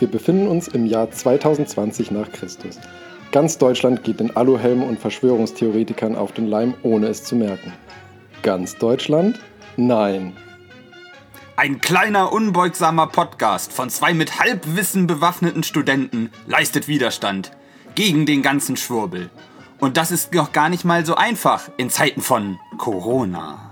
Wir befinden uns im Jahr 2020 nach Christus. Ganz Deutschland geht den Aluhelmen und Verschwörungstheoretikern auf den Leim, ohne es zu merken. Ganz Deutschland? Nein. Ein kleiner, unbeugsamer Podcast von zwei mit Halbwissen bewaffneten Studenten leistet Widerstand gegen den ganzen Schwurbel. Und das ist noch gar nicht mal so einfach in Zeiten von Corona.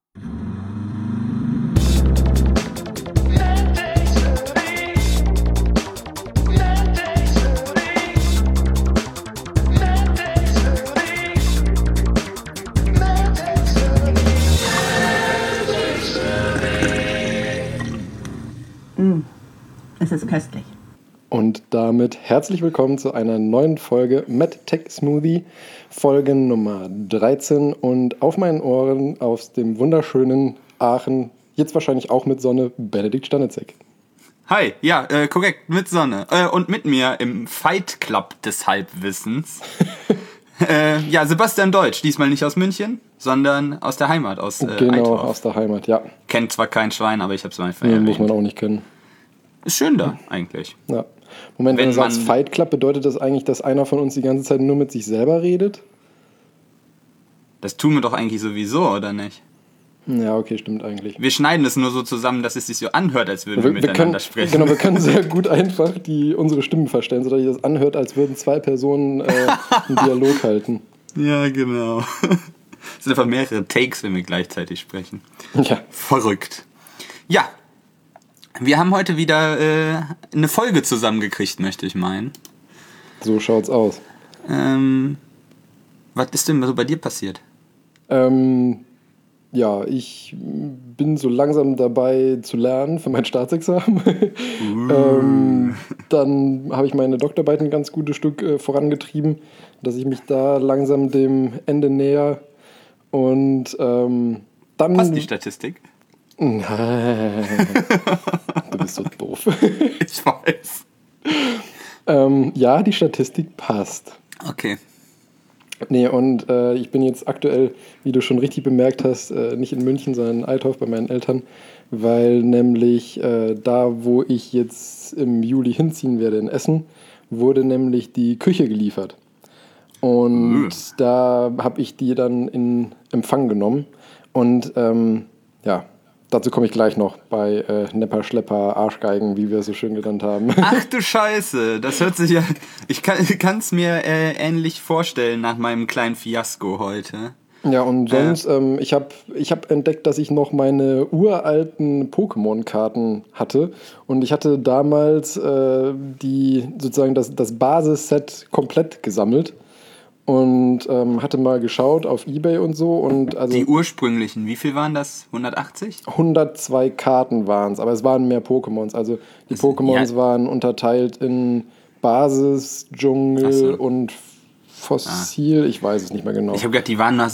Es ist köstlich. Und damit herzlich willkommen zu einer neuen Folge MedTech Smoothie, Folge Nummer 13 und auf meinen Ohren aus dem wunderschönen Aachen, jetzt wahrscheinlich auch mit Sonne, Benedikt Staniszek. Hi, ja, korrekt, mit Sonne. Und mit mir im Fight Club des Halbwissens. Ja, Sebastian Deutsch, diesmal nicht aus München, sondern aus der Heimat, aus Genau, Eitorf. aus der Heimat, ja. Kennt zwar kein Schwein, aber ich hab's mal Ja, muss man auch nicht kennen. Ist schön da, eigentlich. Ja. Moment, wenn Wenn du sagst man- Fight Club, bedeutet das eigentlich, dass einer von uns die ganze Zeit nur mit sich selber redet? Das tun wir doch eigentlich sowieso, oder nicht? Ja, okay, stimmt eigentlich. Wir schneiden es nur so zusammen, dass es sich so anhört, als würden wir miteinander können, sprechen. Genau, wir können sehr gut einfach unsere Stimmen verstellen, sodass sich das anhört, als würden zwei Personen einen Dialog halten. Ja, genau. Es sind einfach mehrere Takes, wenn wir gleichzeitig sprechen. Ja, Verrückt. Ja, wir haben heute wieder eine Folge zusammengekriegt, möchte ich meinen. so schaut's aus. Was ist denn so bei dir passiert? Ja, ich bin so langsam dabei zu lernen für mein Staatsexamen. Dann habe ich meine Doktorarbeit ein ganz gutes Stück vorangetrieben, dass ich mich da langsam dem Ende näher. Und dann... Passt die Statistik? Nein, du bist so doof. Ich weiß. Ja, die Statistik passt. Okay. Nee, und ich bin jetzt aktuell, wie du schon richtig bemerkt hast, nicht in München, sondern in Eitorf bei meinen Eltern, weil nämlich da, wo ich jetzt im Juli hinziehen werde, in Essen, wurde nämlich die Küche geliefert. Und da habe ich die dann in Empfang genommen. Und ja, dazu komme ich gleich noch bei Nepper, Schlepper, Arschgeigen, wie wir es so schön genannt haben. Ach du Scheiße, das hört sich ja... Ich kann es mir ähnlich vorstellen nach meinem kleinen Fiasko heute. Ja, und sonst, ich hab entdeckt, dass ich noch meine uralten Pokémon-Karten hatte. Und ich hatte damals sozusagen das Basisset komplett gesammelt. Und hatte mal geschaut auf eBay und so. Und also Die ursprünglichen, wie viel waren das? 180? 102 Karten waren es, aber es waren mehr Pokémons. Also die Pokémons waren unterteilt in Basis, Dschungel Ach so. und Fossil. Ich weiß es nicht mehr genau. Ich habe gedacht, die waren nach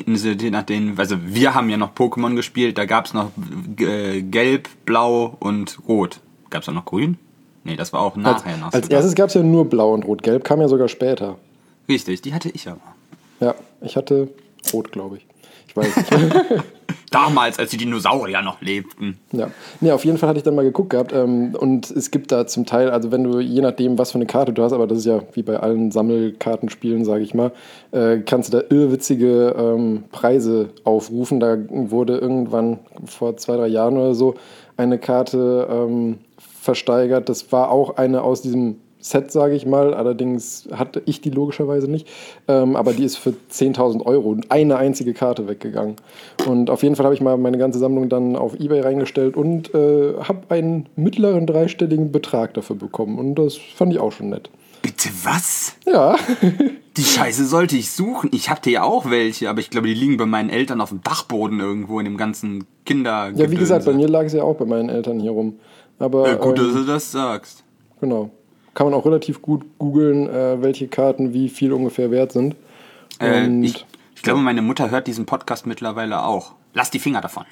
denen, also wir haben ja noch Pokémon gespielt, da gab es noch Gelb, Blau und Rot. Gab es auch noch Grün? Nee, das war auch nachher noch. Als sogar. erstes gab es ja nur Blau und Rot. Gelb kam ja sogar später. Richtig, die hatte ich aber. Ja, ich hatte Rot, glaube ich. Ich weiß nicht. Damals, als die Dinosaurier noch lebten. Ja. Nee, auf jeden Fall hatte ich dann mal geguckt gehabt. Und es gibt da zum Teil, also wenn du, je nachdem, was für eine Karte du hast, aber das ist ja wie bei allen Sammelkartenspielen, sage ich mal, kannst du da irrwitzige Preise aufrufen. Da wurde irgendwann vor 2-3 Jahren oder so eine Karte versteigert. Das war auch eine aus diesem Set, sage ich mal. Allerdings hatte ich die logischerweise nicht. Aber die ist für 10.000 Euro und eine einzige Karte weggegangen. Und auf jeden Fall habe ich mal meine ganze Sammlung dann auf eBay reingestellt und habe einen mittleren dreistelligen Betrag dafür bekommen. Und das fand ich auch schon nett. Bitte was? Ja. Die Scheiße sollte ich suchen. Ich hatte ja auch welche, aber ich glaube, die liegen bei meinen Eltern auf dem Dachboden irgendwo in dem ganzen Kindergedönse. Ja, wie gesagt, bei mir lag es ja auch bei meinen Eltern hier rum. Aber Gut, dass du das sagst. genau. Kann man auch relativ gut googeln, welche Karten wie viel ungefähr wert sind. Und Ich glaube, meine Mutter hört diesen Podcast mittlerweile auch. Lass die Finger davon.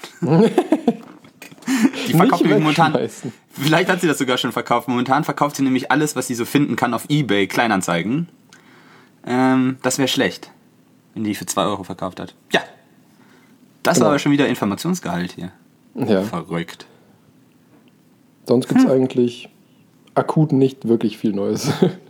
Die verkauft Nicht nämlich momentan. wegschmeißen. Vielleicht hat sie das sogar schon verkauft. Momentan verkauft sie nämlich alles, was sie so finden kann auf eBay, Kleinanzeigen. Das wäre schlecht, wenn die für 2 Euro verkauft hat. Ja. Das Genau. war aber schon wieder Informationsgehalt hier. Ja. Verrückt. Sonst gibt es eigentlich akut nicht wirklich viel Neues.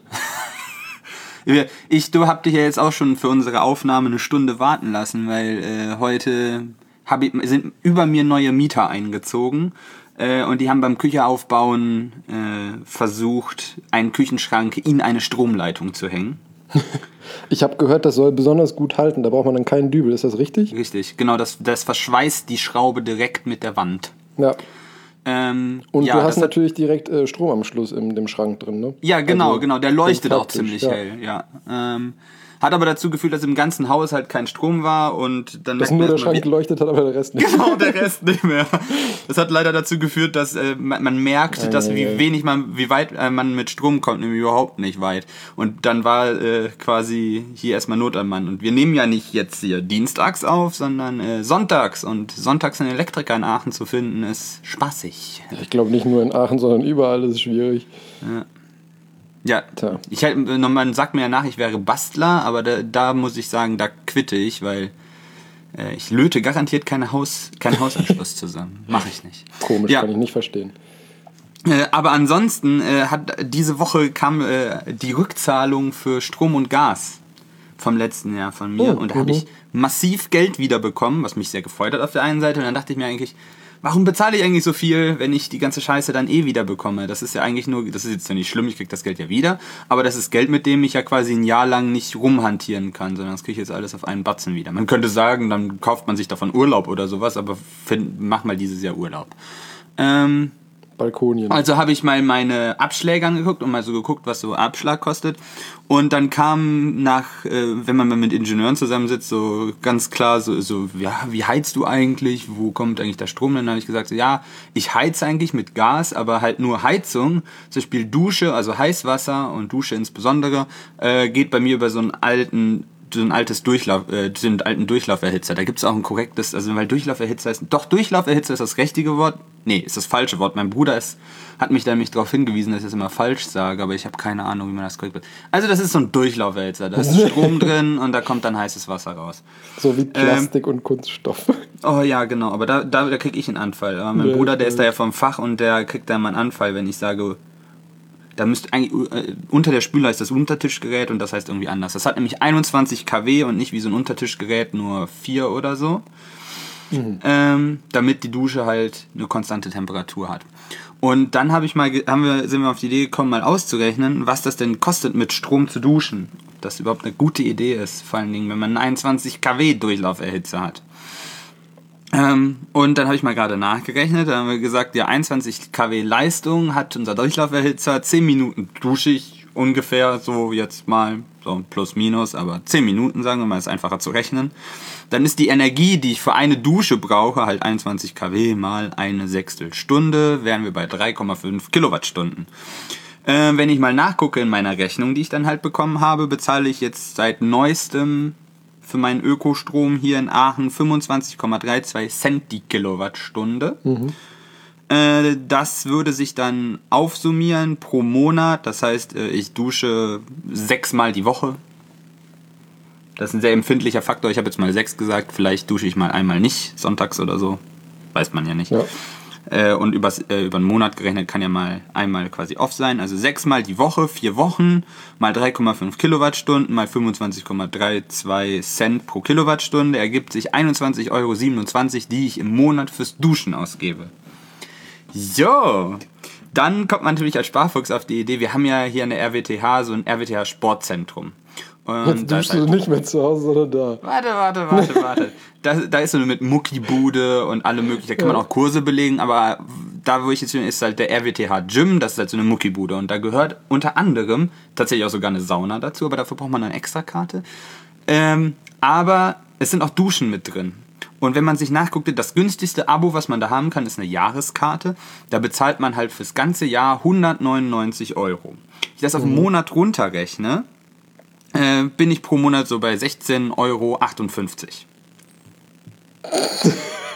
Du hab dich ja jetzt auch schon für unsere Aufnahme eine Stunde warten lassen, weil heute sind über mir neue Mieter eingezogen und die haben beim Kücheaufbauen versucht, einen Küchenschrank in eine Stromleitung zu hängen. Ich habe gehört, das soll besonders gut halten, da braucht man dann keinen Dübel, ist das richtig? Richtig, genau, das verschweißt die Schraube direkt mit der Wand. Ja. Und ja, du hast natürlich direkt Stromanschluss in dem Schrank drin, ne? Ja, genau, also, genau. Der leuchtet auch ziemlich hell, ja. Hat aber dazu geführt, dass im ganzen Haus halt kein Strom war und dann... Dass nur der Schrank geleuchtet hat, aber der Rest nicht. Genau, der Rest nicht mehr. Das hat leider dazu geführt, dass man merkt, dass wie weit man mit Strom kommt, nämlich überhaupt nicht weit. Und dann war quasi hier erstmal Not am Mann. Und wir nehmen ja nicht jetzt hier dienstags auf, sondern sonntags. Und sonntags einen Elektriker in Aachen zu finden, ist spaßig. Ich glaube nicht nur in Aachen, sondern überall ist es schwierig. Ja, man sagt mir ja nach, ich wäre Bastler, aber da muss ich sagen, da quitte ich, weil ich löte garantiert keinen Hausanschluss zusammen. Mache ich nicht. Komisch, kann ich nicht verstehen. Aber ansonsten diese Woche kam die Rückzahlung für Strom und Gas vom letzten Jahr von mir. Und da habe ich massiv Geld wiederbekommen, was mich sehr gefreut hat auf der einen Seite. Und dann dachte ich mir eigentlich, warum bezahle ich eigentlich so viel, wenn ich die ganze Scheiße dann wieder bekomme? Das ist ja eigentlich nur, das ist jetzt ja nicht schlimm, ich krieg das Geld ja wieder, aber das ist Geld, mit dem ich ja quasi ein Jahr lang nicht rumhantieren kann, sondern das kriege ich jetzt alles auf einen Batzen wieder. Man könnte sagen, dann kauft man sich davon Urlaub oder sowas, aber mach mal dieses Jahr Urlaub. Balkonien. Also habe ich mal meine Abschläge angeguckt und mal so geguckt, was so Abschlag kostet. Und dann kam wenn man mal mit Ingenieuren zusammensitzt, so ganz klar wie heizt du eigentlich? Wo kommt eigentlich der Strom? Dann habe ich gesagt, ich heize eigentlich mit Gas, aber halt nur Heizung. Zum Beispiel Dusche, also Heißwasser und Dusche insbesondere, geht bei mir über so einen alten Durchlauferhitzer. Da gibt es auch ein korrektes, weil Durchlauferhitzer ist das richtige Wort. Nee, ist das falsche Wort. Mein Bruder hat mich da nämlich darauf hingewiesen, dass ich das immer falsch sage, aber ich habe keine Ahnung, wie man das korrekt wird. Also das ist so ein Durchlauferhitzer. Da ist Strom drin und da kommt dann heißes Wasser raus. So wie Plastik und Kunststoff. Oh ja, genau. Aber da kriege ich einen Anfall. Aber mein Bruder, der ist da ja vom Fach und der kriegt da immer einen Anfall, wenn ich sage... Da müsste eigentlich, unter der Spüler ist das Untertischgerät und das heißt irgendwie anders. Das hat nämlich 21 kW und nicht wie so ein Untertischgerät nur 4 oder so. Damit die Dusche halt eine konstante Temperatur hat. Und dann sind wir auf die Idee gekommen, mal auszurechnen, was das denn kostet, mit Strom zu duschen. Ob das überhaupt eine gute Idee ist, vor allen Dingen, wenn man einen 21 kW Durchlauferhitzer hat. Und dann habe ich mal gerade nachgerechnet, da haben wir gesagt, 21 kW Leistung hat unser Durchlauferhitzer, 10 Minuten dusche ich ungefähr, so jetzt mal, so plus minus, aber 10 Minuten sagen wir mal, ist einfacher zu rechnen. Dann ist die Energie, die ich für eine Dusche brauche, halt 21 kW mal eine Sechstelstunde, wären wir bei 3,5 Kilowattstunden. Wenn ich mal nachgucke in meiner Rechnung, die ich dann halt bekommen habe, bezahle ich jetzt seit neuestem für meinen Ökostrom hier in Aachen 25,32 Cent die Kilowattstunde. Das würde sich dann aufsummieren pro Monat. Das heißt, ich dusche 6-mal die Woche. Das ist ein sehr empfindlicher Faktor. Ich habe jetzt mal 6 gesagt. Vielleicht dusche ich mal einmal nicht, sonntags oder so. Weiß man ja nicht. Ja. Und über einen Monat gerechnet kann ja mal einmal quasi off sein. Also 6-mal die Woche, 4 Wochen, mal 3,5 Kilowattstunden, mal 25,32 Cent pro Kilowattstunde ergibt sich 21,27 €, die ich im Monat fürs Duschen ausgebe. So, dann kommt man natürlich als Sparfuchs auf die Idee, wir haben ja hier eine RWTH, so ein RWTH-Sportzentrum. Und jetzt duschst du nicht mehr zu Hause, sondern da. Warte. Da ist so mit Muckibude und alle möglichen, da kann man auch Kurse belegen, aber da, wo ich jetzt bin, ist halt der RWTH Gym, das ist halt so eine Muckibude und da gehört unter anderem tatsächlich auch sogar eine Sauna dazu, aber dafür braucht man eine Extrakarte. Aber es sind auch Duschen mit drin. Und wenn man sich nachguckt, das günstigste Abo, was man da haben kann, ist eine Jahreskarte. Da bezahlt man halt fürs ganze Jahr 199 €. Ich das auf einen Monat runterrechne, bin ich pro Monat so bei 16,58 €.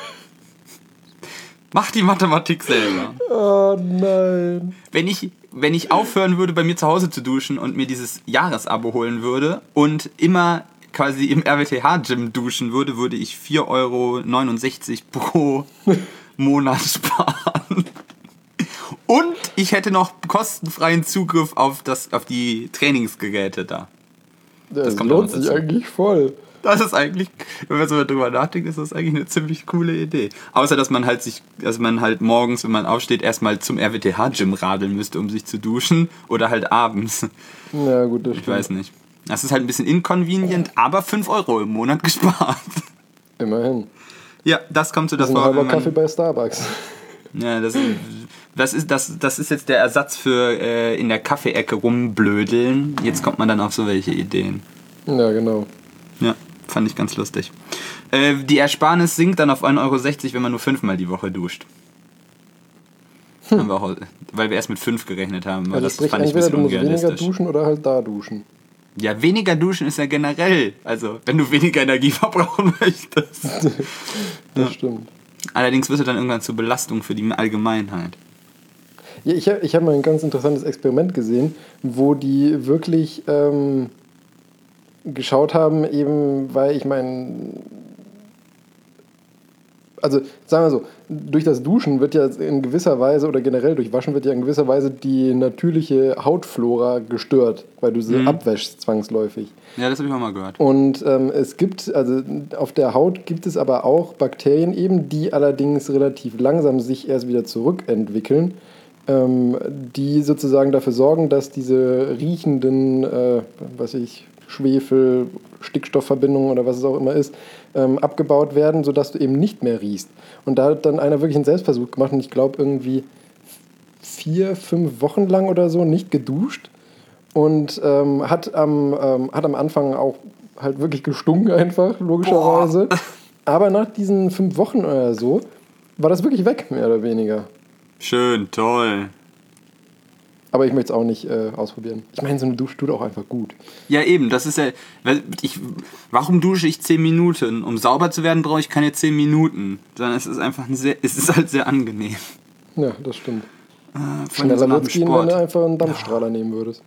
Mach die Mathematik selber. Oh nein. Wenn ich aufhören würde, bei mir zu Hause zu duschen und mir dieses Jahresabo holen würde und immer quasi im RWTH-Gym duschen würde, würde ich 4,69 € pro Monat sparen. Und ich hätte noch kostenfreien Zugriff auf die Trainingsgeräte da. Das lohnt sich eigentlich voll. Das ist eigentlich, wenn man so drüber nachdenkt, ist das eigentlich eine ziemlich coole Idee. Außer, dass man halt morgens, wenn man aufsteht, erstmal zum RWTH-Gym radeln müsste, um sich zu duschen. Oder halt abends. Ja, gut, das stimmt. Ich weiß nicht. Das ist halt ein bisschen inconvenient, aber 5 Euro im Monat gespart. Immerhin. Ja, das kommt so davor. Das ist ein halber Kaffee bei Starbucks. Ja, das ist jetzt der Ersatz für in der Kaffeeecke rumblödeln. Jetzt kommt man dann auf so welche Ideen. Ja, genau. Ja, fand ich ganz lustig. Die Ersparnis sinkt dann auf 1,60 €, wenn man nur 5-mal die Woche duscht. Haben wir auch, weil wir erst mit 5 gerechnet haben. Also das fand ich ein bisschen unrealistisch. Du musst weniger duschen oder halt da duschen. Ja, weniger duschen ist ja generell. Also, wenn du weniger Energie verbrauchen möchtest. Das stimmt. Allerdings wird es dann irgendwann zur Belastung für die Allgemeinheit. Ja, ich hab mal ein ganz interessantes Experiment gesehen, wo die wirklich geschaut haben, eben, weil ich meine, also sagen wir so, durch das Duschen wird ja in gewisser Weise, oder generell durch Waschen wird ja in gewisser Weise die natürliche Hautflora gestört, weil du sie abwäschst zwangsläufig. Ja, das habe ich auch mal gehört. Und es gibt, also auf der Haut gibt es aber auch Bakterien eben, die allerdings relativ langsam sich erst wieder zurückentwickeln, die sozusagen dafür sorgen, dass diese riechenden, Schwefel, Stickstoffverbindungen oder was es auch immer ist, abgebaut werden, sodass du eben nicht mehr riechst. Und da hat dann einer wirklich einen Selbstversuch gemacht und ich glaube irgendwie 4-5 Wochen lang oder so nicht geduscht und hat am Anfang auch halt wirklich gestunken einfach, logischerweise. Boah. Aber nach diesen 5 Wochen oder so war das wirklich weg, mehr oder weniger. Schön, toll. Aber ich möchte es auch nicht ausprobieren. Ich meine, so eine Dusche tut auch einfach gut. Ja, eben, das ist ja... warum dusche ich 10 Minuten? Um sauber zu werden, brauche ich keine 10 Minuten. Sondern es ist einfach es ist halt sehr angenehm. Ja, das stimmt. Schneller wird es gehen, wenn du einfach einen Dampfstrahler nehmen würdest.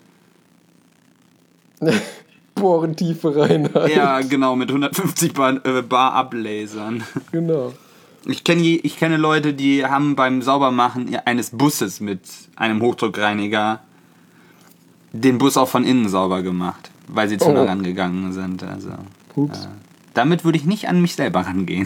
Bohrentiefe rein. Halt. Ja, genau, mit 150 Bar ablasern. Genau. Ich kenne Leute, die haben beim Saubermachen eines Busses mit einem Hochdruckreiniger den Bus auch von innen sauber gemacht, weil sie zu nah rangegangen sind. Also, damit würde ich nicht an mich selber rangehen.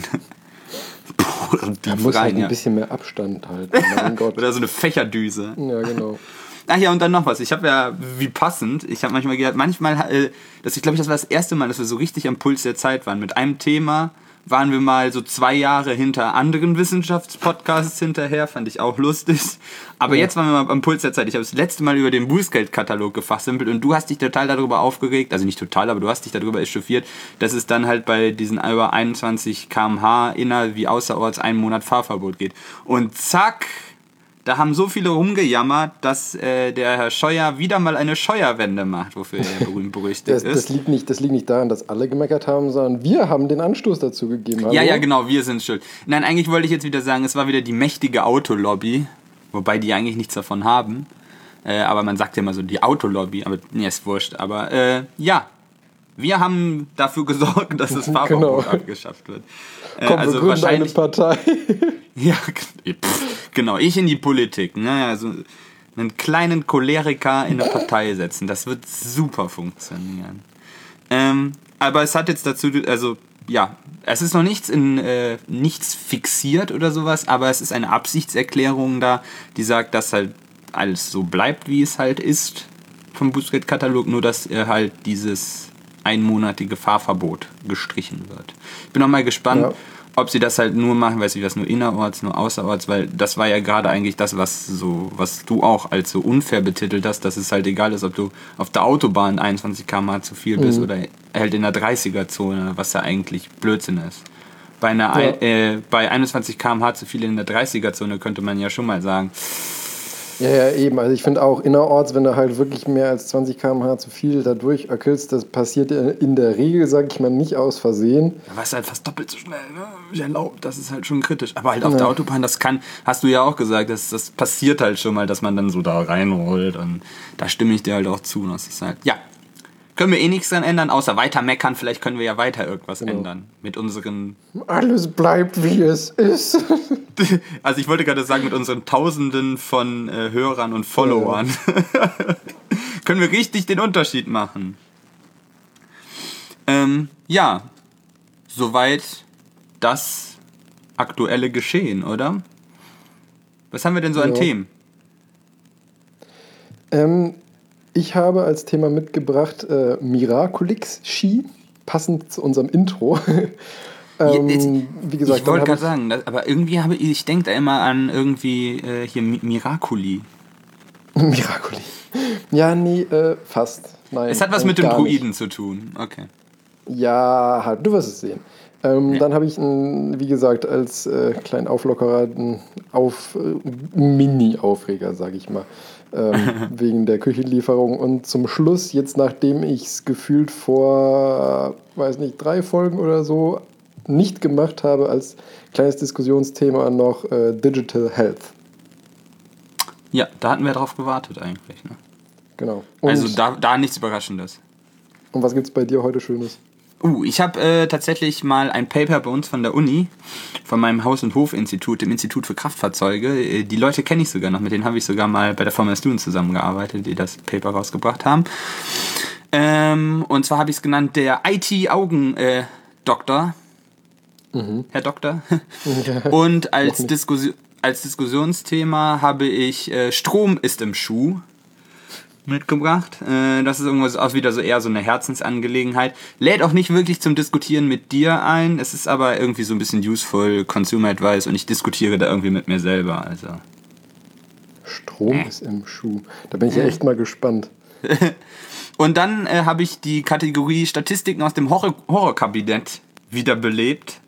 Da muss halt ein bisschen mehr Abstand halten. Mein Gott. Oder so eine Fächerdüse. Ja, genau. Ach ja, und dann noch was. Ich habe ja, wie passend, ich habe manchmal gedacht, das war das erste Mal, dass wir so richtig am Puls der Zeit waren. Mit einem Thema waren wir mal so 2 Jahre hinter anderen Wissenschaftspodcasts hinterher, fand ich auch lustig. Aber jetzt waren wir mal am Puls der Zeit. Ich habe das letzte Mal über den Bußgeldkatalog gefachsimpelt und du hast dich total darüber aufgeregt, also nicht total, aber du hast dich darüber echauffiert, dass es dann halt bei diesen über 21 km/h inner- wie außerorts 1 Monat Fahrverbot geht. Und zack, da haben so viele rumgejammert, dass der Herr Scheuer wieder mal eine Scheuerwende macht, wofür er berühmt berüchtigt ist. Das liegt nicht daran, dass alle gemeckert haben, sondern wir haben den Anstoß dazu gegeben. Hallo? Ja, genau, wir sind schuld. Nein, eigentlich wollte ich jetzt wieder sagen, es war wieder die mächtige Autolobby, wobei die eigentlich nichts davon haben. Aber man sagt ja immer so, die Autolobby, aber nee, ist wurscht. Aber ja, wir haben dafür gesorgt, dass das Fahrverbot abgeschafft wird. Komm, also wir gründen eine Partei. Ja, genau, ich in die Politik. Ne? Also einen kleinen Choleriker in eine Partei setzen, das wird super funktionieren. Aber es hat jetzt dazu, also ja, es ist noch nichts fixiert oder sowas, aber es ist eine Absichtserklärung da, die sagt, dass halt alles so bleibt, wie es halt ist vom Bußgeldkatalog, nur dass halt dieses einmonatige Fahrverbot gestrichen wird. Ich bin auch mal gespannt, ob sie das halt nur machen, weiß ich was, nur innerorts, nur außerorts, weil das war ja gerade eigentlich das, was du auch als so unfair betitelt hast, dass es halt egal ist, ob du auf der Autobahn 21 km/h zu viel bist oder halt in der 30er-Zone, was ja eigentlich Blödsinn ist. Bei 21 km/h zu viel in der 30er-Zone könnte man ja schon mal sagen. Ja, eben. Also ich finde auch innerorts, wenn du halt wirklich mehr als 20 km/h zu viel da durchöckelst, das passiert in der Regel, sag ich mal, nicht aus Versehen. Da warst du halt fast doppelt so schnell, ne? Wie erlaubt, das ist halt schon kritisch. Aber halt auf der Autobahn, hast du ja auch gesagt, das passiert halt schon mal, dass man dann so da reinrollt und da stimme ich dir halt auch zu. Das ist halt, ja, können wir eh nichts dran ändern, außer weiter meckern. Vielleicht können wir ja weiter irgendwas ändern. Mit unseren... Alles bleibt, wie es ist. Also ich wollte gerade sagen, mit unseren Tausenden von Hörern und Followern können wir richtig den Unterschied machen. Ja, soweit das aktuelle Geschehen, oder? Was haben wir denn so an Themen? Ich habe als Thema mitgebracht Miraculix-Ski, passend zu unserem Intro. Wie gesagt, ich wollte gerade sagen, aber irgendwie ich denke da immer an irgendwie hier Miraculi. Miraculi. Ja, nee, fast. Nein. Es hat was mit dem Druiden zu tun. Okay. Ja, halt, du wirst es sehen. Dann habe ich, wie gesagt, als kleinen Auflockerer Mini-Aufreger, sage ich mal, wegen der Küchenlieferung. Und zum Schluss, jetzt nachdem ich es gefühlt vor, 3 Folgen oder so nicht gemacht habe, als kleines Diskussionsthema noch Digital Health. Ja, da hatten wir drauf gewartet eigentlich. Ne? Genau. Und also da nichts Überraschendes. Und was gibt's bei dir heute Schönes? Ich habe tatsächlich mal ein Paper bei uns von der Uni, von meinem Haus- und Hofinstitut, dem Institut für Kraftfahrzeuge. Die Leute kenne ich sogar noch, mit denen habe ich sogar mal bei der Formula Students zusammengearbeitet, die das Paper rausgebracht haben. Und zwar habe ich es genannt, der IT-Augen-Doktor. Herr Doktor. Und als Diskussionsthema habe ich Strom ist im Schuh mitgebracht. Das ist irgendwas auch wieder so eher so eine Herzensangelegenheit. Lädt auch nicht wirklich zum Diskutieren mit dir ein. Es ist aber irgendwie so ein bisschen useful Consumer Advice und ich diskutiere da irgendwie mit mir selber. Also. Strom ist im Schuh. Da bin ich ja echt mal gespannt. Und dann habe ich die Kategorie Statistiken aus dem Horrorkabinett wiederbelebt.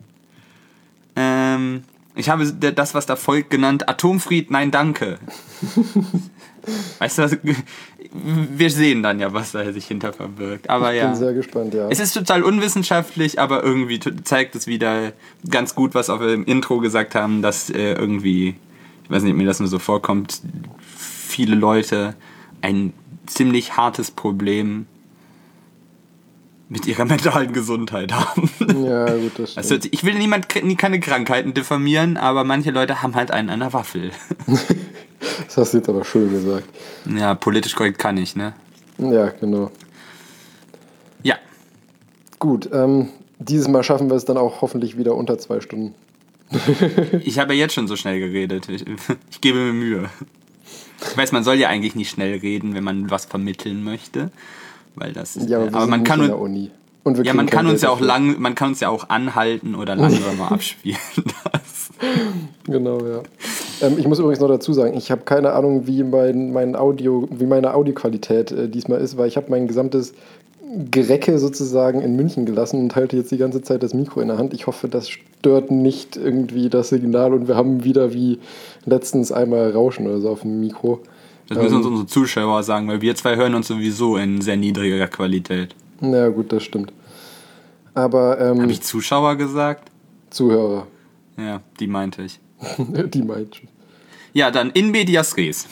Ich habe das, was da folgt, genannt Atomfried, nein, danke. Weißt du, wir sehen dann ja, was da sich hinter verbirgt. Aber ich bin sehr gespannt, ja. Es ist total unwissenschaftlich, aber irgendwie zeigt es wieder ganz gut, was auch wir im Intro gesagt haben, dass irgendwie, ich weiß nicht, ob mir das nur so vorkommt, viele Leute ein ziemlich hartes Problem mit ihrer mentalen Gesundheit haben. Ja, gut, das stimmt. Also, ich will keine Krankheiten diffamieren, aber manche Leute haben halt einen an der Waffel. Das hast du jetzt aber schön gesagt. Ja, politisch korrekt kann ich, ne? Ja, genau. Ja. Gut, dieses Mal schaffen wir es dann auch hoffentlich wieder unter 2 Stunden. Ich habe ja jetzt schon so schnell geredet. Ich gebe mir Mühe. Ich weiß, man soll ja eigentlich nicht schnell reden, wenn man was vermitteln möchte. Weil das ist, ja, aber man kann in der Uni. Und ja, man kann uns ja auch anhalten oder langsamer abspielen. Genau, ja. Ich muss übrigens noch dazu sagen, ich habe keine Ahnung, wie meine Audioqualität diesmal ist, weil ich habe mein gesamtes Gerecke sozusagen in München gelassen und halte jetzt die ganze Zeit das Mikro in der Hand. Ich hoffe, das stört nicht irgendwie das Signal und wir haben wieder wie letztens einmal Rauschen oder so auf dem Mikro. Das müssen uns unsere Zuschauer sagen, weil wir zwei hören uns sowieso in sehr niedriger Qualität. Ja gut, das stimmt. Aber habe ich Zuschauer gesagt? Zuhörer. Ja, die meinte ich. Die meinte ich. Ja, dann in medias res.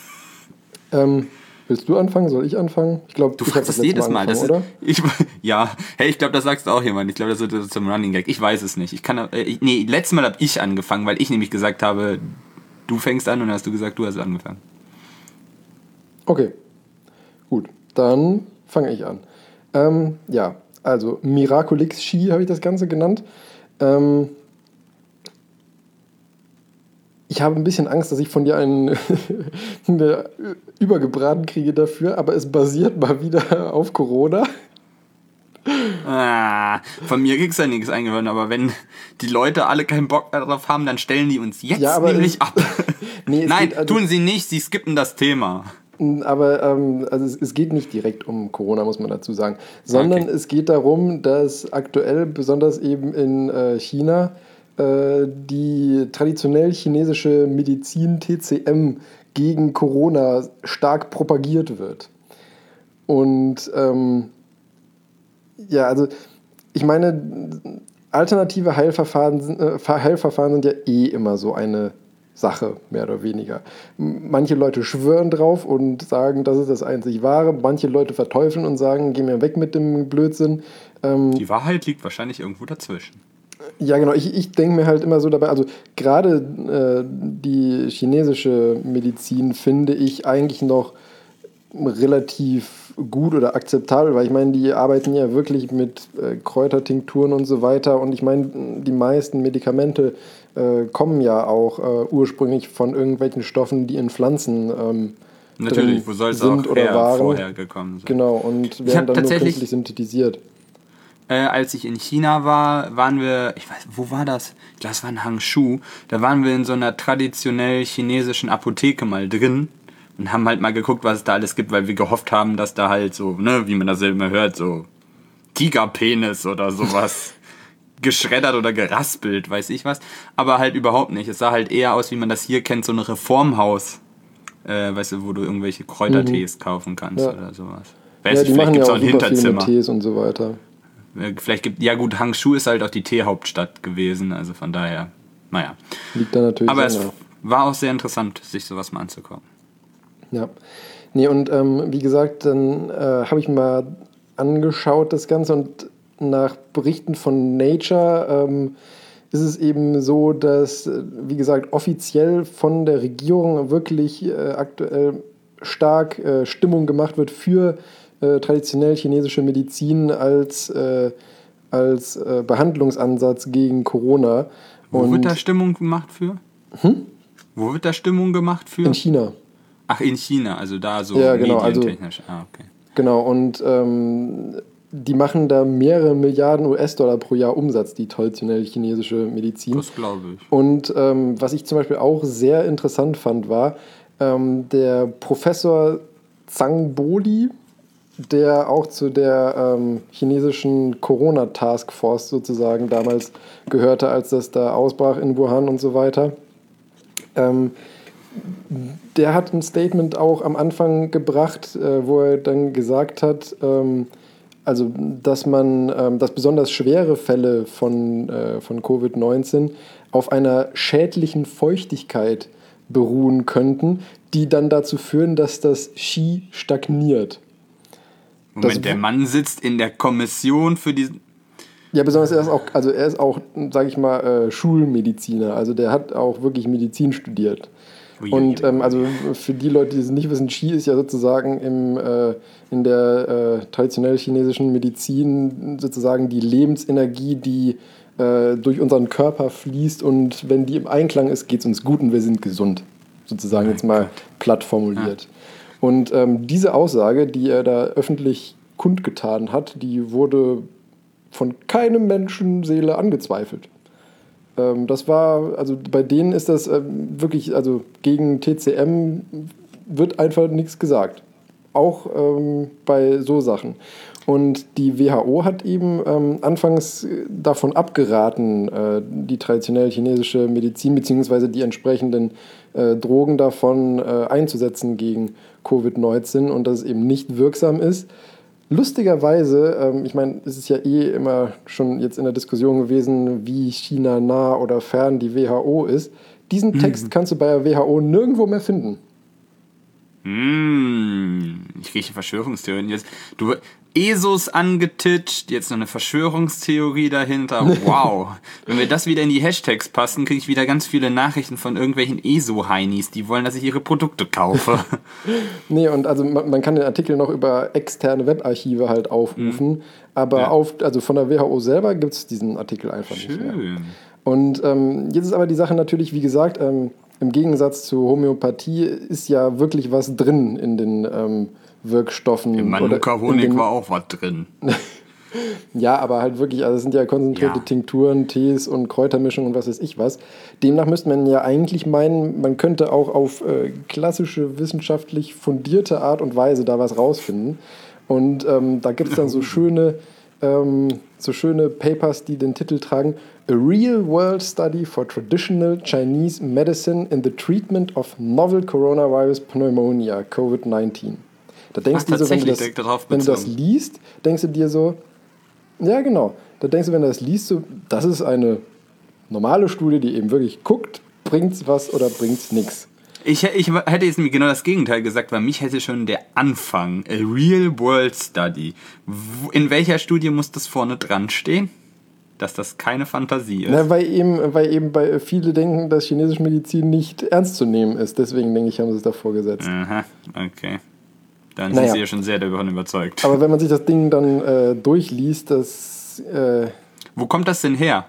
Willst du anfangen? Soll ich anfangen? Ich glaube, du fragst das jedes Mal, oder? Ja, hey, ich glaube, das sagst du auch jemand. Ich glaube, das wird zum Running Gag. Ich weiß es nicht. Letztes Mal habe ich angefangen, weil ich nämlich gesagt habe, du fängst an und dann hast du gesagt, du hast angefangen. Okay, gut. Dann fange ich an. Ja, also Miraculix Ski habe ich das Ganze genannt. Ich habe ein bisschen Angst, dass ich von dir eine übergebraten kriege dafür, aber es basiert mal wieder auf Corona. Von mir kriegst du ja nichts eingehört, aber wenn die Leute alle keinen Bock darauf haben, dann stellen die uns jetzt nämlich ab. Nein, tun sie nicht, sie skippen das Thema. Aber also es geht nicht direkt um Corona, muss man dazu sagen, sondern es geht darum, dass aktuell, besonders eben in China, die traditionell chinesische Medizin TCM gegen Corona stark propagiert wird. Und ja, also ich meine, alternative Heilverfahren sind ja eh immer so eine Sache, mehr oder weniger. Manche Leute schwören drauf und sagen, das ist das einzig Wahre. Manche Leute verteufeln und sagen, geh mir weg mit dem Blödsinn. Die Wahrheit liegt wahrscheinlich irgendwo dazwischen. Ja, genau. Ich denke mir halt immer so dabei, also gerade die chinesische Medizin finde ich eigentlich noch relativ gut oder akzeptabel, weil ich meine, die arbeiten ja wirklich mit Kräutertinkturen und so weiter und ich meine, die meisten Medikamente kommen ja auch ursprünglich von irgendwelchen Stoffen, die in Pflanzen natürlich, wo soll es auch vorher gekommen sein? Genau, und werden dann nur künstlich synthetisiert. Als ich in China war, waren wir, ich weiß, wo war das? Ich glaube, es war in Hangzhou. Da waren wir in so einer traditionell chinesischen Apotheke mal drin und haben halt mal geguckt, was es da alles gibt, weil wir gehofft haben, dass da halt so, ne, wie man das immer hört, so Tigerpenis oder sowas geschreddert oder geraspelt, weiß ich was. Aber halt überhaupt nicht. Es sah halt eher aus, wie man das hier kennt, so ein Reformhaus. Weißt du, wo du irgendwelche Kräutertees kaufen kannst oder sowas. Ja, die machen ja auch super viel mit Tees und so weiter. Ja gut, Hangzhou ist halt auch die Teehauptstadt gewesen, also von daher, naja. Liegt da natürlich. Aber es war auch sehr interessant, sich sowas mal anzugucken. Ja. Nee, und wie gesagt, dann habe ich mal angeschaut das Ganze und nach Berichten von Nature ist es eben so, dass, wie gesagt, offiziell von der Regierung wirklich aktuell stark Stimmung gemacht wird für traditionell chinesische Medizin als Behandlungsansatz gegen Corona. Wo wird da Stimmung gemacht für? Wo wird da Stimmung gemacht für? In China. Ach, in China, also da so ja, genau, medientechnisch. Okay. Genau, und die machen da mehrere Milliarden US-Dollar pro Jahr Umsatz, die traditionell chinesische Medizin. Das glaube ich. Und was ich zum Beispiel auch sehr interessant fand, war der Professor Zhang Boli, der auch zu der chinesischen Corona-Taskforce sozusagen damals gehörte, als das da ausbrach in Wuhan und so weiter. Der hat ein Statement auch am Anfang gebracht, wo er dann gesagt hat, also dass besonders schwere Fälle von Covid-19 auf einer schädlichen Feuchtigkeit beruhen könnten, die dann dazu führen, dass das Qi stagniert. Moment, der Mann sitzt in der Kommission für diesen... Ja, besonders er ist auch, sage ich mal, Schulmediziner. Also der hat auch wirklich Medizin studiert. Und also für die Leute, die es nicht wissen, Qi ist ja sozusagen in der traditionell chinesischen Medizin sozusagen die Lebensenergie, die durch unseren Körper fließt und wenn die im Einklang ist, geht es uns gut und wir sind gesund. Sozusagen jetzt mal platt formuliert. Ja. Und diese Aussage, die er da öffentlich kundgetan hat, die wurde von keinem Menschenseele angezweifelt. Das war, also bei denen ist das wirklich, also gegen TCM wird einfach nichts gesagt. Auch bei so Sachen. Und die WHO hat eben anfangs davon abgeraten, die traditionell chinesische Medizin bzw. die entsprechenden Drogen davon einzusetzen gegen Covid-19 und dass es eben nicht wirksam ist. Lustigerweise, ich meine, es ist ja immer schon jetzt in der Diskussion gewesen, wie China nah oder fern die WHO ist. Diesen Text kannst du bei der WHO nirgendwo mehr finden. Ich rieche Verschwörungstheorien jetzt. Du ESOs angetitscht, jetzt noch eine Verschwörungstheorie dahinter. Wow. Wenn wir das wieder in die Hashtags passen, kriege ich wieder ganz viele Nachrichten von irgendwelchen ESO-Heinis, die wollen, dass ich ihre Produkte kaufe. Nee, und also man kann den Artikel noch über externe Webarchive halt aufrufen, aber also von der WHO selber gibt es diesen Artikel einfach nicht mehr. Und jetzt ist aber die Sache natürlich, wie gesagt, im Gegensatz zur Homöopathie ist ja wirklich was drin in den Wirkstoffen. Im Manuka-Honig war auch was drin. Ja, aber halt wirklich, also es sind ja konzentrierte Tinkturen, Tees und Kräutermischungen und was weiß ich was. Demnach müsste man ja eigentlich meinen, man könnte auch auf klassische, wissenschaftlich fundierte Art und Weise da was rausfinden. Und da gibt es dann so schöne Papers, die den Titel tragen: A Real-World Study for Traditional Chinese Medicine in the Treatment of Novel Coronavirus Pneumonia, COVID-19. Da denkst du so, wenn du das liest, denkst du dir so, ja genau, da denkst du, wenn du das liest, so, das ist eine normale Studie, die eben wirklich guckt, bringt's was oder bringt's nix? Ich hätte jetzt genau das Gegenteil gesagt, weil mich hätte schon der Anfang, a real world study. In welcher Studie muss das vorne dran stehen? Dass das keine Fantasie ist. Na, weil eben bei viele denken, dass chinesische Medizin nicht ernst zu nehmen ist. Deswegen denke ich, haben sie es davor gesetzt. Aha, okay. Dann sind sie ja schon sehr davon überzeugt. Aber wenn man sich das Ding dann durchliest, das... Wo kommt das denn her?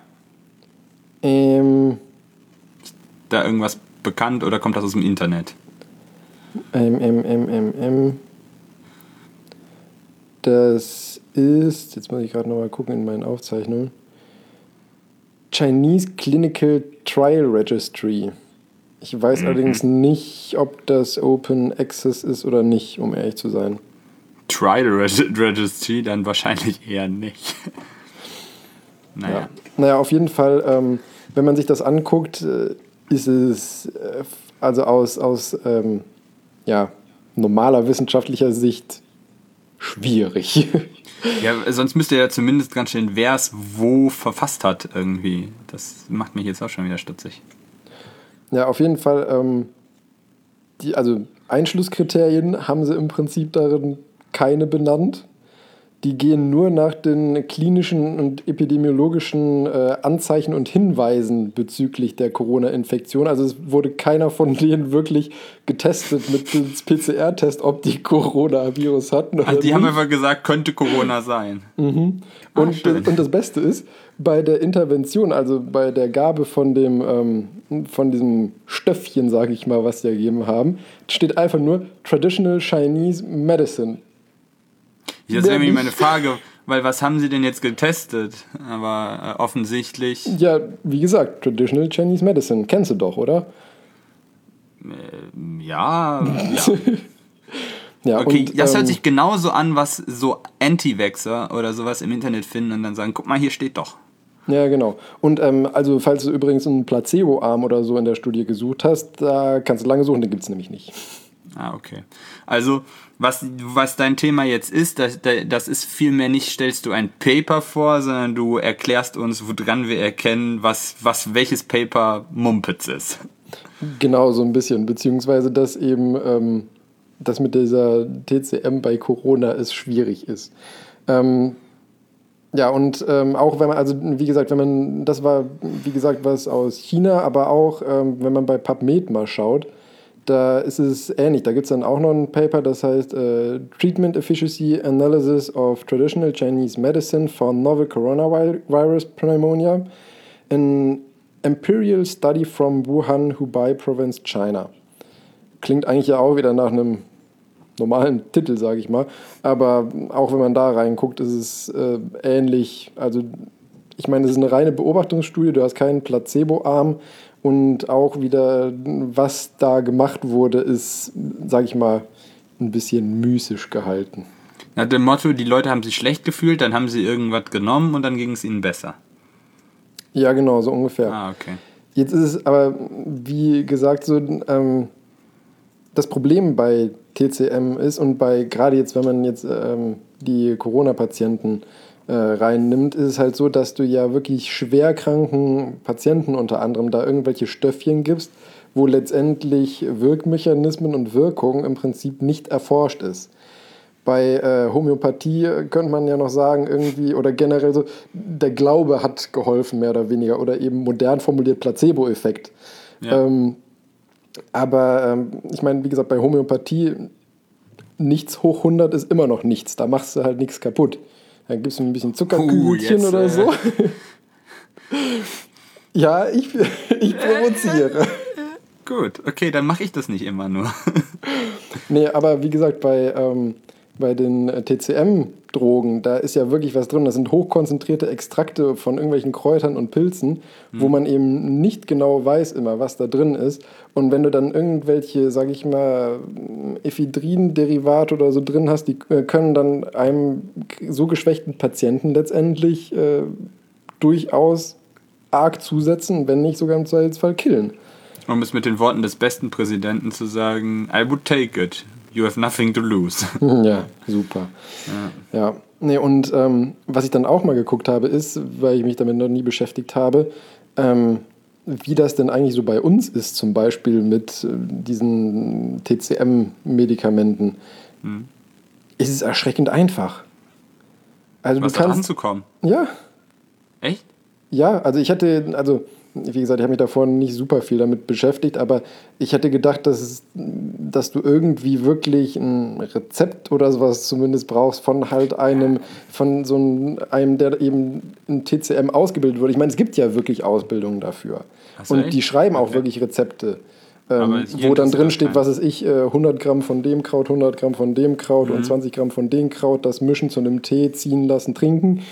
Da irgendwas bekannt oder kommt das aus dem Internet? Das ist, jetzt muss ich gerade nochmal gucken in meinen Aufzeichnungen, Chinese Clinical Trial Registry. Ich weiß allerdings nicht, ob das Open Access ist oder nicht, um ehrlich zu sein. Trial Registry dann wahrscheinlich eher nicht. Naja, auf jeden Fall, wenn man sich das anguckt, ist es also aus normaler wissenschaftlicher Sicht schwierig. Ja, sonst müsste ja zumindest ganz schön, wer es wo verfasst hat irgendwie. Das macht mich jetzt auch schon wieder stutzig. Ja, auf jeden Fall, also Einschlusskriterien haben sie im Prinzip darin keine benannt. Die gehen nur nach den klinischen und epidemiologischen Anzeichen und Hinweisen bezüglich der Corona-Infektion. Also es wurde keiner von denen wirklich getestet mit dem PCR-Test, ob die Coronavirus hatten. Also die haben einfach gesagt, könnte Corona sein. Mhm. Und das Beste ist, bei der Intervention, also bei der Gabe von diesem Stöffchen, sage ich mal, was sie gegeben haben, steht einfach nur Traditional Chinese Medicine. Das wäre nämlich meine Frage, weil was haben sie denn jetzt getestet? Aber offensichtlich... Ja, wie gesagt, Traditional Chinese Medicine. Kennst du doch, oder? Ja. Ja, okay, und, das hört sich genauso an, was so Anti-Vaxxer oder sowas im Internet finden und dann sagen, guck mal, hier steht doch. Ja, genau. Und also falls du übrigens einen Placebo-Arm oder so in der Studie gesucht hast, da kannst du lange suchen, den gibt es nämlich nicht. Ah, okay. Also, was dein Thema jetzt ist, das ist vielmehr nicht, stellst du ein Paper vor, sondern du erklärst uns, woran wir erkennen, welches Paper Mumpitz ist. Genau, so ein bisschen. Beziehungsweise, dass eben das mit dieser TCM bei Corona es schwierig ist. Ja, und auch wenn man, also wie gesagt, das war, wie gesagt, was aus China, aber auch, wenn man bei PubMed mal schaut, da ist es ähnlich. Da gibt es dann auch noch ein Paper, das heißt Treatment Efficacy Analysis of Traditional Chinese Medicine for Novel Coronavirus Pneumonia, an Imperial Study from Wuhan, Hubei Province, China. Klingt eigentlich ja auch wieder nach einem normalen Titel, sage ich mal. Aber auch wenn man da reinguckt, ist es ähnlich. Also ich meine, es ist eine reine Beobachtungsstudie, du hast keinen Placebo-Arm. Und auch wieder, was da gemacht wurde, ist, sage ich mal, ein bisschen mystisch gehalten. Nach dem Motto, die Leute haben sich schlecht gefühlt, dann haben sie irgendwas genommen und dann ging es ihnen besser. Ja, genau, so ungefähr. Ah, okay. Jetzt ist es aber, wie gesagt, so das Problem bei TCM ist und gerade jetzt, wenn man jetzt die Corona-Patienten reinnimmt, ist es halt so, dass du ja wirklich schwerkranken Patienten unter anderem da irgendwelche Stöffchen gibst, wo letztendlich Wirkmechanismen und Wirkung im Prinzip nicht erforscht ist. Bei Homöopathie könnte man ja noch sagen, irgendwie, oder generell so, der Glaube hat geholfen, mehr oder weniger, oder eben modern formuliert Placebo-Effekt. Ja. Aber ich meine, wie gesagt, bei Homöopathie nichts hoch 100 ist immer noch nichts, da machst du halt nichts kaputt. Dann gibst du ein bisschen Zuckerkügelchen oder so. Ja, ich provoziere. Gut, okay, dann mache ich das nicht immer nur. Nee, aber wie gesagt, bei den TCM-Drogen, da ist ja wirklich was drin. Das sind hochkonzentrierte Extrakte von irgendwelchen Kräutern und Pilzen, wo man eben nicht genau weiß immer, was da drin ist. Und wenn du dann irgendwelche, sag ich mal, Ephedrin-Derivate oder so drin hast, die können dann einem so geschwächten Patienten letztendlich durchaus arg zusetzen, wenn nicht sogar im Zweifelsfall killen. Um es mit den Worten des besten Präsidenten zu sagen, I would take it. You have nothing to lose. Ja, super. Ja. Nee, und was ich dann auch mal geguckt habe, ist, weil ich mich damit noch nie beschäftigt habe, wie das denn eigentlich so bei uns ist, zum Beispiel mit diesen TCM-Medikamenten, ist es erschreckend einfach. Also was da ranzukommen? Ja. Echt? Ja, also wie gesagt, ich habe mich davor nicht super viel damit beschäftigt, aber ich hätte gedacht, dass du irgendwie wirklich ein Rezept oder sowas zumindest brauchst von halt einem, der eben in TCM ausgebildet wurde. Ich meine, es gibt ja wirklich Ausbildungen dafür. Und echt? Die schreiben auch wirklich Rezepte, wo dann drin steht, was weiß ich, 100 Gramm von dem Kraut, 100 Gramm von dem Kraut und 20 Gramm von dem Kraut, das mischen zu einem Tee, ziehen lassen, trinken.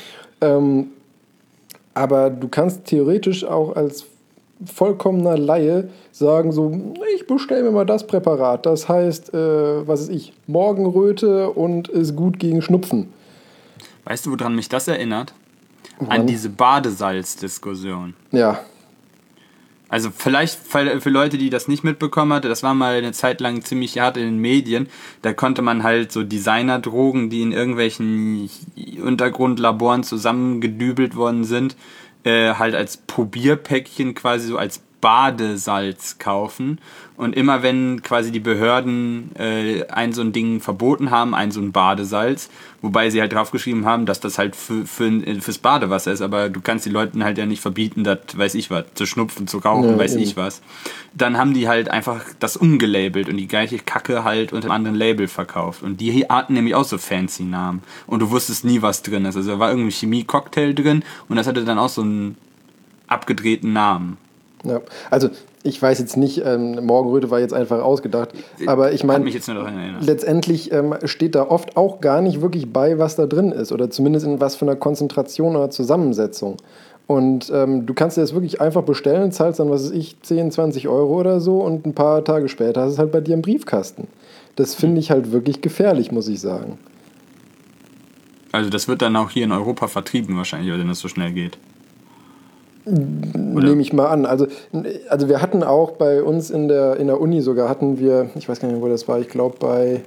Aber du kannst theoretisch auch als vollkommener Laie sagen so, ich bestelle mir mal das Präparat, das heißt, was weiß ich, Morgenröte und ist gut gegen Schnupfen. Weißt du, woran mich das erinnert? An diese Badesalz-Diskussion. Ja. Also vielleicht für Leute, die das nicht mitbekommen hatten, das war mal eine Zeit lang ziemlich hart in den Medien, da konnte man halt so Designerdrogen, die in irgendwelchen Untergrundlaboren zusammengedübelt worden sind, halt als Probierpäckchen quasi so als Badesalz kaufen. Und immer wenn quasi die Behörden ein so ein Ding verboten haben, ein so ein Badesalz, wobei sie halt draufgeschrieben haben, dass das halt fürs Badewasser ist, aber du kannst die Leuten halt ja nicht verbieten, das weiß ich was, zu schnupfen, zu rauchen, weiß ich was. Dann haben die halt einfach das umgelabelt und die gleiche Kacke halt unter einem anderen Label verkauft. Und die hatten nämlich auch so fancy Namen. Und du wusstest nie, was drin ist. Also da war irgendwie Chemie-Cocktail drin und das hatte dann auch so einen abgedrehten Namen. Ja, also ich weiß jetzt nicht, Morgenröte war jetzt einfach ausgedacht, aber ich meine, letztendlich steht da oft auch gar nicht wirklich bei, was da drin ist oder zumindest in was für einer Konzentration oder Zusammensetzung. Und du kannst dir das wirklich einfach bestellen, zahlst dann, was weiß ich, 10, 20 Euro oder so und ein paar Tage später hast du es halt bei dir im Briefkasten. Das finde ich halt wirklich gefährlich, muss ich sagen. Also das wird dann auch hier in Europa vertrieben wahrscheinlich, wenn das so schnell geht. Nehme ich mal an. Also wir hatten auch bei uns in der Uni sogar, ich weiß gar nicht, wo das war, ich glaube bei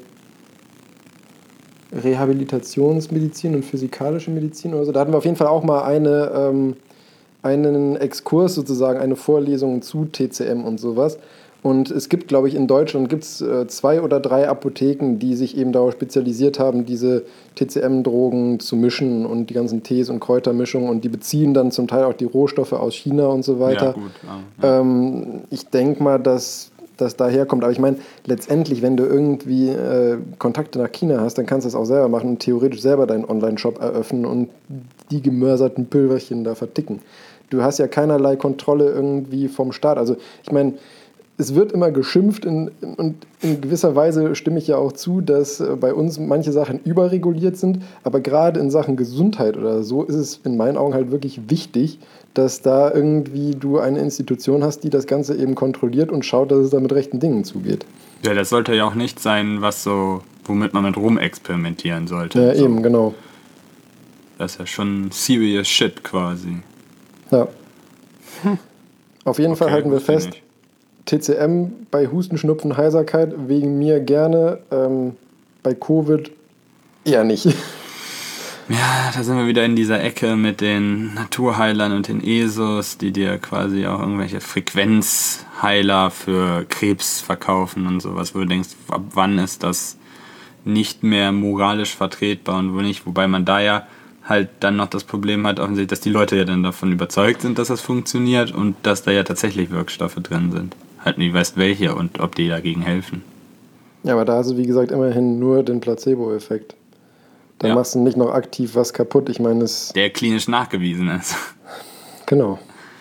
Rehabilitationsmedizin und physikalische Medizin oder so, da hatten wir auf jeden Fall auch mal einen Exkurs sozusagen, eine Vorlesung zu TCM und sowas. Und es gibt, glaube ich, in Deutschland gibt's 2 oder 3 Apotheken, die sich eben darauf spezialisiert haben, diese TCM-Drogen zu mischen und die ganzen Tees und Kräutermischungen. Und die beziehen dann zum Teil auch die Rohstoffe aus China und so weiter. Ja, gut. Ja. Ich denke mal, dass das daher kommt. Aber ich meine, letztendlich, wenn du irgendwie Kontakte nach China hast, dann kannst du das auch selber machen und theoretisch selber deinen Online-Shop eröffnen und die gemörserten Pülverchen da verticken. Du hast ja keinerlei Kontrolle irgendwie vom Staat. Also ich meine, es wird immer geschimpft und in gewisser Weise stimme ich ja auch zu, dass bei uns manche Sachen überreguliert sind, aber gerade in Sachen Gesundheit oder so ist es in meinen Augen halt wirklich wichtig, dass da irgendwie du eine Institution hast, die das Ganze eben kontrolliert und schaut, dass es da mit rechten Dingen zugeht. Ja, das sollte ja auch nicht sein, womit man mit rumexperimentieren sollte. Ja, so. Eben, genau. Das ist ja schon serious shit quasi. Ja. Auf jeden Fall halten wir fest, TCM bei Husten, Schnupfen, Heiserkeit wegen mir gerne, bei Covid eher nicht. Ja, da sind wir wieder in dieser Ecke mit den Naturheilern und den ESOs, die dir quasi auch irgendwelche Frequenzheiler für Krebs verkaufen und sowas, wo du denkst, ab wann ist das nicht mehr moralisch vertretbar und wo nicht, wobei man da ja halt dann noch das Problem hat, offensichtlich, dass die Leute ja dann davon überzeugt sind, dass das funktioniert und dass da ja tatsächlich Wirkstoffe drin sind. Halt nicht weißt welche und ob die dagegen helfen. Ja, aber da hast du, wie gesagt, immerhin nur den Placebo-Effekt. Da machst du nicht noch aktiv was kaputt. Ich meine, der klinisch nachgewiesen ist. Genau.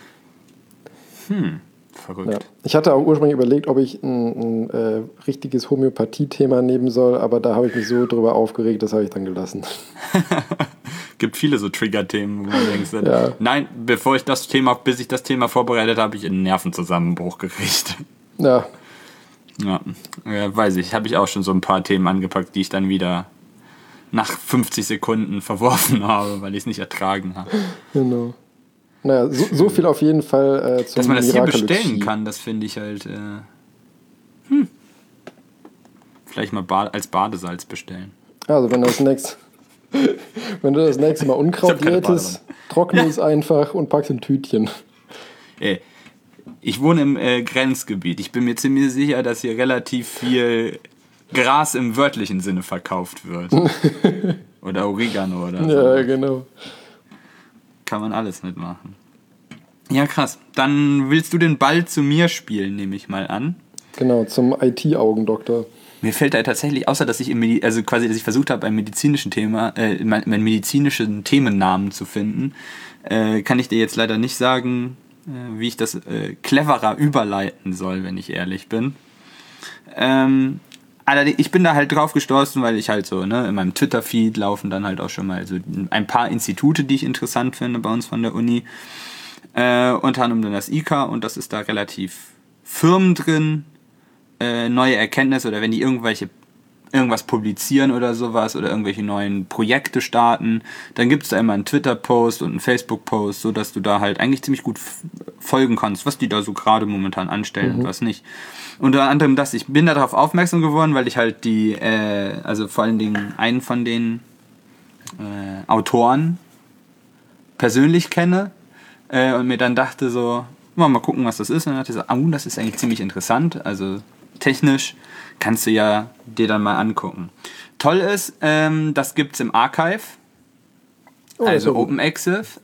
Verrückt. Ja. Ich hatte auch ursprünglich überlegt, ob ich ein richtiges Homöopathie-Thema nehmen soll, aber da habe ich mich so drüber aufgeregt, das habe ich dann gelassen. Gibt viele so Trigger-Themen, wo man denkt, nein, bis ich das Thema vorbereitet habe, ich einen Nervenzusammenbruch gekriegt. Ja. Ja, weiß ich. Habe ich auch schon so ein paar Themen angepackt, die ich dann wieder nach 50 Sekunden verworfen habe, weil ich es nicht ertragen habe. Genau. Naja, so viel auf jeden Fall zum dass man das hier bestellen kann, das finde ich halt vielleicht mal als Badesalz bestellen. Also wenn du das nächste Mal Unkraut jätest, trockne es einfach und pack's in Tütchen. Ich wohne im Grenzgebiet. Ich bin mir ziemlich sicher, dass hier relativ viel Gras im wörtlichen Sinne verkauft wird. Oder Oregano oder so. Ja, genau. Kann man alles mitmachen. Ja, krass. Dann willst du den Ball zu mir spielen, nehme ich mal an. Genau, zum IT-Augendoktor. Mir fällt da tatsächlich, außer dass ich dass ich versucht habe, ein medizinischen Thema, meinen medizinischen Themennamen zu finden, kann ich dir jetzt leider nicht sagen, wie ich das cleverer überleiten soll, wenn ich ehrlich bin. Allerdings, ich bin da halt drauf gestoßen, weil ich halt so, in meinem Twitter-Feed laufen dann halt auch schon mal so ein paar Institute, die ich interessant finde bei uns von der Uni. Unter anderem dann das IKA, und das ist da relativ firm drin, neue Erkenntnisse oder wenn die irgendwas publizieren oder sowas oder irgendwelche neuen Projekte starten, dann gibt es da immer einen Twitter-Post und einen Facebook-Post, sodass du da halt eigentlich ziemlich gut folgen kannst, was die da so gerade momentan anstellen und was nicht. Unter anderem ich bin darauf aufmerksam geworden, weil ich halt also vor allen Dingen einen von den Autoren persönlich kenne und mir dann dachte so, mal gucken, was das ist. Und dann dachte ich so, das ist eigentlich ziemlich interessant, also technisch kannst du ja dir dann mal angucken. Toll ist, das gibt's im Archive, also Open Access.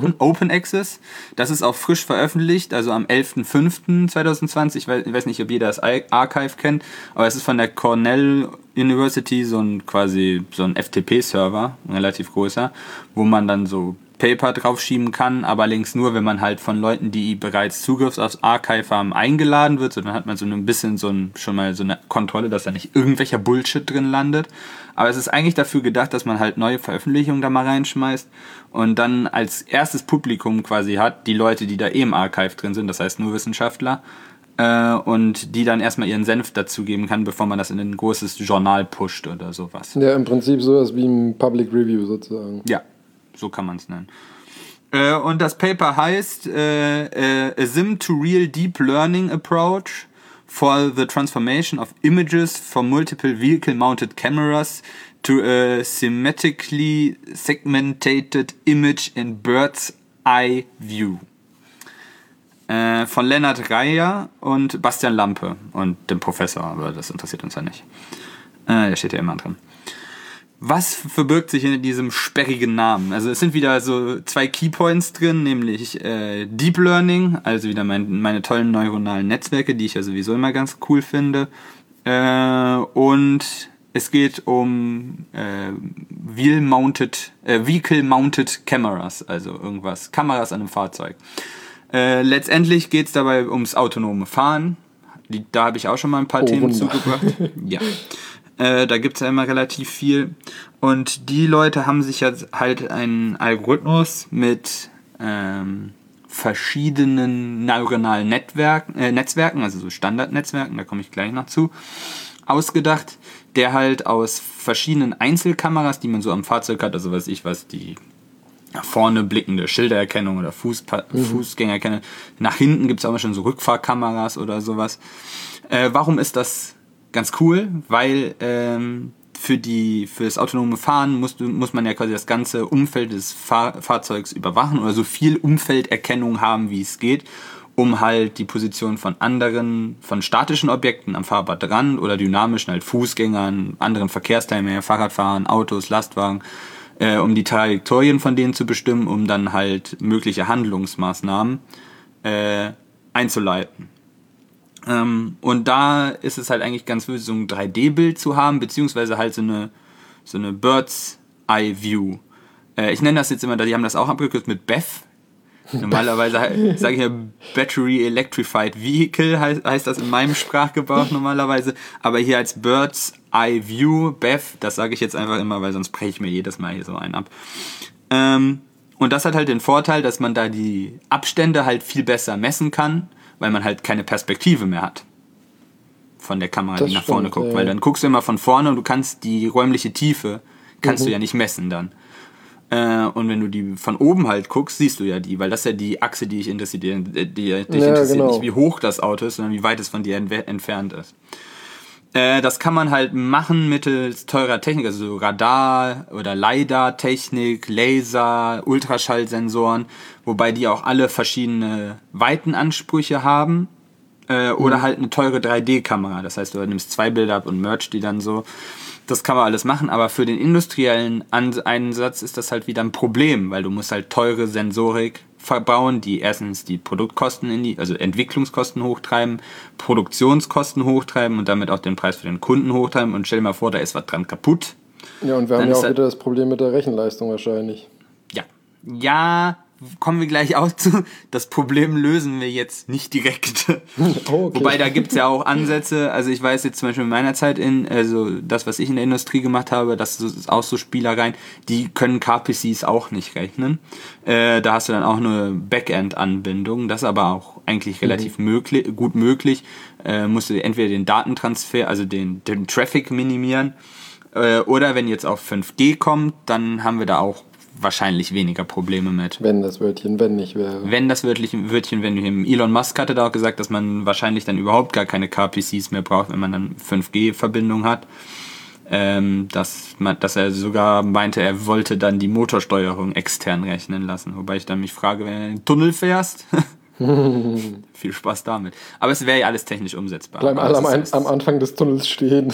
Das ist auch frisch veröffentlicht, also am 11.05.2020. Ich weiß nicht, ob jeder das Archive kennt, aber es ist von der Cornell University so ein FTP-Server, ein relativ großer, wo man dann so Paper draufschieben kann, aber allerdings nur, wenn man halt von Leuten, die bereits Zugriff aufs Archive haben, eingeladen wird. So, dann hat man so ein bisschen schon mal so eine Kontrolle, dass da nicht irgendwelcher Bullshit drin landet. Aber es ist eigentlich dafür gedacht, dass man halt neue Veröffentlichungen da mal reinschmeißt und dann als erstes Publikum quasi hat, die Leute, die da im Archive drin sind, das heißt nur Wissenschaftler, und die dann erstmal ihren Senf dazugeben kann, bevor man das in ein großes Journal pusht oder sowas. Ja, im Prinzip sowas wie ein Public Review sozusagen. Ja. So kann man es nennen. Und das Paper heißt A Sim-to-Real Deep Learning Approach for the Transformation of Images from Multiple Vehicle-Mounted Cameras to a Symmetrically Segmented Image in Bird's Eye View. Von Lennart Reier und Bastian Lampe und dem Professor, aber das interessiert uns ja nicht. Der steht ja immer drin. Was verbirgt sich in diesem sperrigen Namen? Also es sind wieder so 2 Keypoints drin, nämlich Deep Learning, also wieder meine tollen neuronalen Netzwerke, die ich ja sowieso immer ganz cool finde. Und es geht um Vehicle-Mounted Cameras, also Kameras an einem Fahrzeug. Letztendlich geht es dabei ums autonome Fahren. Da habe ich auch schon mal ein paar Themen zugebracht. Ja. Da gibt es ja immer relativ viel. Und die Leute haben sich jetzt halt einen Algorithmus mit verschiedenen neuronalen Netzwerken, also so Standardnetzwerken, da komme ich gleich noch zu, ausgedacht, der halt aus verschiedenen Einzelkameras, die man so am Fahrzeug hat, also die nach vorne blickende Schildererkennung oder Fußgängererkennung, nach hinten gibt es auch schon so Rückfahrkameras oder sowas. Warum ist das ganz cool? Weil für das autonome Fahren muss man ja quasi das ganze Umfeld des Fahrzeugs überwachen oder so viel Umfelderkennung haben, wie es geht, um halt die Position von statischen Objekten am Fahrbadrand oder dynamischen halt Fußgängern, anderen Verkehrsteilnehmern, Fahrradfahrern, Autos, Lastwagen, um die Trajektorien von denen zu bestimmen, um dann halt mögliche Handlungsmaßnahmen einzuleiten. Und da ist es halt eigentlich ganz wichtig, so ein 3D-Bild zu haben, beziehungsweise halt so eine Bird's Eye View. Ich nenne das jetzt immer, die haben das auch abgekürzt mit BEV. Normalerweise sage ich ja Battery Electrified Vehicle, heißt das in meinem Sprachgebrauch normalerweise. Aber hier als Bird's Eye View, BEV, das sage ich jetzt einfach immer, weil sonst breche ich mir jedes Mal hier so einen ab. Und das hat halt den Vorteil, dass man da die Abstände halt viel besser messen kann, weil man halt keine Perspektive mehr hat von der Kamera, die nach vorne guckt. Ja. Weil dann guckst du immer von vorne und du kannst die räumliche Tiefe, du ja nicht messen dann. Und wenn du die von oben halt guckst, siehst du ja die, weil das ist ja die Achse, die dich interessiert. Die interessiert nicht, wie hoch das Auto ist, sondern wie weit es von dir entfernt ist. Das kann man halt machen mittels teurer Technik, also so Radar- oder LiDAR-Technik, Laser, Ultraschallsensoren, wobei die auch alle verschiedene Weitenansprüche haben. Oder halt eine teure 3D-Kamera, das heißt, du nimmst 2 Bilder ab und mergst die dann so. Das kann man alles machen, aber für den industriellen Einsatz ist das halt wieder ein Problem, weil du musst halt teure Sensorik verbauen, die erstens die Produktkosten also Entwicklungskosten hochtreiben, Produktionskosten hochtreiben und damit auch den Preis für den Kunden hochtreiben. Und stell dir mal vor, da ist was dran kaputt. Ja, und wir haben ja auch wieder das Problem mit der Rechenleistung wahrscheinlich. Ja, kommen wir gleich auch zu. Das Problem lösen wir jetzt nicht direkt. Okay. Wobei, da gibt's ja auch Ansätze. Also ich weiß jetzt zum Beispiel in meiner Zeit also das, was ich in der Industrie gemacht habe, das ist auch so Spielereien, die können KPCs auch nicht rechnen. Da hast du dann auch eine Backend-Anbindung. Das ist aber auch eigentlich relativ gut möglich. Musst du entweder den Datentransfer, also den Traffic minimieren, oder wenn jetzt auf 5G kommt, dann haben wir da auch wahrscheinlich weniger Probleme mit. Wenn das Wörtchen wenn nicht wäre. Wenn das Wörtchen wenn nicht. Elon Musk hatte da auch gesagt, dass man wahrscheinlich dann überhaupt gar keine KPCs mehr braucht, wenn man dann 5G-Verbindung hat. Dass er sogar meinte, er wollte dann die Motorsteuerung extern rechnen lassen. Wobei ich dann mich frage, wenn du in den Tunnel fährst, viel Spaß damit. Aber es wäre ja alles technisch umsetzbar. Bleiben alle am Anfang des Tunnels stehen.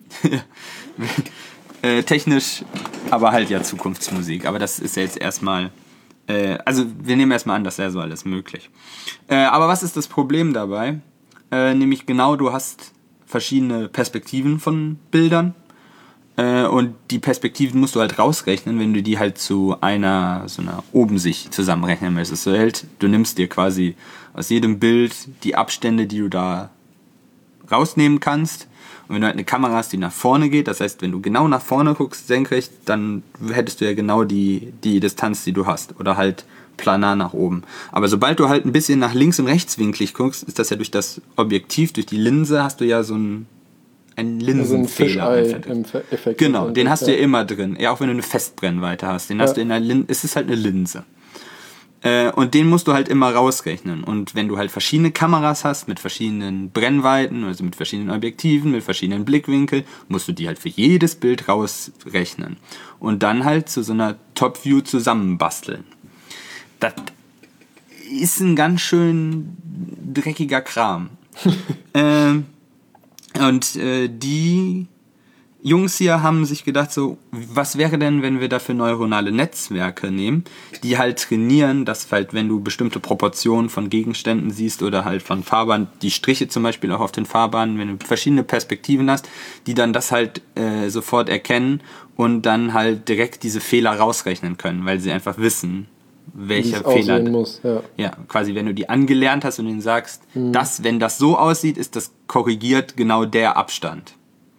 Technisch, aber halt ja Zukunftsmusik. Aber das ist ja jetzt erstmal, also wir nehmen erstmal an, das wäre so alles möglich. Aber was ist das Problem dabei? Nämlich genau, du hast verschiedene Perspektiven von Bildern. Und die Perspektiven musst du halt rausrechnen, wenn du die halt zu so einer Obensicht zusammenrechnen möchtest. Du nimmst dir quasi aus jedem Bild die Abstände, die du da rausnehmen kannst. Und wenn du halt eine Kamera hast, die nach vorne geht, das heißt, wenn du genau nach vorne guckst, senkrecht, dann hättest du ja genau die Distanz, die du hast. Oder halt planar nach oben. Aber sobald du halt ein bisschen nach links und rechtswinklig guckst, ist das ja durch das Objektiv, durch die Linse, hast du ja so einen Linsenfehler. Im Effekt. Genau, den hast du ja immer drin. Ja, auch wenn du eine Festbrennweite hast. Den hast du in der Linse. Es ist halt eine Linse. Und den musst du halt immer rausrechnen. Und wenn du halt verschiedene Kameras hast, mit verschiedenen Brennweiten, also mit verschiedenen Objektiven, mit verschiedenen Blickwinkeln, musst du die halt für jedes Bild rausrechnen. Und dann halt zu so einer Top-View zusammenbasteln. Das ist ein ganz schön dreckiger Kram. Die Jungs hier haben sich gedacht so, was wäre denn, wenn wir dafür neuronale Netzwerke nehmen, die halt trainieren, dass halt, wenn du bestimmte Proportionen von Gegenständen siehst oder halt von Fahrbahnen, die Striche zum Beispiel auch auf den Fahrbahnen, wenn du verschiedene Perspektiven hast, die dann das halt sofort erkennen und dann halt direkt diese Fehler rausrechnen können, weil sie einfach wissen, welcher Fehler muss. Ja, quasi, wenn du die angelernt hast und ihnen sagst, wenn das so aussieht, ist das korrigiert genau der Abstand.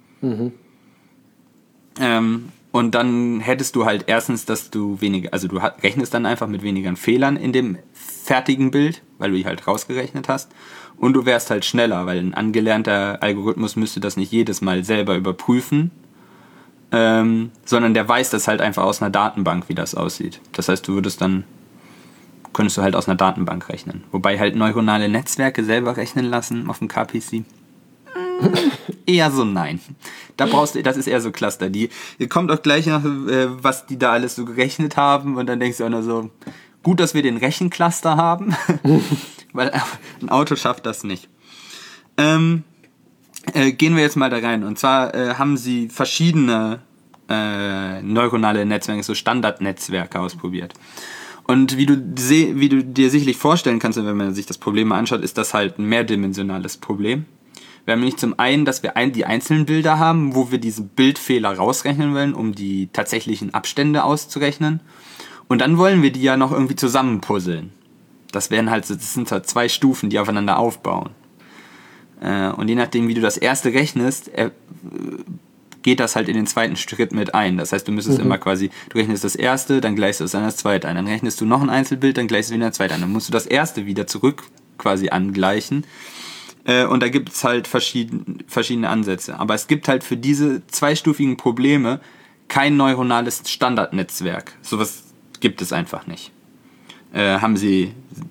Und dann hättest du halt erstens, dass du weniger, also du rechnest dann einfach mit weniger Fehlern in dem fertigen Bild, weil du die halt rausgerechnet hast. Und du wärst halt schneller, weil ein angelernter Algorithmus müsste das nicht jedes Mal selber überprüfen, sondern der weiß das halt einfach aus einer Datenbank, wie das aussieht. Das heißt, könntest du halt aus einer Datenbank rechnen. Wobei halt neuronale Netzwerke selber rechnen lassen auf dem KPC. Eher so nein. Das ist eher so Cluster. Ihr kommt auch gleich nach, was die da alles so gerechnet haben und dann denkst du auch nur so, gut, dass wir den Rechencluster haben, weil ein Auto schafft das nicht. Gehen wir jetzt mal da rein. Und zwar haben sie verschiedene neuronale Netzwerke, so Standardnetzwerke ausprobiert. Und wie du dir sicherlich vorstellen kannst, wenn man sich das Problem mal anschaut, ist das halt ein mehrdimensionales Problem. Wir haben nämlich zum einen, dass wir die einzelnen Bilder haben, wo wir diese Bildfehler rausrechnen wollen, um die tatsächlichen Abstände auszurechnen. Und dann wollen wir die ja noch irgendwie zusammenpuzzeln. Das sind halt 2 Stufen, die aufeinander aufbauen. Und je nachdem, wie du das erste rechnest, geht das halt in den zweiten Schritt mit ein. Das heißt, du müsstest immer quasi, du rechnest das erste, dann gleichst du es an das zweite ein. Dann rechnest du noch ein Einzelbild, dann gleichst du wieder das zweite ein. Dann musst du das erste wieder zurück quasi angleichen. Und da gibt es halt verschiedene Ansätze. Aber es gibt halt für diese zweistufigen Probleme kein neuronales Standardnetzwerk. Sowas gibt es einfach nicht. Haben sie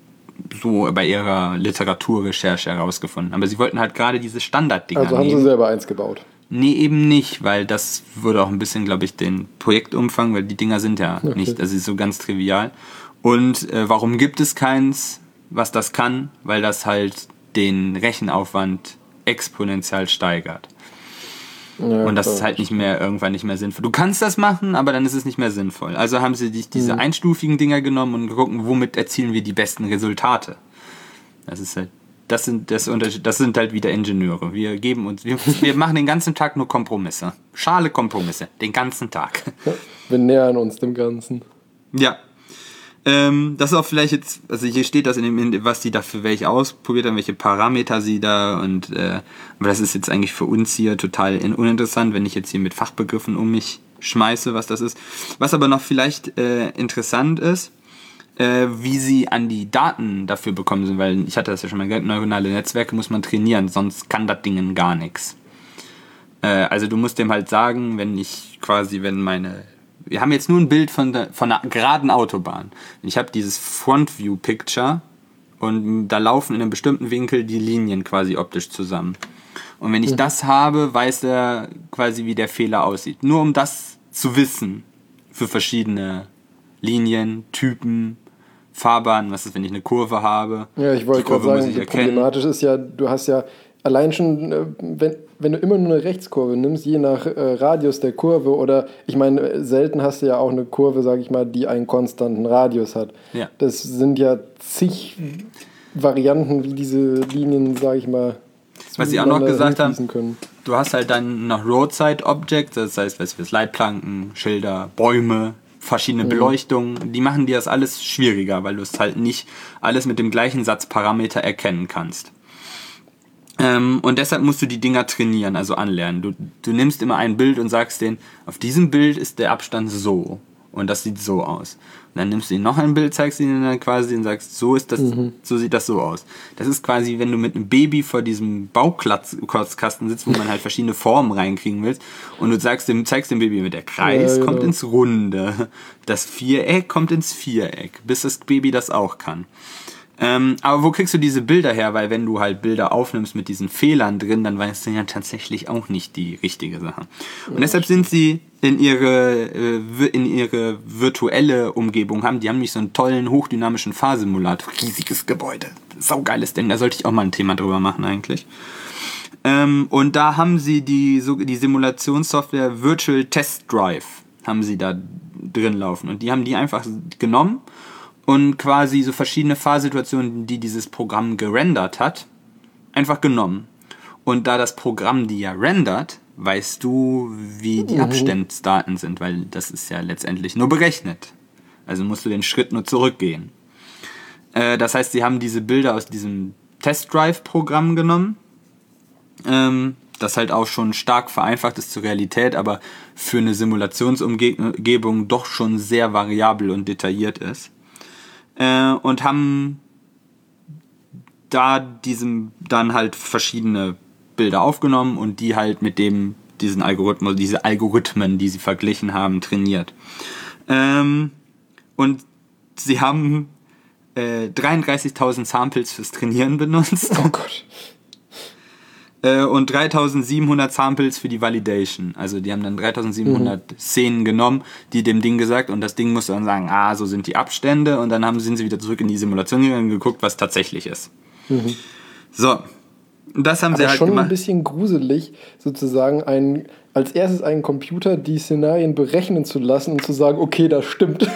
so bei ihrer Literaturrecherche herausgefunden. Aber sie wollten halt gerade diese Standarddinger Also haben nehmen. sie selber eins gebaut? Nee, eben nicht, weil das würde auch ein bisschen, glaube ich, den Projektumfang, weil die Dinger sind ja nicht, also so ganz trivial. Und warum gibt es keins, was das kann? Weil das halt den Rechenaufwand exponentiell steigert. Ja, und das klar. ist halt irgendwann nicht mehr sinnvoll. Du kannst das machen, aber dann ist es nicht mehr sinnvoll. Also haben sie diese einstufigen Dinger genommen und gucken, womit erzielen wir die besten Resultate. Das ist halt, das sind halt wieder Ingenieure. Wir machen den ganzen Tag nur Kompromisse. Schale Kompromisse. Den ganzen Tag. Wir nähern uns dem Ganzen. Ja. Das ist auch vielleicht jetzt, also hier steht das was die da für welche ausprobiert haben, welche Parameter sie da aber das ist jetzt eigentlich für uns hier total uninteressant, wenn ich jetzt hier mit Fachbegriffen um mich schmeiße, was das ist. Was aber noch vielleicht interessant ist, wie sie an die Daten dafür bekommen sind, weil ich hatte das ja schon mal gesagt, neuronale Netzwerke muss man trainieren, sonst kann das Ding gar nichts. Also du musst dem halt sagen, wir haben jetzt nur ein Bild von einer geraden Autobahn. Ich habe dieses Front-View-Picture und da laufen in einem bestimmten Winkel die Linien quasi optisch zusammen. Und wenn ich das habe, weiß er quasi, wie der Fehler aussieht. Nur um das zu wissen für verschiedene Linien, Typen, Fahrbahnen. Was ist, wenn ich eine Kurve habe? Ja, ich wollte gerade sagen, problematisch ist ja, du hast ja allein schon, wenn du immer nur eine Rechtskurve nimmst, je nach Radius der Kurve oder, ich meine, selten hast du ja auch eine Kurve, sage ich mal, die einen konstanten Radius hat. Ja. Das sind ja zig Varianten, wie diese Linien, sage ich mal, was sie auch noch gesagt haben, können. Du hast halt dann noch Roadside Objects, das heißt, Leitplanken, Schilder, Bäume, verschiedene Beleuchtungen, die machen dir das alles schwieriger, weil du es halt nicht alles mit dem gleichen Satz Parameter erkennen kannst. Und deshalb musst du die Dinger trainieren, also anlernen. Du nimmst immer ein Bild und sagst denen, auf diesem Bild ist der Abstand so und das sieht so aus. Und dann nimmst du ihnen noch ein Bild, zeigst ihnen dann quasi und sagst, so sieht das so aus. Das ist quasi, wenn du mit einem Baby vor diesem Baukasten sitzt, wo man halt verschiedene Formen reinkriegen willst und du zeigst dem Baby mit der Kreis kommt ins Runde, das Viereck kommt ins Viereck, bis das Baby das auch kann. Aber wo kriegst du diese Bilder her? Weil wenn du halt Bilder aufnimmst mit diesen Fehlern drin, dann weißt du ja tatsächlich auch nicht die richtige Sache. Und deshalb sind sie in ihre virtuelle Umgebung die haben nämlich so einen tollen, hochdynamischen Fahrsimulator. Riesiges Gebäude. Saugeiles Ding. Da sollte ich auch mal ein Thema drüber machen eigentlich. Und da haben sie die Simulationssoftware Virtual Test Drive haben sie da drin laufen. Und die haben die einfach genommen und quasi so verschiedene Fahrsituationen, die dieses Programm gerendert hat, einfach genommen. Und da das Programm die ja rendert, weißt du, wie die Abstandsdaten sind, weil das ist ja letztendlich nur berechnet. Also musst du den Schritt nur zurückgehen. Das heißt, sie haben diese Bilder aus diesem Test-Drive-Programm genommen, das halt auch schon stark vereinfacht ist zur Realität, aber für eine Simulationsumgebung doch schon sehr variabel und detailliert ist. Und haben da dann halt verschiedene Bilder aufgenommen und die halt mit diese Algorithmen, die sie verglichen haben, trainiert. Und sie haben 33.000 Samples fürs Trainieren benutzt. Oh Gott. Und 3.700 Samples für die Validation. Also die haben dann 3.700 Szenen genommen, die dem Ding gesagt, und das Ding musste dann sagen, so sind die Abstände, und dann sind sie wieder zurück in die Simulation gegangen und geguckt, was tatsächlich ist. So, das haben sie halt schon gemacht. Ein bisschen gruselig, sozusagen als erstes einen Computer die Szenarien berechnen zu lassen und zu sagen, okay, das stimmt.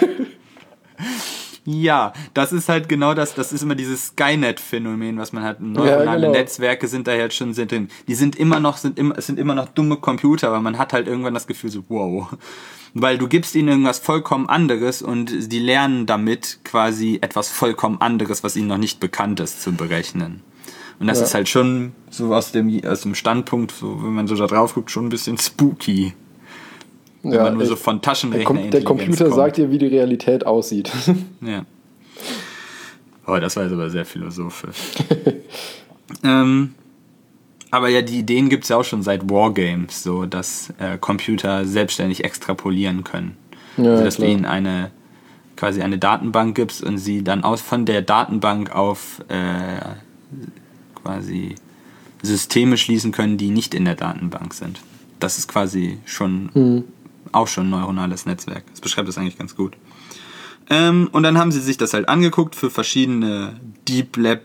Ja, das ist halt genau das ist immer dieses Skynet-Phänomen, was man hat. Neuronale Netzwerke sind da jetzt schon drin. Die sind immer noch dumme Computer, aber man hat halt irgendwann das Gefühl so, wow. Weil du gibst ihnen irgendwas vollkommen anderes und die lernen damit quasi etwas vollkommen anderes, was ihnen noch nicht bekannt ist, zu berechnen. Und das ist halt schon so aus dem Standpunkt, so, wenn man so da drauf guckt, schon ein bisschen spooky. Wenn man nur so von Taschenrechner der Computer kommt. Sagt dir, wie die Realität aussieht. Ja. Oh, das war jetzt aber sehr philosophisch. Aber ja, die Ideen gibt es ja auch schon seit Wargames, so dass Computer selbstständig extrapolieren können. Ja, also, dass du ihnen quasi eine Datenbank gibst und sie dann von der Datenbank auf quasi Systeme schließen können, die nicht in der Datenbank sind. Das ist quasi auch schon ein neuronales Netzwerk. Das beschreibt das eigentlich ganz gut. Und dann haben sie sich das halt angeguckt für verschiedene Deep Lab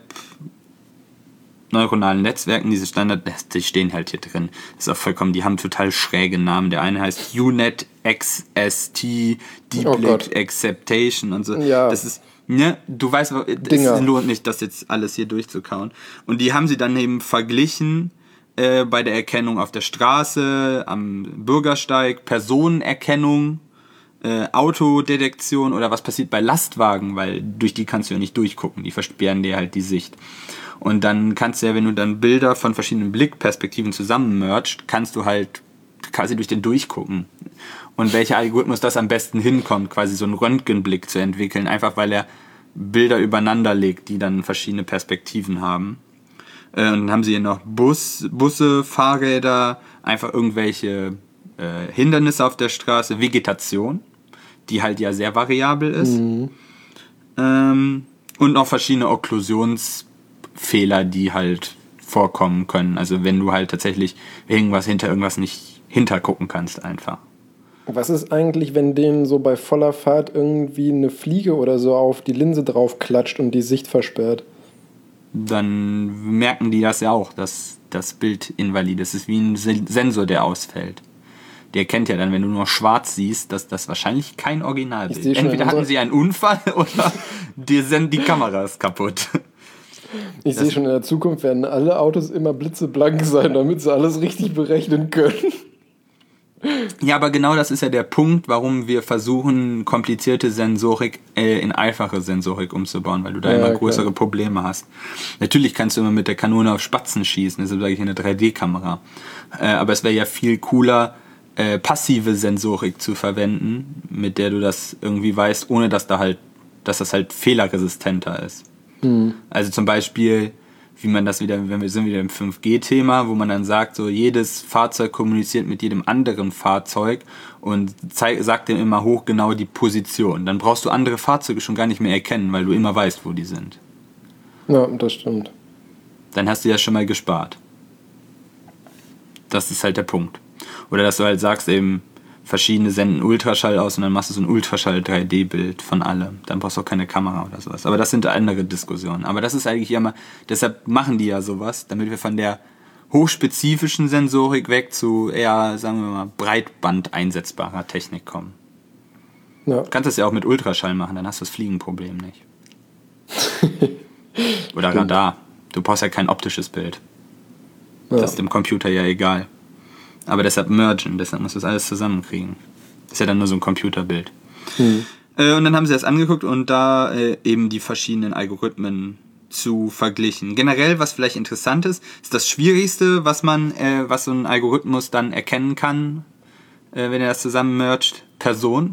neuronalen Netzwerken. Diese die stehen halt hier drin. Das ist auch vollkommen, die haben total schräge Namen. Der eine heißt UNet XST, Deep Lab Acceptation und so. Ja. Das ist, ne, du weißt, es lohnt nicht, das jetzt alles hier durchzukauen. Und die haben sie dann eben verglichen bei der Erkennung auf der Straße, am Bürgersteig, Personenerkennung, Autodetektion oder was passiert bei Lastwagen, weil durch die kannst du ja nicht durchgucken, die versperren dir halt die Sicht. Und dann kannst du ja, wenn du dann Bilder von verschiedenen Blickperspektiven zusammenmergst, kannst du halt quasi durch den durchgucken. Und welcher Algorithmus das am besten hinkommt, quasi so einen Röntgenblick zu entwickeln, einfach weil er Bilder übereinander legt, die dann verschiedene Perspektiven haben. Und dann haben sie hier noch Busse, Fahrräder, einfach irgendwelche Hindernisse auf der Straße, Vegetation, die halt ja sehr variabel ist. Und auch verschiedene Okklusionsfehler, die halt vorkommen können. Also wenn du halt tatsächlich hinter irgendwas nicht hintergucken kannst einfach. Was ist eigentlich, wenn denen so bei voller Fahrt irgendwie eine Fliege oder so auf die Linse drauf klatscht und die Sicht versperrt? Dann merken die das ja auch, dass das Bild invalid ist. Es ist wie ein Sensor, der ausfällt. Der erkennt ja dann, wenn du nur schwarz siehst, dass das wahrscheinlich kein Originalbild ist. Entweder hatten sie einen Unfall oder die Kamera ist kaputt. Ich sehe schon, in der Zukunft werden alle Autos immer blitzeblank sein, damit sie alles richtig berechnen können. Ja, aber genau das ist ja der Punkt, warum wir versuchen, komplizierte Sensorik in einfache Sensorik umzubauen, weil du da immer größere Probleme hast. Natürlich kannst du immer mit der Kanone auf Spatzen schießen, deshalb sage ich eine 3D-Kamera. Aber es wäre ja viel cooler, passive Sensorik zu verwenden, mit der du das irgendwie weißt, ohne dass das halt fehlerresistenter ist. Also zum Beispiel, wie man das wir sind wieder im 5G-Thema, wo man dann sagt, so jedes Fahrzeug kommuniziert mit jedem anderen Fahrzeug und sagt dem immer hochgenau die Position. Dann brauchst du andere Fahrzeuge schon gar nicht mehr erkennen, weil du immer weißt, wo die sind. Ja, das stimmt. Dann hast du ja schon mal gespart. Das ist halt der Punkt. Oder dass du halt sagst eben, verschiedene senden Ultraschall aus und dann machst du so ein Ultraschall-3D-Bild von allem. Dann brauchst du auch keine Kamera oder sowas. Aber das sind andere Diskussionen. Aber das ist eigentlich immer, deshalb machen die ja sowas, damit wir von der hochspezifischen Sensorik weg zu eher, sagen wir mal, Breitband einsetzbarer Technik kommen. Ja. Du kannst das ja auch mit Ultraschall machen, dann hast du das Fliegenproblem nicht. Oder Radar. Du brauchst ja kein optisches Bild. Ja. Das ist dem Computer ja egal. Aber deshalb deshalb musst du das alles zusammenkriegen. Das ist ja dann nur so ein Computerbild. Und dann haben sie das angeguckt und da eben die verschiedenen Algorithmen zu verglichen. Generell, was vielleicht interessant ist das Schwierigste, was so ein Algorithmus dann erkennen kann, wenn er das zusammen mergt, Person.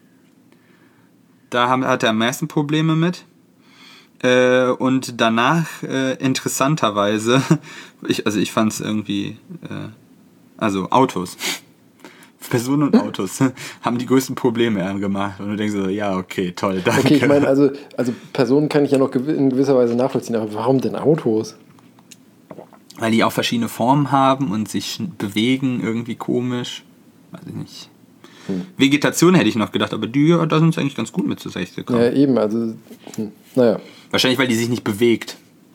Da hat er am meisten Probleme mit. Und danach, interessanterweise, ich fand es irgendwie... Also Autos. Personen und Autos haben die größten Probleme gemacht. Und du denkst so, ja, okay, toll, danke. Okay, ich meine, also Personen kann ich ja noch in gewisser Weise nachvollziehen, aber warum denn Autos? Weil die auch verschiedene Formen haben und sich bewegen, irgendwie komisch. Weiß ich nicht. Vegetation hätte ich noch gedacht, aber da sind sie eigentlich ganz gut mit zurechtgekommen. Ja, eben, also, naja. Wahrscheinlich, weil die sich nicht bewegt.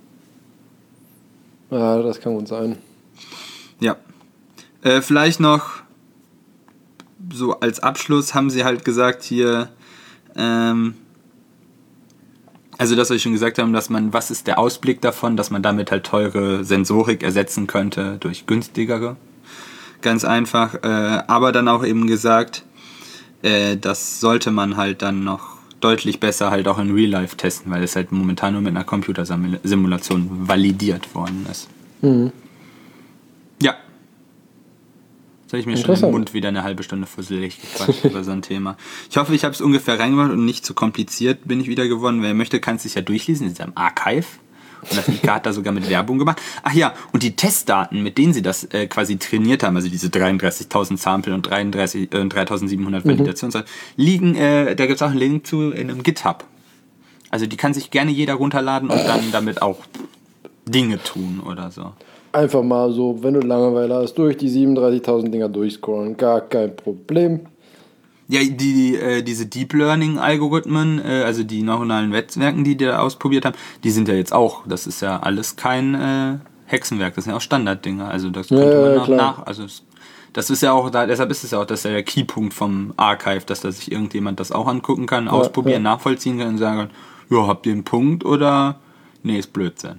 Ja, das kann gut sein. Ja. Vielleicht noch so als Abschluss haben sie halt gesagt hier, also das, was ich schon gesagt habe, was ist der Ausblick davon, dass man damit halt teure Sensorik ersetzen könnte durch günstigere. Ganz einfach. Aber dann auch eben gesagt, das sollte man halt dann noch deutlich besser halt auch in Real Life testen, weil es halt momentan nur mit einer Computersimulation validiert worden ist. Ja. Jetzt habe ich mir schon im Mund wieder eine halbe Stunde fusselig gequatscht über so ein Thema. Ich hoffe, ich habe es ungefähr reingemacht und nicht zu kompliziert bin ich wieder geworden. Wer möchte, kann es sich ja durchlesen in diesem Archive. Und das Mika hat da sogar mit Werbung gemacht. Ach ja, und die Testdaten, mit denen sie das quasi trainiert haben, also diese 33.000 Sample und 3.700 Validationsdaten, liegen, da gibt es auch einen Link zu in einem GitHub. Also die kann sich gerne jeder runterladen und dann damit auch Dinge tun oder so. Einfach mal so, wenn du Langeweile hast, durch die 37.000 Dinger durchscrollen, gar kein Problem. Ja, diese Deep Learning Algorithmen, also die neuronalen Netzwerken, die da ausprobiert haben, die sind ja jetzt auch, das ist ja alles kein Hexenwerk, das sind ja auch Standarddinger, also das könnte man also das ist ja auch, deshalb ist es ja auch, das ist ja der Keypunkt vom Archive, dass da sich irgendjemand das auch angucken kann, ausprobieren, nachvollziehen kann und sagen kann, ja, habt ihr einen Punkt oder nee, ist Blödsinn.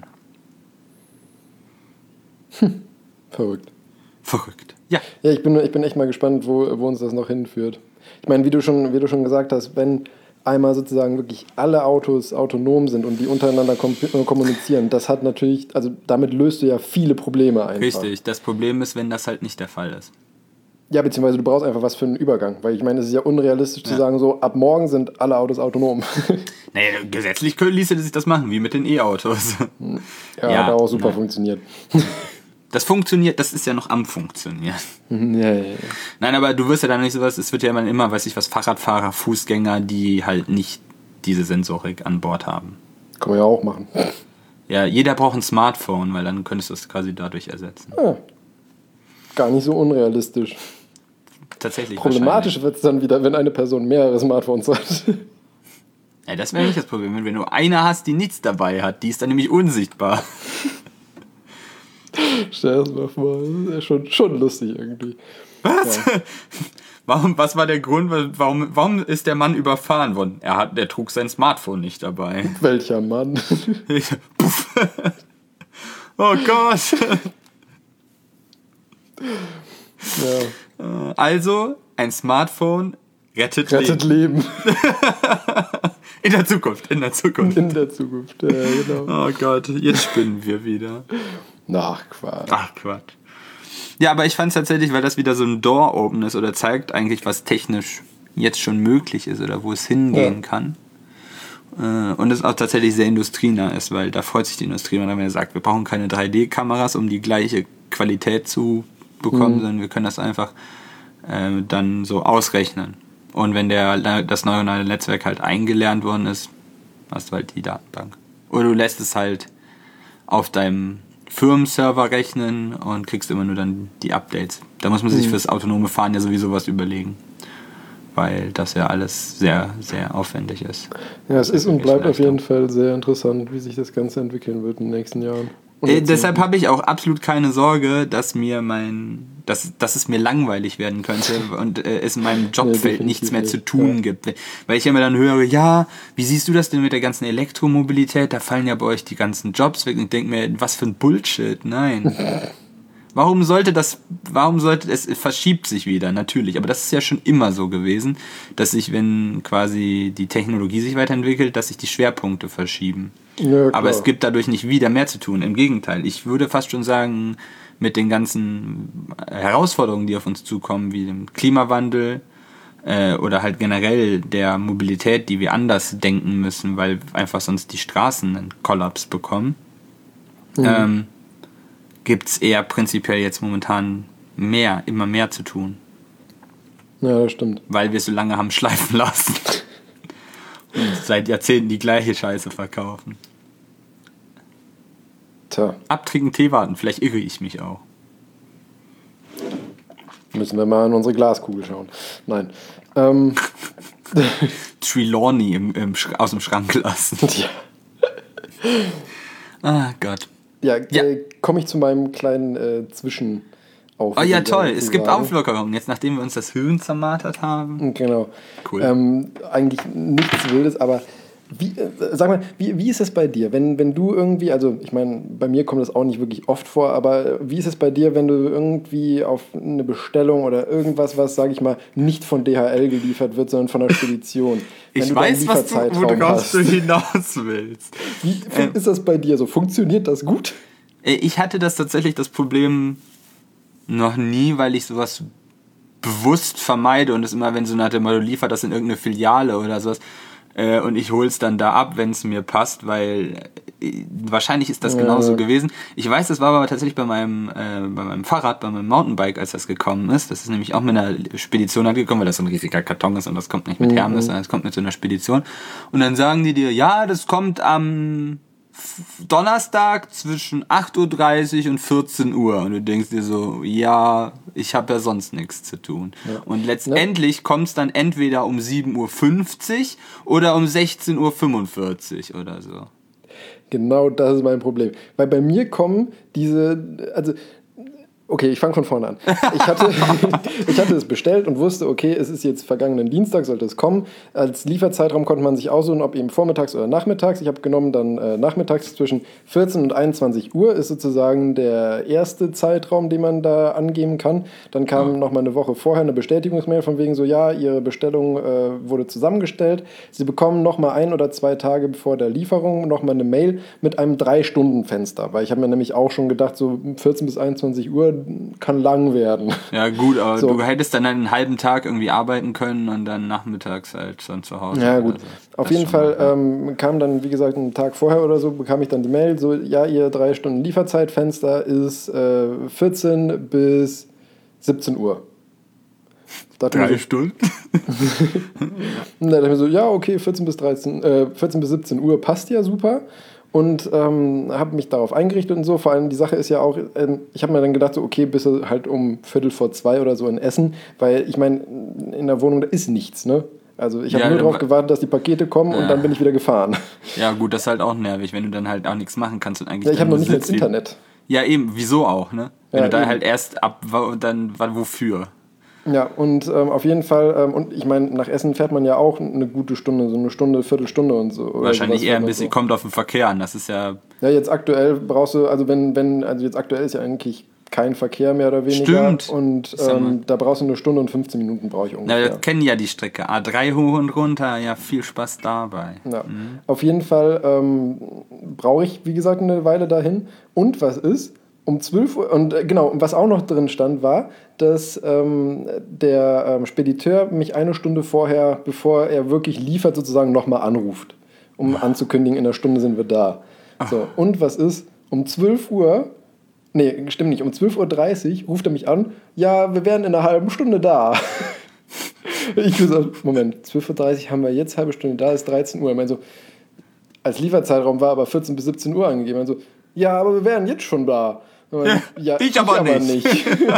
Verrückt. Ja. Ja, ich bin echt mal gespannt, wo uns das noch hinführt. Ich meine, wie du schon gesagt hast, wenn einmal sozusagen wirklich alle Autos autonom sind und die untereinander kommunizieren, das hat natürlich, also damit löst du ja viele Probleme einfach. Richtig, das Problem ist, wenn das halt nicht der Fall ist. Ja, beziehungsweise du brauchst einfach was für einen Übergang, weil ich meine, es ist ja unrealistisch zu sagen, so ab morgen sind alle Autos autonom. Nee, gesetzlich ließe sich das machen, wie mit den E-Autos. Ja, hat auch super funktioniert. Das funktioniert, das ist ja noch am Funktionieren. Ja. Nein, aber du wirst ja dann nicht sowas, es wird ja immer, weiß ich was, Fahrradfahrer, Fußgänger, die halt nicht diese Sensorik an Bord haben. Kann man ja auch machen. Ja, jeder braucht ein Smartphone, weil dann könntest du es quasi dadurch ersetzen. Ja. Gar nicht so unrealistisch. Tatsächlich. Problematisch wird es dann wieder, wenn eine Person mehrere Smartphones hat. Ja, das wäre nicht das Problem. Wenn du eine hast, die nichts dabei hat, die ist dann nämlich unsichtbar. Stell das mal vor, das ist ja schon lustig irgendwie. Was? Ja. Was war der Grund, warum ist der Mann überfahren worden? Der trug sein Smartphone nicht dabei. Welcher Mann? Oh Gott. Ja. Also, ein Smartphone rettet Leben. In der Zukunft. In der Zukunft, ja, genau. Oh Gott, jetzt spinnen wir wieder. Ach, Quatsch. Ja, aber ich fand es tatsächlich, weil das wieder so ein Door-Open ist oder zeigt eigentlich, was technisch jetzt schon möglich ist oder wo es hingehen kann. Und es auch tatsächlich sehr industrienah ist, weil da freut sich die Industrie, wenn er sagt, wir brauchen keine 3D-Kameras, um die gleiche Qualität zu bekommen, sondern wir können das einfach dann so ausrechnen. Und wenn das neuronale Netzwerk halt eingelernt worden ist, hast du halt die Datenbank. Oder du lässt es halt auf deinem Firmenserver rechnen und kriegst immer nur dann die Updates. Da muss man sich fürs autonome Fahren ja sowieso was überlegen. Weil das ja alles sehr, sehr aufwendig ist. Ja, es ist und bleibt auf jeden Fall sehr interessant, wie sich das Ganze entwickeln wird in den nächsten Jahren. Deshalb habe ich auch absolut keine Sorge, dass es mir langweilig werden könnte und es in meinem Jobfeld nichts mehr zu tun gibt. Weil ich immer dann höre, ja, wie siehst du das denn mit der ganzen Elektromobilität? Da fallen ja bei euch die ganzen Jobs weg. Und ich denke mir, was für ein Bullshit. Nein. Warum sollte es verschiebt sich wieder, natürlich. Aber das ist ja schon immer so gewesen, dass sich, wenn quasi die Technologie sich weiterentwickelt, dass sich die Schwerpunkte verschieben. Ja, aber es gibt dadurch nicht wieder mehr zu tun. Im Gegenteil. Ich würde fast schon sagen, mit den ganzen Herausforderungen, die auf uns zukommen, wie dem Klimawandel oder halt generell der Mobilität, die wir anders denken müssen, weil einfach sonst die Straßen einen Kollaps bekommen, gibt es eher prinzipiell jetzt momentan immer mehr zu tun. Ja, das stimmt. Weil wir es so lange haben schleifen lassen. Und seit Jahrzehnten die gleiche Scheiße verkaufen. Tja. Abtrinken, Tee warten, vielleicht irre ich mich auch. Müssen wir mal in unsere Glaskugel schauen. Nein. Trelawney aus dem Schrank lassen. Ja. Ah Gott. Ja. Komme ich zu meinem kleinen Zwischenauflockerung. Oh ja, toll. Es gibt Auflockerungen, jetzt nachdem wir uns das Hirn zermartert haben. Genau. Cool. Eigentlich nichts Wildes, aber sag mal, wie ist es bei dir? Wenn du irgendwie, also ich meine, bei mir kommt das auch nicht wirklich oft vor, aber wie ist es bei dir, wenn du irgendwie auf eine Bestellung oder irgendwas, was, sag ich mal, nicht von DHL geliefert wird, sondern von der Spedition? Ich weiß, worauf du hinaus willst. Wie ist das bei dir so? Funktioniert das gut? Ich hatte das Problem noch nie, weil ich sowas bewusst vermeide und es immer, wenn so nach dem Motto liefert das in irgendeine Filiale oder sowas, und ich hol's dann da ab, wenn es mir passt, weil wahrscheinlich ist das genauso gewesen. Ich weiß, das war aber tatsächlich bei meinem Fahrrad, bei meinem Mountainbike, als das gekommen ist. Das ist nämlich auch mit einer Spedition angekommen, weil das so ein riesiger Karton ist und das kommt nicht mit Hermes, sondern das kommt mit so einer Spedition. Und dann sagen die dir, ja, das kommt am Donnerstag zwischen 8.30 Uhr und 14 Uhr. Und du denkst dir so, ja, ich habe ja sonst nichts zu tun. Ja. Und letztendlich kommt es dann entweder um 7.50 Uhr oder um 16.45 Uhr oder so. Genau das ist mein Problem. Weil bei mir kommen okay, ich fange von vorne an. Ich hatte es bestellt und wusste, okay, es ist jetzt vergangenen Dienstag, sollte es kommen. Als Lieferzeitraum konnte man sich aussuchen, ob eben vormittags oder nachmittags. Ich habe genommen dann nachmittags zwischen 14 und 21 Uhr ist sozusagen der erste Zeitraum, den man da angeben kann. Dann kam nochmal eine Woche vorher eine Bestätigungsmail von wegen so, ja, Ihre Bestellung wurde zusammengestellt. Sie bekommen nochmal 1 oder 2 Tage vor der Lieferung nochmal eine Mail mit einem 3-Stunden-Fenster. Weil ich habe mir nämlich auch schon gedacht, so 14 bis 21 Uhr kann lang werden. Ja gut, aber du hättest dann einen halben Tag irgendwie arbeiten können und dann nachmittags halt schon zu Hause. Ja gut, auf jeden Fall kam dann, wie gesagt, einen Tag vorher oder so, bekam ich dann die Mail, so, ja, Ihr 3-Stunden Lieferzeitfenster ist 14 bis 17 Uhr. 3 Stunden? Und dann dachte ich mir so, ja, okay, 14 bis 17 Uhr passt ja super. Und habe mich darauf eingerichtet und so. Vor allem die Sache ist ja auch, ich habe mir dann gedacht, so okay, bis halt um 1:45 oder so in Essen, weil ich meine, in der Wohnung da ist nichts, ne? Also ich habe nur darauf gewartet, dass die Pakete kommen und dann bin ich wieder gefahren. Ja gut, das ist halt auch nervig, wenn du dann halt auch nichts machen kannst und eigentlich. Ja, ich habe noch nicht mal das Internet. Ja eben, wieso auch, ne? Wenn du da halt erst dann wofür? Ja, und auf jeden Fall, und ich meine, nach Essen fährt man ja auch eine gute Stunde, so eine Stunde, Viertelstunde und so. Wahrscheinlich eher ein bisschen, kommt auf den Verkehr an, das ist ja... Ja, jetzt aktuell brauchst du, also jetzt aktuell ist ja eigentlich kein Verkehr mehr oder weniger. Stimmt. Und da brauchst du 1 Stunde und 15 Minuten brauche ich ungefähr. Ja, wir kennen ja die Strecke, A3 hoch und runter, ja, viel Spaß dabei. Ja, auf jeden Fall brauche ich, wie gesagt, eine Weile dahin. Und was ist? Um 12 Uhr, und genau, was auch noch drin stand, war, dass der Spediteur mich 1 Stunde vorher, bevor er wirklich liefert, sozusagen nochmal anruft, um anzukündigen, in 1 Stunde sind wir da. So, und was ist? Um 12 Uhr, nee, stimmt nicht, um 12:30 Uhr ruft er mich an, ja, wir wären in einer halben Stunde da. Ich gesagt, Moment, 12:30 Uhr haben wir jetzt, halbe Stunde da, ist 13 Uhr. Ich meine so, als Lieferzeitraum war aber 14 bis 17 Uhr angegeben. Also, ja, aber wir wären jetzt schon da. Ja, ich aber nicht.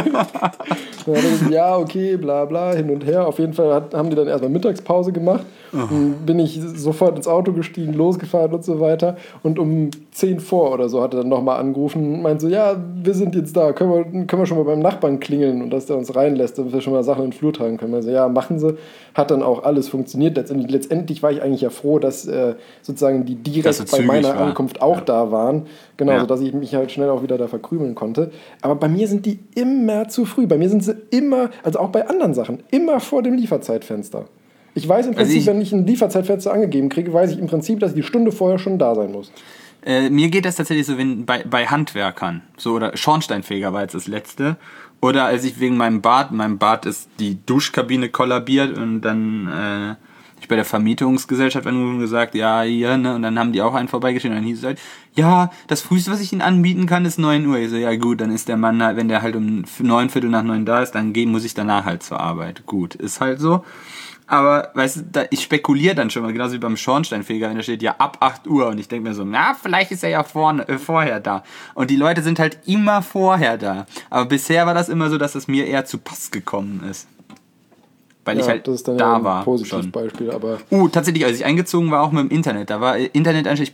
Ja, okay, bla bla, hin und her. Auf jeden Fall haben die dann erstmal Mittagspause gemacht. Dann bin ich sofort ins Auto gestiegen, losgefahren und so weiter. Und um 10 vor oder so hat er dann nochmal angerufen und meinte so, ja, wir sind jetzt da, können wir schon mal beim Nachbarn klingeln und dass der uns reinlässt, damit wir schon mal Sachen in den Flur tragen können. Also ja, machen sie. Hat dann auch alles funktioniert. Letztendlich war ich eigentlich ja froh, dass sozusagen die direkt bei meiner Ankunft auch da waren. Genau, sodass ich mich halt schnell auch wieder da verkrümeln konnte. Aber bei mir sind die immer zu früh. Bei mir sind sie immer, also auch bei anderen Sachen, immer vor dem Lieferzeitfenster. Ich weiß im Prinzip, wenn ich ein Lieferzeitfenster angegeben kriege, weiß ich im Prinzip, dass ich die Stunde vorher schon da sein muss. Mir geht das tatsächlich so, wenn bei Handwerkern, so, oder Schornsteinfeger war jetzt das letzte, oder als ich wegen meinem Bad ist die Duschkabine kollabiert und dann ich bei der Vermietungsgesellschaft angerufen und gesagt, ja, hier, ne, und dann haben die auch einen vorbeigeschickt und dann hieß es halt, ja, das früheste, was ich Ihnen anbieten kann, ist 9 Uhr. Ich so, ja gut, dann ist der Mann halt, wenn der halt um 9:15 da ist, dann muss ich danach halt zur Arbeit. Gut, ist halt so. Aber, weißt du, ich spekuliere dann schon mal, genauso wie beim Schornsteinfeger, wenn da steht, ja, ab 8 Uhr. Und ich denke mir so, na, vielleicht ist er ja vorher da. Und die Leute sind halt immer vorher da. Aber bisher war das immer so, dass es mir eher zu Pass gekommen ist. Weil ich halt das ist dann da ein war. Positives Beispiel, aber... Tatsächlich, als ich eingezogen war, auch mit dem Internet. Da war Internetanschluss, ich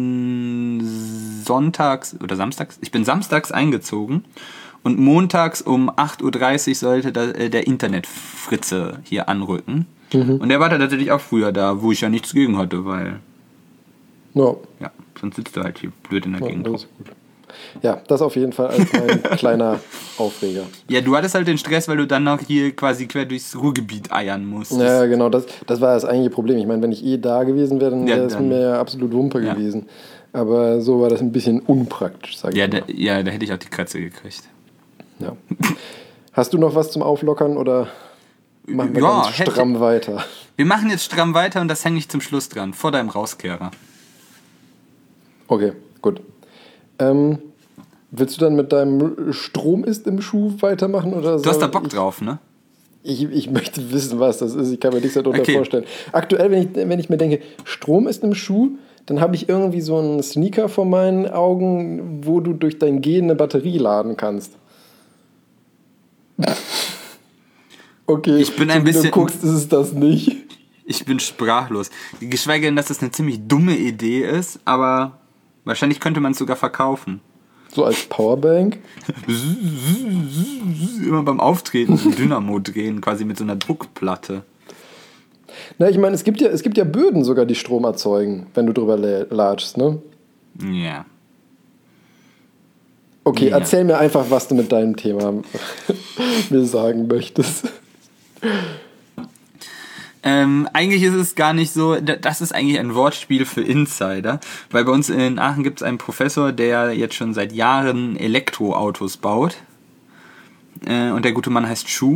bin sonntags oder samstags, ich bin samstags eingezogen. Und montags um 8:30 Uhr sollte der Internetfritze hier anrücken. Und der war dann tatsächlich auch früher da, wo ich ja nichts gegen hatte, weil... No. Ja, sonst sitzt du halt hier blöd in der Gegend. Das ist gut. Ja, das auf jeden Fall als mein kleiner Aufreger. Ja, du hattest halt den Stress, weil du dann noch hier quasi quer durchs Ruhrgebiet eiern musst. Ja, genau, das war das eigentliche Problem. Ich meine, wenn ich da gewesen wäre, dann wäre es mir ja absolut Wumpe gewesen. Aber so war das ein bisschen unpraktisch, sag ich mal. Da hätte ich auch die Kratze gekriegt. Ja. Hast du noch was zum Auflockern oder? Machen wir ganz stramm weiter. Wir machen jetzt stramm weiter und das hänge ich zum Schluss dran, vor deinem Rauskehrer. Okay, gut. Willst du dann mit deinem Strom ist im Schuh weitermachen? Oder du hast da Bock drauf, ne? Ich möchte wissen, was das ist. Ich kann mir nichts darunter vorstellen. Aktuell, wenn ich mir denke, Strom ist im Schuh, dann habe ich irgendwie so einen Sneaker vor meinen Augen, wo du durch dein Gehen eine Batterie laden kannst. Okay, ich bin ein bisschen, du guckst, ist es das nicht. Ich bin sprachlos. Geschweige denn, dass das eine ziemlich dumme Idee ist, aber wahrscheinlich könnte man es sogar verkaufen. So als Powerbank? Immer beim Auftreten Dynamo drehen, quasi mit so einer Druckplatte. Na, ich meine, es gibt ja Böden sogar, die Strom erzeugen, wenn du drüber latschst, ne? Ja. Okay, erzähl mir einfach, was du mit deinem Thema mir sagen möchtest. Eigentlich ist es gar nicht so, das ist eigentlich ein Wortspiel für Insider, weil bei uns in Aachen gibt es einen Professor, der jetzt schon seit Jahren Elektroautos baut. Und der gute Mann heißt Schuh.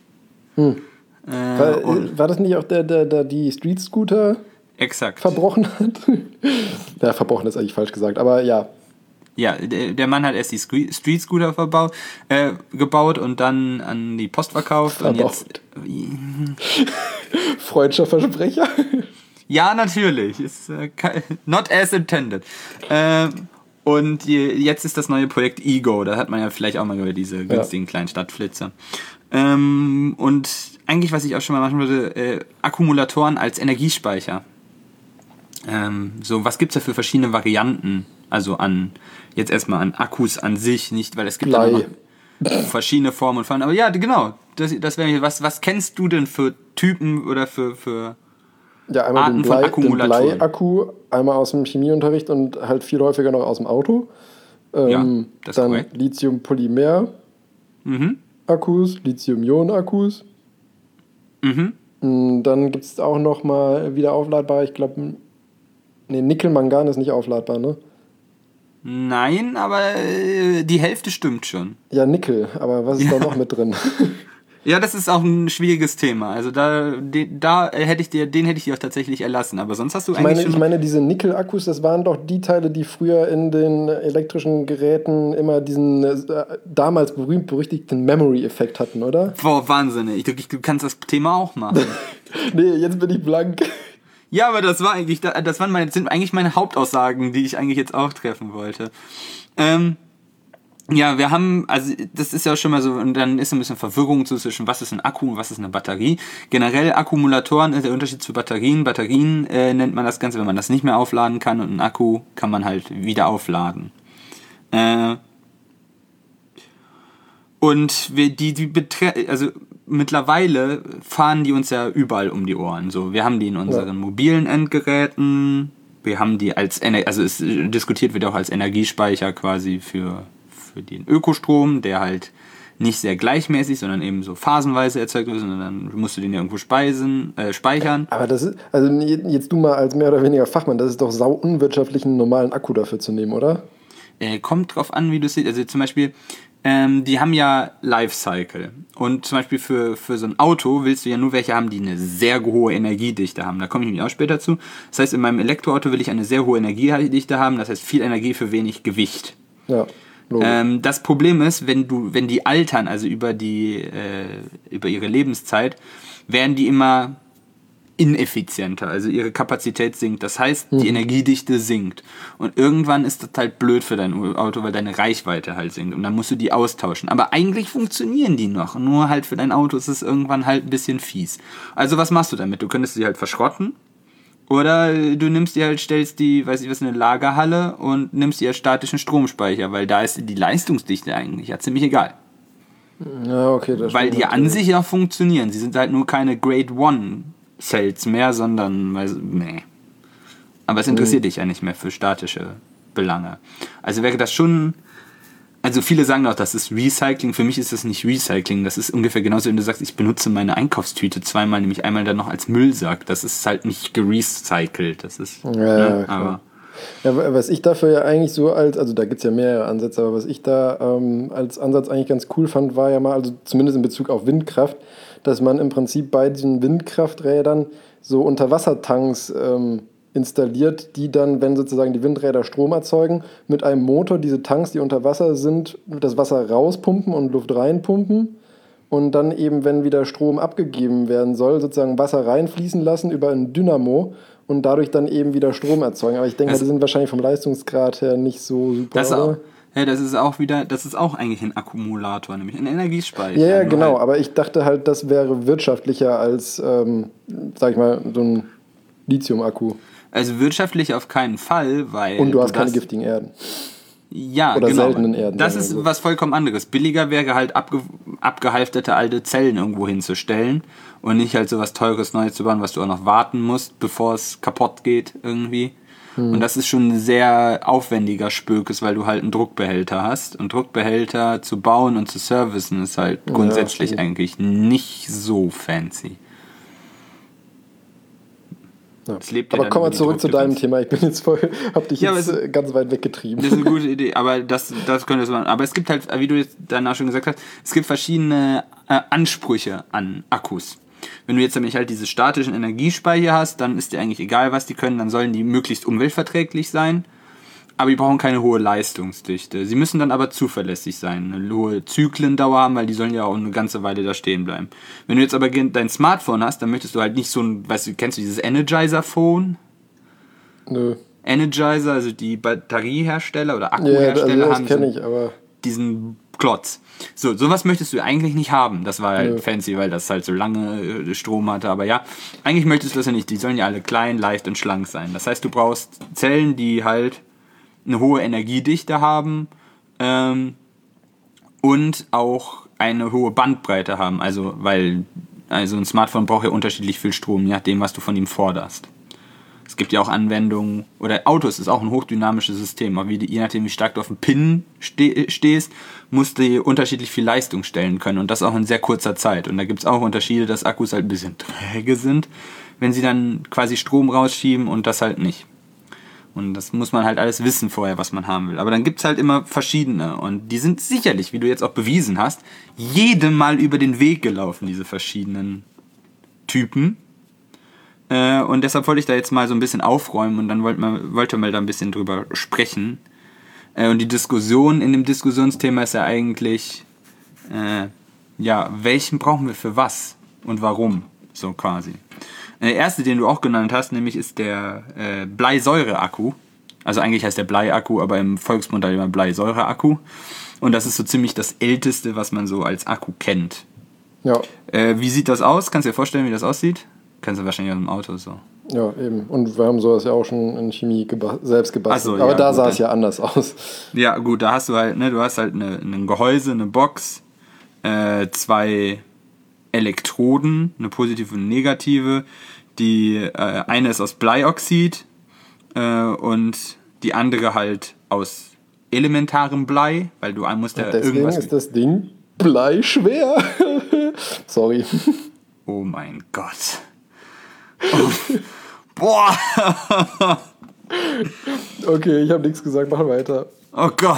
War das nicht auch der die Street Scooter verbrochen hat? Ja, verbrochen ist eigentlich falsch gesagt, aber ja. Ja, der Mann hat erst die Street Scooter gebaut und dann an die Post verkauft. Und jetzt freudscher Versprecher? Ja, natürlich. Ist, not as intended. Und jetzt ist das neue Projekt Ego. Da hat man ja vielleicht auch mal über diese günstigen kleinen Stadtflitzer. Und eigentlich, was ich auch schon mal machen würde, Akkumulatoren als Energiespeicher. So, was gibt's da für verschiedene Varianten? Also jetzt erstmal an Akkus an sich, nicht, weil es gibt ja noch verschiedene Formen und Farben. Aber ja, genau, das wäre was kennst du denn für Typen oder für ja, einmal Arten von Akkumulatoren? Den Blei-Akku, einmal aus dem Chemieunterricht und halt viel häufiger noch aus dem Auto. Das dann ist korrekt. Lithium-Polymer-Akkus, Lithium-Ionen-Akkus. Dann gibt es auch noch mal wieder aufladbar, ich glaube, Nickel-Mangan ist nicht aufladbar, ne? Nein, aber die Hälfte stimmt schon. Ja, Nickel, aber was ist da noch mit drin? Ja, das ist auch ein schwieriges Thema. Also den hätte ich dir auch tatsächlich erlassen. Aber sonst hast du Ich meine, diese Nickel-Akkus, das waren doch die Teile, die früher in den elektrischen Geräten immer diesen damals berühmt-berüchtigten Memory-Effekt hatten, oder? Boah, Wahnsinn. Du kannst das Thema auch machen. Nee, jetzt bin ich blank. Ja, aber das sind eigentlich meine Hauptaussagen, die ich eigentlich jetzt auch treffen wollte. Ja, wir haben, also das ist ja schon mal so, und dann ist ein bisschen Verwirrung zwischen was ist ein Akku und was ist eine Batterie. Generell Akkumulatoren ist der Unterschied zu Batterien. Batterien nennt man das Ganze, wenn man das nicht mehr aufladen kann, und einen Akku kann man halt wieder aufladen. Und also mittlerweile fahren die uns ja überall um die Ohren. So, wir haben die in unseren mobilen Endgeräten, wir haben die als also es diskutiert wird auch als Energiespeicher quasi für den Ökostrom, der halt nicht sehr gleichmäßig, sondern eben so phasenweise erzeugt wird, sondern dann musst du den ja irgendwo speichern. Aber das ist, also jetzt du mal als mehr oder weniger Fachmann, das ist doch sau unwirtschaftlich, einen normalen Akku dafür zu nehmen, oder? Kommt drauf an, wie du es siehst. Also zum Beispiel, die haben ja Lifecycle. Und zum Beispiel für so ein Auto willst du ja nur welche haben, die eine sehr hohe Energiedichte haben. Da komme ich nämlich auch später zu. Das heißt, in meinem Elektroauto will ich eine sehr hohe Energiedichte haben. Das heißt, viel Energie für wenig Gewicht. Ja. Das Problem ist, wenn die altern, also über ihre Lebenszeit, werden die immer ineffizienter, also ihre Kapazität sinkt. Das heißt, die Energiedichte sinkt. Und irgendwann ist das halt blöd für dein Auto, weil deine Reichweite halt sinkt. Und dann musst du die austauschen. Aber eigentlich funktionieren die noch. Nur halt für dein Auto ist es irgendwann halt ein bisschen fies. Also was machst du damit? Du könntest sie halt verschrotten. Oder du nimmst die halt, stellst die, weiß ich was, in eine Lagerhalle und nimmst die als statischen Stromspeicher, weil da ist die Leistungsdichte eigentlich ja ziemlich egal. Ja, okay, das weil die an sich ja funktionieren. Sie sind halt nur keine Grade 1 Cells mehr, sondern, nee. Aber es interessiert dich ja nicht mehr für statische Belange. Also wäre das schon, also viele sagen auch, das ist Recycling. Für mich ist das nicht Recycling. Das ist ungefähr genauso, wenn du sagst, ich benutze meine Einkaufstüte zweimal, nämlich einmal dann noch als Müllsack. Das ist halt nicht gerecycelt. Das ist, ja, aber Ja, was ich dafür ja eigentlich so also da gibt es ja mehrere Ansätze, aber was ich da als Ansatz eigentlich ganz cool fand, war ja mal, also zumindest in Bezug auf Windkraft, dass man im Prinzip bei diesen Windkrafträdern so Unterwassertanks installiert, die dann, wenn sozusagen die Windräder Strom erzeugen, mit einem Motor diese Tanks, die unter Wasser sind, das Wasser rauspumpen und Luft reinpumpen und dann eben, wenn wieder Strom abgegeben werden soll, sozusagen Wasser reinfließen lassen über ein Dynamo und dadurch dann eben wieder Strom erzeugen. Aber ich denke, die sind wahrscheinlich vom Leistungsgrad her nicht so super, das oder? Das ist auch eigentlich ein Akkumulator, nämlich ein Energiespeicher. Ja, genau, aber ich dachte halt, das wäre wirtschaftlicher als, sag ich mal, so ein Lithium-Akku. Also wirtschaftlich auf keinen Fall, weil... Und du hast keine giftigen Erden. Ja, oder genau. Seltenen Erden. Das ist so. Was vollkommen anderes. Billiger wäre halt abgehalfterte alte Zellen irgendwo hinzustellen und nicht halt so was Teures Neues zu bauen, was du auch noch warten musst, bevor es kaputt geht irgendwie. Und das ist schon ein sehr aufwendiger Spökes, weil du halt einen Druckbehälter hast. Und Druckbehälter zu bauen und zu servicen ist halt grundsätzlich eigentlich nicht so fancy. Ja. Aber kommen wir zurück zu deinem Thema. Ich bin jetzt hab dich ganz weit weggetrieben. Das ist eine gute Idee, aber das könnte man. Aber es gibt halt, wie du jetzt danach schon gesagt hast, es gibt verschiedene Ansprüche an Akkus. Wenn du jetzt nämlich halt diese statischen Energiespeicher hast, dann ist dir eigentlich egal, was die können, dann sollen die möglichst umweltverträglich sein, aber die brauchen keine hohe Leistungsdichte. Sie müssen dann aber zuverlässig sein, eine hohe Zyklendauer haben, weil die sollen ja auch eine ganze Weile da stehen bleiben. Wenn du jetzt aber dein Smartphone hast, dann möchtest du halt nicht so ein, kennst du dieses Energizer-Phone? Nö. Energizer, also die Batteriehersteller oder Akkuhersteller das kenne ich, aber diesen Klotz. So, sowas möchtest du eigentlich nicht haben. Das war halt fancy, weil das halt so lange Strom hatte. Aber ja, eigentlich möchtest du das ja nicht. Die sollen ja alle klein, leicht und schlank sein. Das heißt, du brauchst Zellen, die halt eine hohe Energiedichte haben und auch eine hohe Bandbreite haben. Also ein Smartphone braucht ja unterschiedlich viel Strom, je nachdem, was du von ihm forderst. Es gibt ja auch Anwendungen, oder Autos ist auch ein hochdynamisches System, aber je nachdem, wie stark du auf dem Pin stehst, musst du unterschiedlich viel Leistung stellen können und das auch in sehr kurzer Zeit. Und da gibt es auch Unterschiede, dass Akkus halt ein bisschen träge sind, wenn sie dann quasi Strom rausschieben und das halt nicht. Und das muss man halt alles wissen vorher, was man haben will. Aber dann gibt es halt immer verschiedene und die sind sicherlich, wie du jetzt auch bewiesen hast, jedem Mal über den Weg gelaufen, diese verschiedenen Typen. Und deshalb wollte ich da jetzt mal so ein bisschen aufräumen und dann wollte mal da ein bisschen drüber sprechen. Und die Diskussion in dem Diskussionsthema ist ja eigentlich, welchen brauchen wir für was und warum, so quasi. Der erste, den du auch genannt hast, nämlich ist der Bleisäure-Akku. Also eigentlich heißt der Bleiakku, aber im Volksmund halt immer Bleisäure-Akku. Und das ist so ziemlich das Älteste, was man so als Akku kennt. Ja. Wie sieht das aus? Kannst du dir vorstellen, wie das aussieht? Kennst du wahrscheinlich aus dem Auto so. Ja, eben. Und wir haben sowas ja auch schon in Chemie selbst gebastelt. So, aber ja, da gut, sah es ja anders aus. Ja, gut, da hast du halt, du hast halt ein Gehäuse, eine Box, 2 Elektroden, eine positive und eine negative. Die eine ist aus Bleioxid und die andere halt aus elementarem Blei, weil du musst ja deswegen irgendwas... ist das Ding bleischwer. Sorry. Oh mein Gott. Oh. Boah. Okay, ich habe nichts gesagt, mach weiter. Oh Gott.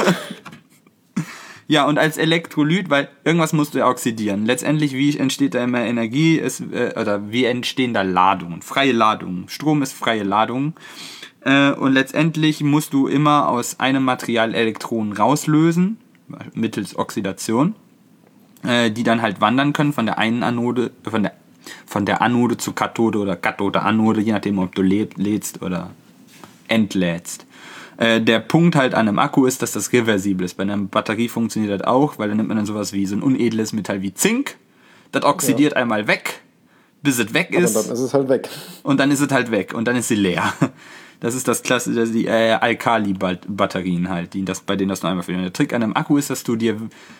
Ja, und als Elektrolyt, weil irgendwas musst du ja oxidieren. Letztendlich, wie entsteht da immer Energie, oder wie entstehen da Ladungen, freie Ladungen. Strom ist freie Ladung. Und letztendlich musst du immer aus einem Material Elektronen rauslösen, mittels Oxidation, die dann halt wandern können von der einen Anode, von der Anode zu Kathode oder Kathode Anode, je nachdem, ob du lädst oder entlädst. Der Punkt halt an einem Akku ist, dass das reversibel ist. Bei einer Batterie funktioniert das auch, weil dann nimmt man dann sowas wie so ein unedles Metall wie Zink, das oxidiert einmal weg, bis es weg ist. Und dann ist es halt weg. Und dann ist es halt weg und dann ist sie leer. Das ist das klassische, die Alkali-Batterien halt, bei denen das nur einmal fehlt. Der Trick an einem Akku ist, dass du dir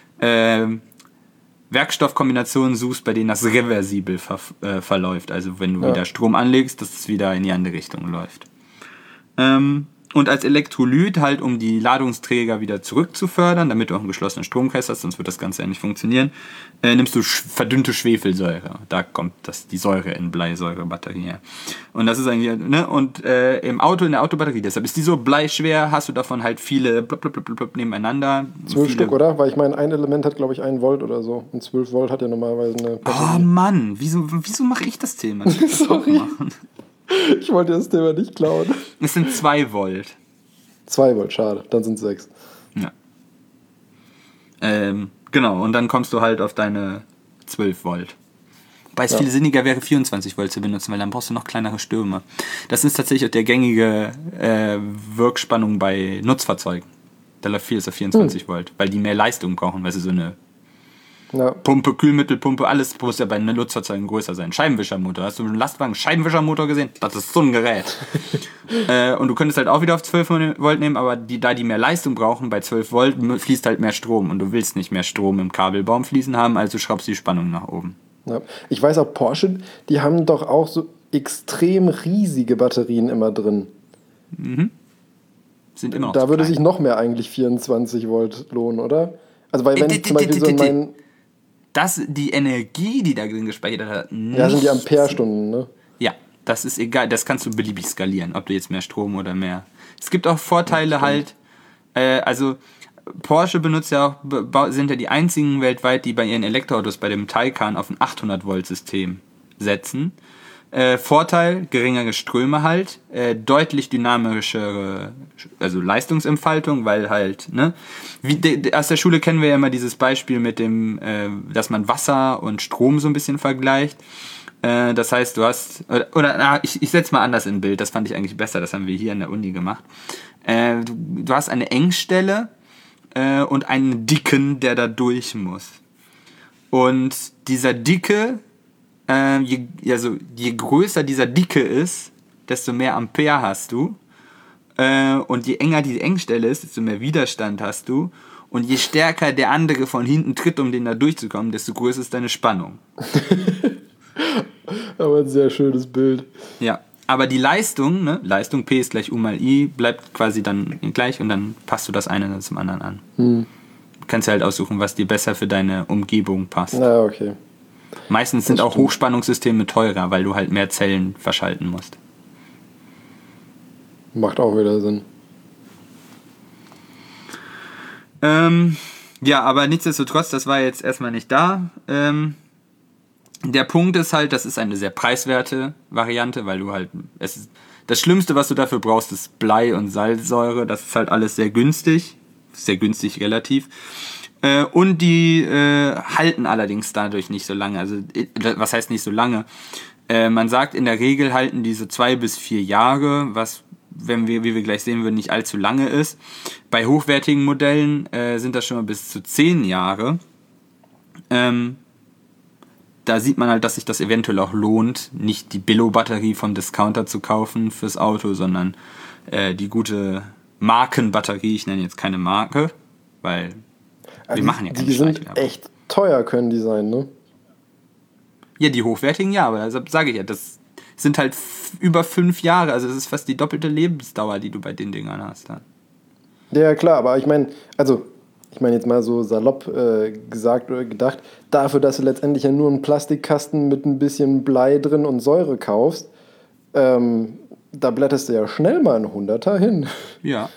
Werkstoffkombinationen suchst, bei denen das reversibel verläuft. Also wenn du wieder Strom anlegst, dass es wieder in die andere Richtung läuft. Und als Elektrolyt halt, um die Ladungsträger wieder zurückzufördern, damit du auch einen geschlossenen Stromkreis hast, sonst wird das Ganze ja nicht funktionieren, nimmst du verdünnte Schwefelsäure. Da kommt die Säure in Bleisäurebatterie her. Und das ist eigentlich, ne? Und im Auto, in der Autobatterie, deshalb ist die so bleischwer, hast du davon halt viele blub nebeneinander. 12 Stück, oder? Weil ich meine, ein Element hat, glaube ich, 1 Volt oder so. Und 12 Volt hat ja normalerweise eine Batterie. Oh Mann, wieso mache ich das Thema? Sorry. Ich wollte das Thema nicht klauen. Es sind 2 Volt. 2 Volt, schade. Dann sind es 6. Ja. Genau, und dann kommst du halt auf deine 12 Volt. Wobei es viel sinniger wäre, 24 Volt zu benutzen, weil dann brauchst du noch kleinere Stürme. Das ist tatsächlich auch der gängige Wirkspannung bei Nutzfahrzeugen. Da läuft vieles auf 24 Volt, weil die mehr Leistung brauchen, weil sie so eine Pumpe, Kühlmittelpumpe, alles muss ja bei Nutzfahrzeugen größer sein. Scheibenwischermotor. Hast du einen Lastwagen Scheibenwischermotor gesehen? Das ist so ein Gerät. Und du könntest halt auch wieder auf 12 Volt nehmen, aber da die mehr Leistung brauchen, bei 12 Volt fließt halt mehr Strom. Und du willst nicht mehr Strom im Kabelbaum fließen haben, also schraubst die Spannung nach oben. Ja. Ich weiß auch, Porsche, die haben doch auch so extrem riesige Batterien immer drin. Mhm. Sind immer noch da würde sich noch mehr eigentlich 24 Volt lohnen, oder? Also weil wenn ich zum Beispiel so in meinen... die Energie, die da drin gespeichert hat, ja, sind die Amperestunden, ne? Ja, das ist egal, das kannst du beliebig skalieren, ob du jetzt mehr Strom oder mehr... Es gibt auch Vorteile halt, also Porsche benutzt ja auch, sind ja die einzigen weltweit, die bei ihren Elektroautos bei dem Taycan auf ein 800-Volt-System setzen. Vorteil, geringere Ströme halt, deutlich dynamischere, also Leistungsentfaltung, weil halt, ne, aus der Schule kennen wir ja immer dieses Beispiel mit dem, dass man Wasser und Strom so ein bisschen vergleicht. Das heißt, du hast, ich setze mal anders in Bild, das fand ich eigentlich besser, das haben wir hier in der Uni gemacht. Du hast eine Engstelle und einen Dicken, der da durch muss. Und dieser Dicke, je größer dieser Dicke ist, desto mehr Ampere hast du. Und je enger die Engstelle ist, desto mehr Widerstand hast du. Und je stärker der andere von hinten tritt, um den da durchzukommen, desto größer ist deine Spannung. Aber ein sehr schönes Bild. Ja, aber die Leistung, ne? Leistung P ist gleich U mal I, bleibt quasi dann gleich und dann passt du das eine zum anderen an. Du kannst halt aussuchen, was dir besser für deine Umgebung passt. Na, okay. Meistens sind auch Hochspannungssysteme teurer, weil du halt mehr Zellen verschalten musst. Macht auch wieder Sinn. Ja, aber nichtsdestotrotz, das war jetzt erstmal nicht da. Der Punkt ist halt, das ist eine sehr preiswerte Variante, weil du halt, das Schlimmste, was du dafür brauchst, ist Blei und Salzsäure. Das ist halt alles sehr günstig relativ. Und die halten allerdings dadurch nicht so lange. Also, was heißt nicht so lange? Man sagt, in der Regel halten die so 2 bis 4 Jahre, was, wie wir gleich sehen würden, nicht allzu lange ist. Bei hochwertigen Modellen sind das schon mal bis zu 10 Jahre. Da sieht man halt, dass sich das eventuell auch lohnt, nicht die Billo-Batterie vom Discounter zu kaufen fürs Auto, sondern die gute Markenbatterie. Ich nenne jetzt keine Marke, weil wir machen ja keine Die sind echt teuer, können die sein, ne? Ja, die hochwertigen, ja, aber deshalb sage ich ja, das sind halt über 5 Jahre, also das ist fast die doppelte Lebensdauer, die du bei den Dingern hast. Ja, klar, aber ich meine jetzt mal so salopp gesagt oder gedacht, dafür, dass du letztendlich ja nur einen Plastikkasten mit ein bisschen Blei drin und Säure kaufst, da blätterst du ja schnell mal einen 100er hin. Ja.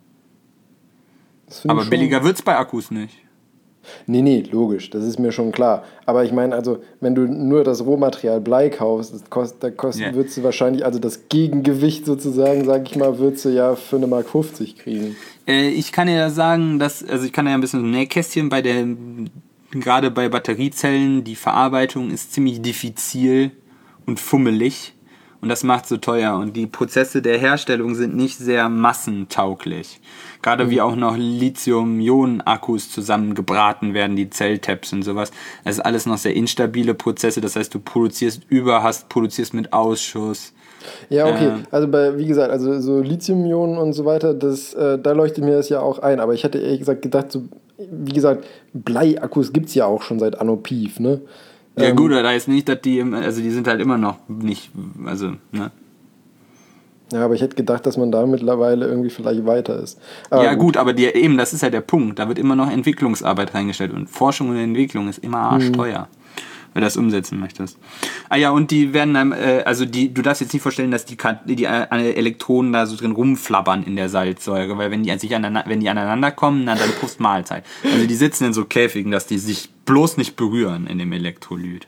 Aber billiger wird's bei Akkus nicht. Nee, logisch, das ist mir schon klar. Aber ich meine, also, wenn du nur das Rohmaterial Blei kaufst, würdest du wahrscheinlich, also das Gegengewicht sozusagen, sag ich mal, würdest du ja für eine Mark 50 kriegen. Ich kann ja sagen, ich kann ja ein bisschen so ein Nähkästchen gerade bei Batteriezellen, die Verarbeitung ist ziemlich diffizil und fummelig. Und das macht so teuer. Und die Prozesse der Herstellung sind nicht sehr massentauglich. Gerade wie auch noch Lithium-Ionen-Akkus zusammengebraten werden, die Zelltabs und sowas. Das ist alles noch sehr instabile Prozesse. Das heißt, du produzierst mit Ausschuss. Ja, okay. Also wie gesagt, also so Lithium-Ionen und so weiter, da leuchtet mir das ja auch ein. Aber ich hätte ehrlich gesagt gedacht, so, wie gesagt, Blei-Akkus gibt es ja auch schon seit Anno Pief, ne? Ja gut, da ist nicht, dass die sind halt immer noch nicht, also, ne? Ja, aber ich hätte gedacht, dass man da mittlerweile irgendwie vielleicht weiter ist. Aber Ja gut, aber das ist ja der Punkt. Da wird immer noch Entwicklungsarbeit reingestellt und Forschung und Entwicklung ist immer arschteuer, wenn du das umsetzen möchtest. Ah ja, und die werden dann, du darfst jetzt nicht vorstellen, dass die Elektronen da so drin rumflabbern in der Salzsäure, weil wenn die aneinander kommen, dann Prost Mahlzeit. Also die sitzen in so Käfigen, dass die sich bloß nicht berühren in dem Elektrolyt.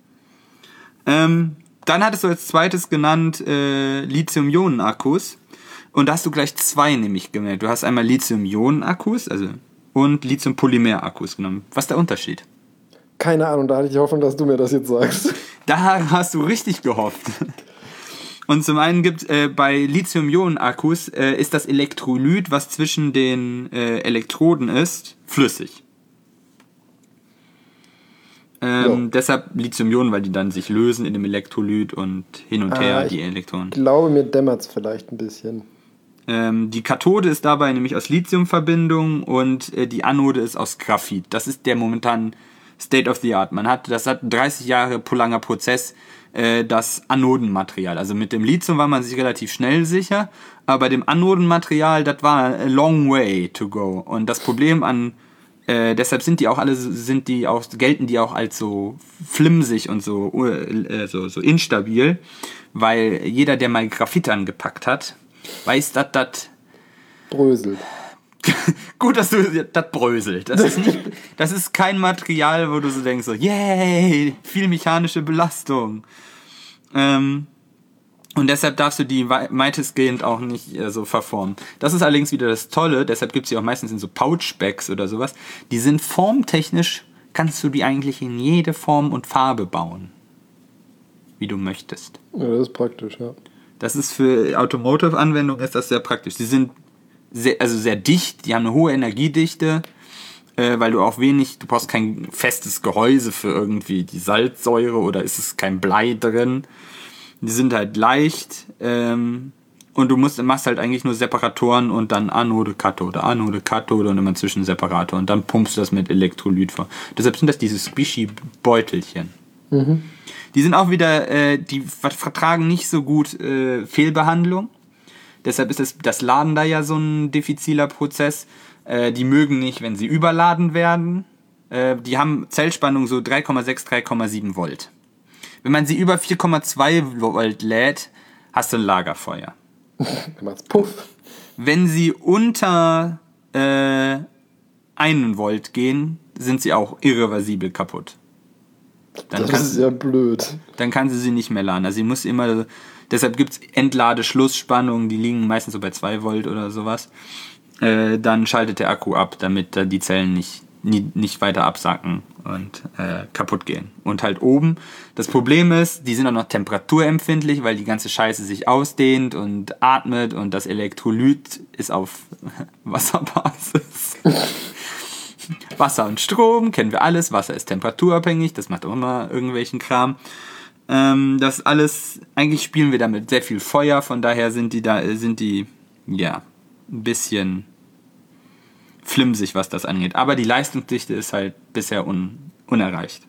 Dann hattest du als zweites genannt Lithium-Ionen-Akkus. Und da hast du gleich zwei nämlich gemerkt. Du hast einmal Lithium-Ionen-Akkus und Lithium-Polymer-Akkus genommen. Was ist der Unterschied? keine Ahnung, da hatte ich die Hoffnung, dass du mir das jetzt sagst. Da hast du richtig gehofft. Und zum einen gibt bei Lithium-Ionen-Akkus ist das Elektrolyt, was zwischen den Elektroden ist, flüssig. Deshalb Lithium-Ionen, weil die dann sich lösen in dem Elektrolyt und hin und her die Elektronen. Ich glaube, mir dämmert es vielleicht ein bisschen. Die Kathode ist dabei nämlich aus Lithiumverbindung und die Anode ist aus Graphit. Das ist der momentan State of the Art. Das hat 30 Jahre langer Prozess, das Anodenmaterial. Also mit dem Lithium war man sich relativ schnell sicher, aber bei dem Anodenmaterial, das war a long way to go. Und das Problem deshalb gelten die auch als so flimsig und so instabil, weil jeder, der mal Graphit angepackt hat, weiß, dass das bröselt. Gut, dass du das bröselt. Das ist kein Material, wo du so denkst, so, yay, viel mechanische Belastung. Und deshalb darfst du die weitestgehend auch nicht so verformen. Das ist allerdings wieder das Tolle, deshalb gibt es die auch meistens in so Pouchbags oder sowas. Die sind formtechnisch, kannst du die eigentlich in jede Form und Farbe bauen. Wie du möchtest. Ja, das ist praktisch, ja. Das ist für Automotive-Anwendungen ist das sehr praktisch. Sie sind sehr dicht, die haben eine hohe Energiedichte, weil du brauchst kein festes Gehäuse für irgendwie die Salzsäure oder ist es kein Blei drin. Die sind halt leicht und du machst halt eigentlich nur Separatoren und dann Anode, Kathode und immer Zwischenseparator und dann pumpst du das mit Elektrolyt vor. Deshalb sind das diese squishy Beutelchen. Mhm. Die sind auch wieder, die vertragen nicht so gut Fehlbehandlung. Deshalb ist das Laden da ja so ein diffiziler Prozess. Die mögen nicht, wenn sie überladen werden. Die haben Zellspannung so 3,6, 3,7 Volt. Wenn man sie über 4,2 Volt lädt, hast du ein Lagerfeuer. Dann macht's Puff. Wenn sie unter 1 Volt gehen, sind sie auch irreversibel kaputt. Das ist ja blöd. Dann kann sie nicht mehr laden. Also sie muss immer, deshalb gibt es Entladeschlussspannungen, die liegen meistens so bei 2 Volt oder sowas. Dann schaltet der Akku ab, damit da die Zellen nicht weiter absacken und kaputt gehen. Und halt oben, das Problem ist, die sind auch noch temperaturempfindlich, weil die ganze Scheiße sich ausdehnt und atmet und das Elektrolyt ist auf Wasserbasis. Wasser und Strom, kennen wir alles. Wasser ist temperaturabhängig, das macht auch immer irgendwelchen Kram. Das alles, eigentlich spielen wir damit sehr viel Feuer, von daher sind die ja ein bisschen flimsig, was das angeht. Aber die Leistungsdichte ist halt bisher unerreicht.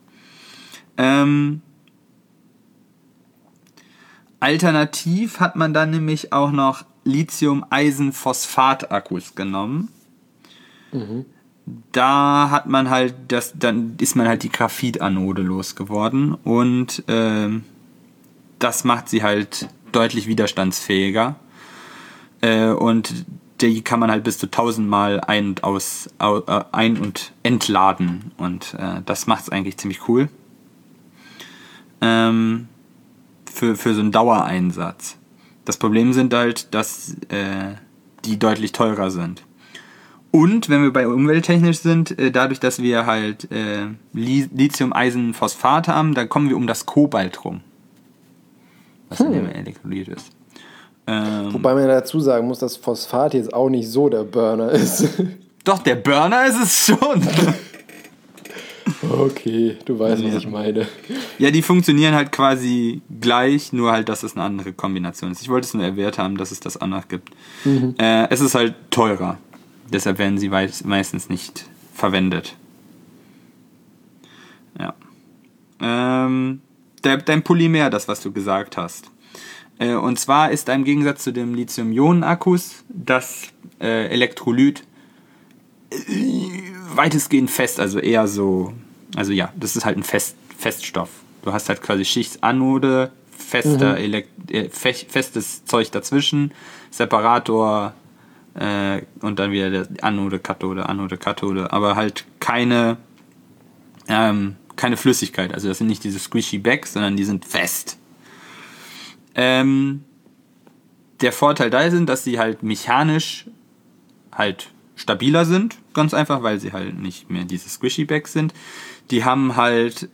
Alternativ hat man dann nämlich auch noch Lithium-Eisen-Phosphat-Akkus genommen. Mhm. Da hat man halt dann ist man halt die Graphitanode losgeworden und das macht sie halt deutlich widerstandsfähiger und die kann man halt bis zu 1000 Mal ein- und entladen und das macht es eigentlich ziemlich cool für so einen Dauereinsatz. Das Problem sind halt, dass die deutlich teurer sind. Und wenn wir bei umwelttechnisch sind, dadurch, dass wir halt Lithium-Eisen-Phosphat haben, dann kommen wir um das Kobalt rum. Was in dem Elektrolyt ist. Wobei man dazu sagen muss, dass Phosphat jetzt auch nicht so der Burner ist. Doch, der Burner ist es schon. Okay, du weißt, was ich meine. Ja, die funktionieren halt quasi gleich, nur halt, dass es eine andere Kombination ist. Ich wollte es nur erwähnt haben, dass es das auch noch gibt. Mhm. Es ist halt teurer. Deshalb werden sie meistens nicht verwendet. Ja. Dein Polymer, das, was du gesagt hast. Und zwar ist da im Gegensatz zu dem Lithium-Ionen-Akkus das Elektrolyt weitestgehend fest, also eher so, also ja, das ist halt ein Feststoff. Du hast halt quasi Schichtsanode, festes Zeug dazwischen, Separator und dann wieder der Anode, Kathode, aber halt keine Flüssigkeit. Also das sind nicht diese squishy bags, sondern die sind fest. Der Vorteil da sind, dass sie halt mechanisch halt stabiler sind, ganz einfach, weil sie halt nicht mehr diese squishy bags sind. Die haben halt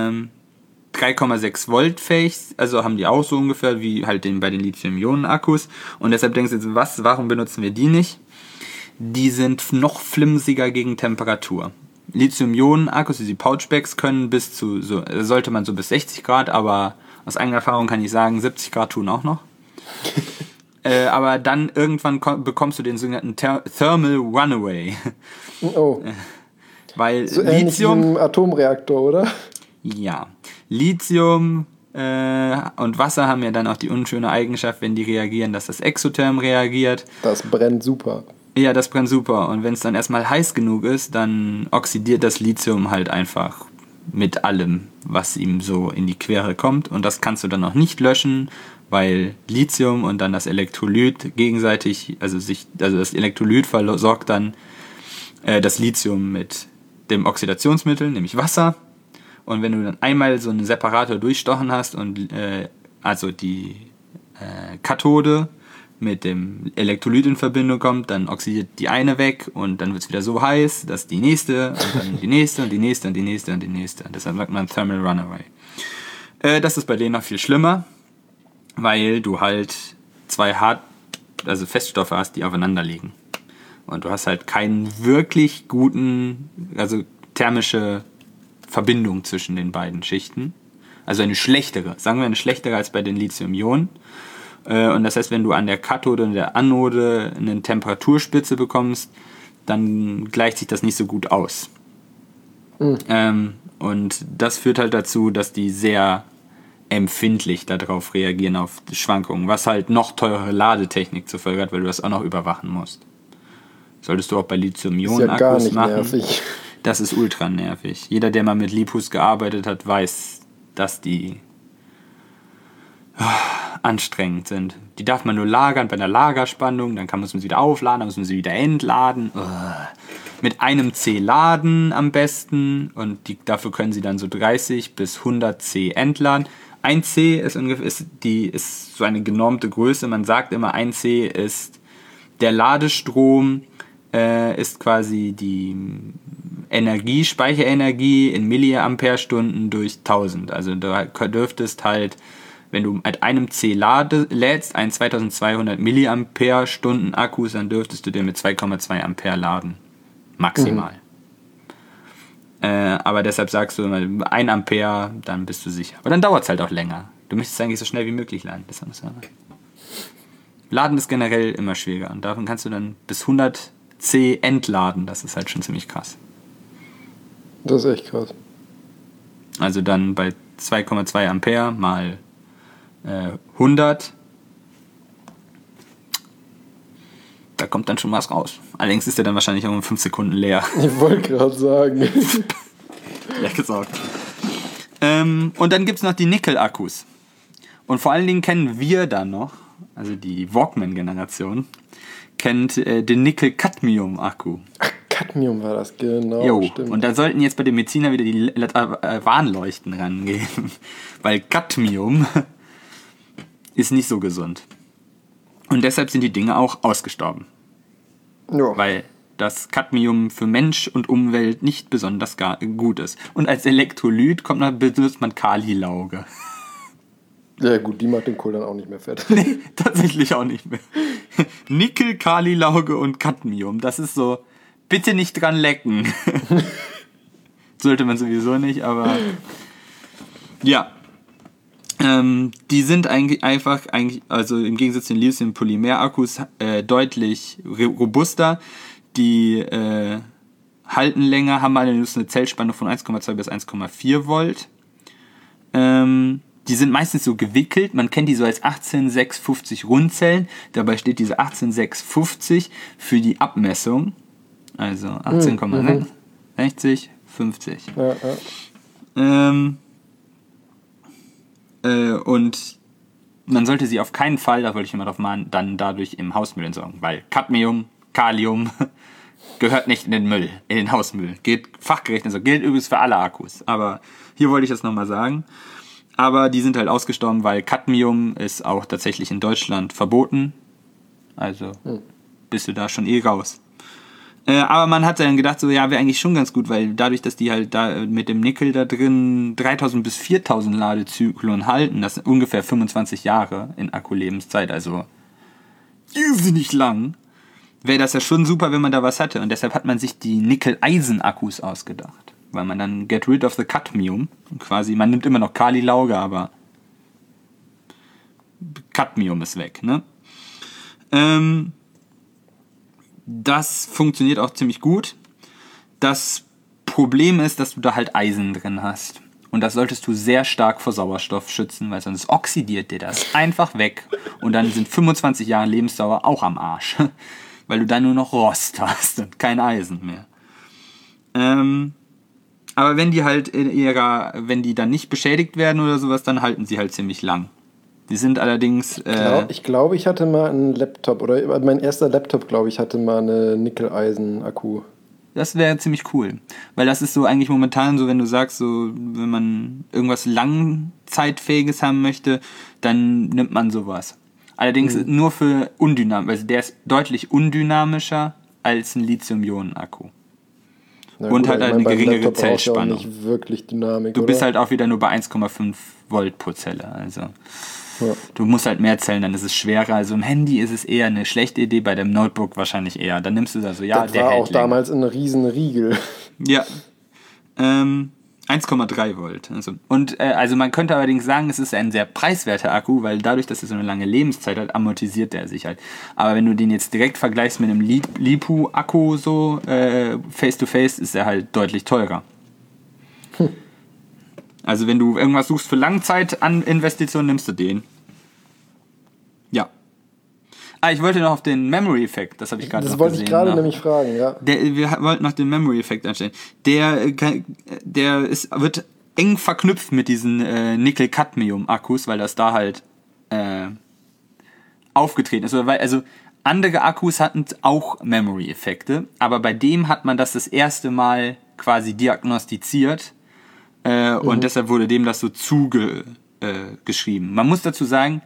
3,6 Volt fähig, also haben die auch so ungefähr wie halt bei den Lithium-Ionen-Akkus. Und deshalb denkst du jetzt, warum benutzen wir die nicht? Die sind noch flimsiger gegen Temperatur. Lithium-Ionen-Akkus, die Pouchbags können sollte man so bis 60 Grad, aber aus eigener Erfahrung kann ich sagen, 70 Grad tun auch noch. Aber dann irgendwann bekommst du den sogenannten Thermal Runaway. Oh. Weil so ähnlich wie im Atomreaktor, oder? Ja. Lithium und Wasser haben ja dann auch die unschöne Eigenschaft, wenn die reagieren, dass das exotherm reagiert. Das brennt super. Ja, das brennt super. Und wenn es dann erstmal heiß genug ist, dann oxidiert das Lithium halt einfach mit allem, was ihm so in die Quere kommt. Und das kannst du dann auch nicht löschen, weil Lithium und dann das Elektrolyt gegenseitig, also das Elektrolyt versorgt dann das Lithium mit dem Oxidationsmittel, nämlich Wasser. Und wenn du dann einmal so einen Separator durchstochen hast und also die Kathode mit dem Elektrolyt in Verbindung kommt, dann oxidiert die eine weg und dann wird es wieder so heiß, dass die nächste und dann die nächste und die nächste und die nächste und die nächste. Deshalb sagt man Thermal Runaway. Das ist bei denen noch viel schlimmer, weil du halt zwei Feststoffe hast, die aufeinander liegen. Und du hast halt keinen wirklich guten, also thermische Verbindung zwischen den beiden Schichten. Also eine schlechtere als bei den Lithium-Ionen. Und das heißt, wenn du an der Kathode und der Anode eine Temperaturspitze bekommst, dann gleicht sich das nicht so gut aus. Und das führt halt dazu, dass die sehr empfindlich darauf reagieren, auf Schwankungen, was halt noch teurere Ladetechnik zur Folge hat, weil du das auch noch überwachen musst. Solltest du auch bei Lithium-Ionen-Akkus machen. Nervig. Das ist ultra nervig. Jeder, der mal mit Lipus gearbeitet hat, weiß, dass die anstrengend sind. Die darf man nur lagern bei einer Lagerspannung, dann kann man sie wieder aufladen, dann muss man sie wieder entladen. Mit einem C laden am besten und dafür können sie dann so 30 bis 100 C entladen. Ein C ist so eine genormte Größe. Man sagt immer, ein C ist der Ladestrom, ist quasi die Speicherenergie in Milliampere-Stunden durch 1000. Also du dürftest halt, wenn du mit einem C lädst, einen 2200 Milliampere-Stunden Akkus, dann dürftest du den mit 2,2 Ampere laden. Maximal. Aber deshalb sagst du immer 1 Ampere, dann bist du sicher. Aber dann dauert es halt auch länger. Du möchtest eigentlich so schnell wie möglich laden. Laden ist generell immer schwieriger. Und davon kannst du dann bis 100 C entladen. Das ist halt schon ziemlich krass. Das ist echt krass. Also dann bei 2,2 Ampere mal 100. Da kommt dann schon was raus. Allerdings ist der dann wahrscheinlich auch in 5 Sekunden leer. Ich wollte gerade sagen. Ja, gesagt. Und dann gibt es noch die Nickel-Akkus. Und vor allen Dingen kennen wir dann noch, also die Walkman-Generation, kennt den Nickel-Cadmium-Akku. Ach, Cadmium war das, genau. Jo, stimmt. und da sollten jetzt bei den Medizinern wieder die Warnleuchten rangehen. Weil Cadmium ist nicht so gesund. Und deshalb sind die Dinge auch ausgestorben. Ja. Weil das Cadmium für Mensch und Umwelt nicht besonders gut ist. Und als Elektrolyt benutzt man Kalilauge. Ja gut, die macht den Kohl dann auch nicht mehr fett. Nee, tatsächlich auch nicht mehr. Nickel, Kalilauge und Cadmium, das ist so, bitte nicht dran lecken. Sollte man sowieso nicht, aber ja. Die sind eigentlich, also im Gegensatz zu den Lithium-Polymer-Akkus, deutlich robuster. Die halten länger, haben allerdings eine Zellspannung von 1,2 bis 1,4 Volt. die sind meistens so gewickelt, man kennt die so als 18650 Rundzellen, dabei steht diese 18650 für die Abmessung, also 18,60, 50. Und man sollte sie auf keinen Fall, da wollte ich immer drauf mahnen, dann dadurch im Hausmüll entsorgen, weil Cadmium, Kalium gehört nicht in den Müll, in den Hausmüll. Geht fachgerecht, also gilt übrigens für alle Akkus. Aber hier wollte ich das nochmal sagen. Aber die sind halt ausgestorben, weil Cadmium ist auch tatsächlich in Deutschland verboten. Also bist du da schon raus. Aber man hat dann gedacht, so ja, wäre eigentlich schon ganz gut, weil dadurch, dass die halt da mit dem Nickel da drin 3000 bis 4000 Ladezyklen halten, das sind ungefähr 25 Jahre in Akkulebenszeit, also irrsinnig lang, wäre das ja schon super, wenn man da was hatte. Und deshalb hat man sich die Nickel-Eisen-Akkus ausgedacht. Weil man dann get rid of the Cadmium, quasi, man nimmt immer noch Kali-Lauge, aber Cadmium ist weg, ne? Das funktioniert auch ziemlich gut. Das Problem ist, dass du da halt Eisen drin hast. Und das solltest du sehr stark vor Sauerstoff schützen, weil sonst oxidiert dir das einfach weg. Und dann sind 25 Jahre Lebensdauer auch am Arsch. Weil du dann nur noch Rost hast und kein Eisen mehr. Aber wenn die halt wenn die dann nicht beschädigt werden oder sowas, dann halten sie halt ziemlich lang. Die sind allerdings... Ich glaube, ich hatte mal einen Laptop, oder mein erster Laptop, glaube ich, hatte mal eine Nickel-Eisen-Akku. Das wäre ziemlich cool. Weil das ist so eigentlich momentan so, wenn du sagst, so, wenn man irgendwas Langzeitfähiges haben möchte, dann nimmt man sowas. Allerdings nur für undynamisch, also der ist deutlich undynamischer als ein Lithium-Ionen-Akku. Und hat halt eine geringere Zellspannung. Nicht wirklich Dynamik, du bist halt auch wieder nur bei 1,5 Volt pro Zelle. Also du musst halt mehr Zellen, dann ist es schwerer. Also im Handy ist es eher eine schlechte Idee, bei dem Notebook wahrscheinlich eher. Dann nimmst du das so, ja, das der war hält auch länger. Damals ein riesen Riegel. Ja. 1,3 Volt. Also man könnte allerdings sagen, es ist ein sehr preiswerter Akku, weil dadurch, dass er so eine lange Lebenszeit hat, amortisiert er sich halt. Aber wenn du den jetzt direkt vergleichst mit einem Lipu-Akku so face-to-face, ist er halt deutlich teurer. Also wenn du irgendwas suchst für Langzeit an Investitionen, nimmst du den. Ja. Ich wollte noch auf den Memory-Effekt, das habe ich gerade noch gesehen. Das wollte ich gerade nämlich fragen, ja. Wir wollten noch den Memory-Effekt anstellen. Der wird eng verknüpft mit diesen Nickel-Cadmium-Akkus, weil das da halt aufgetreten ist. Also andere Akkus hatten auch Memory-Effekte, aber bei dem hat man das erste Mal quasi diagnostiziert und deshalb wurde dem das so zugeschrieben. Man muss dazu sagen,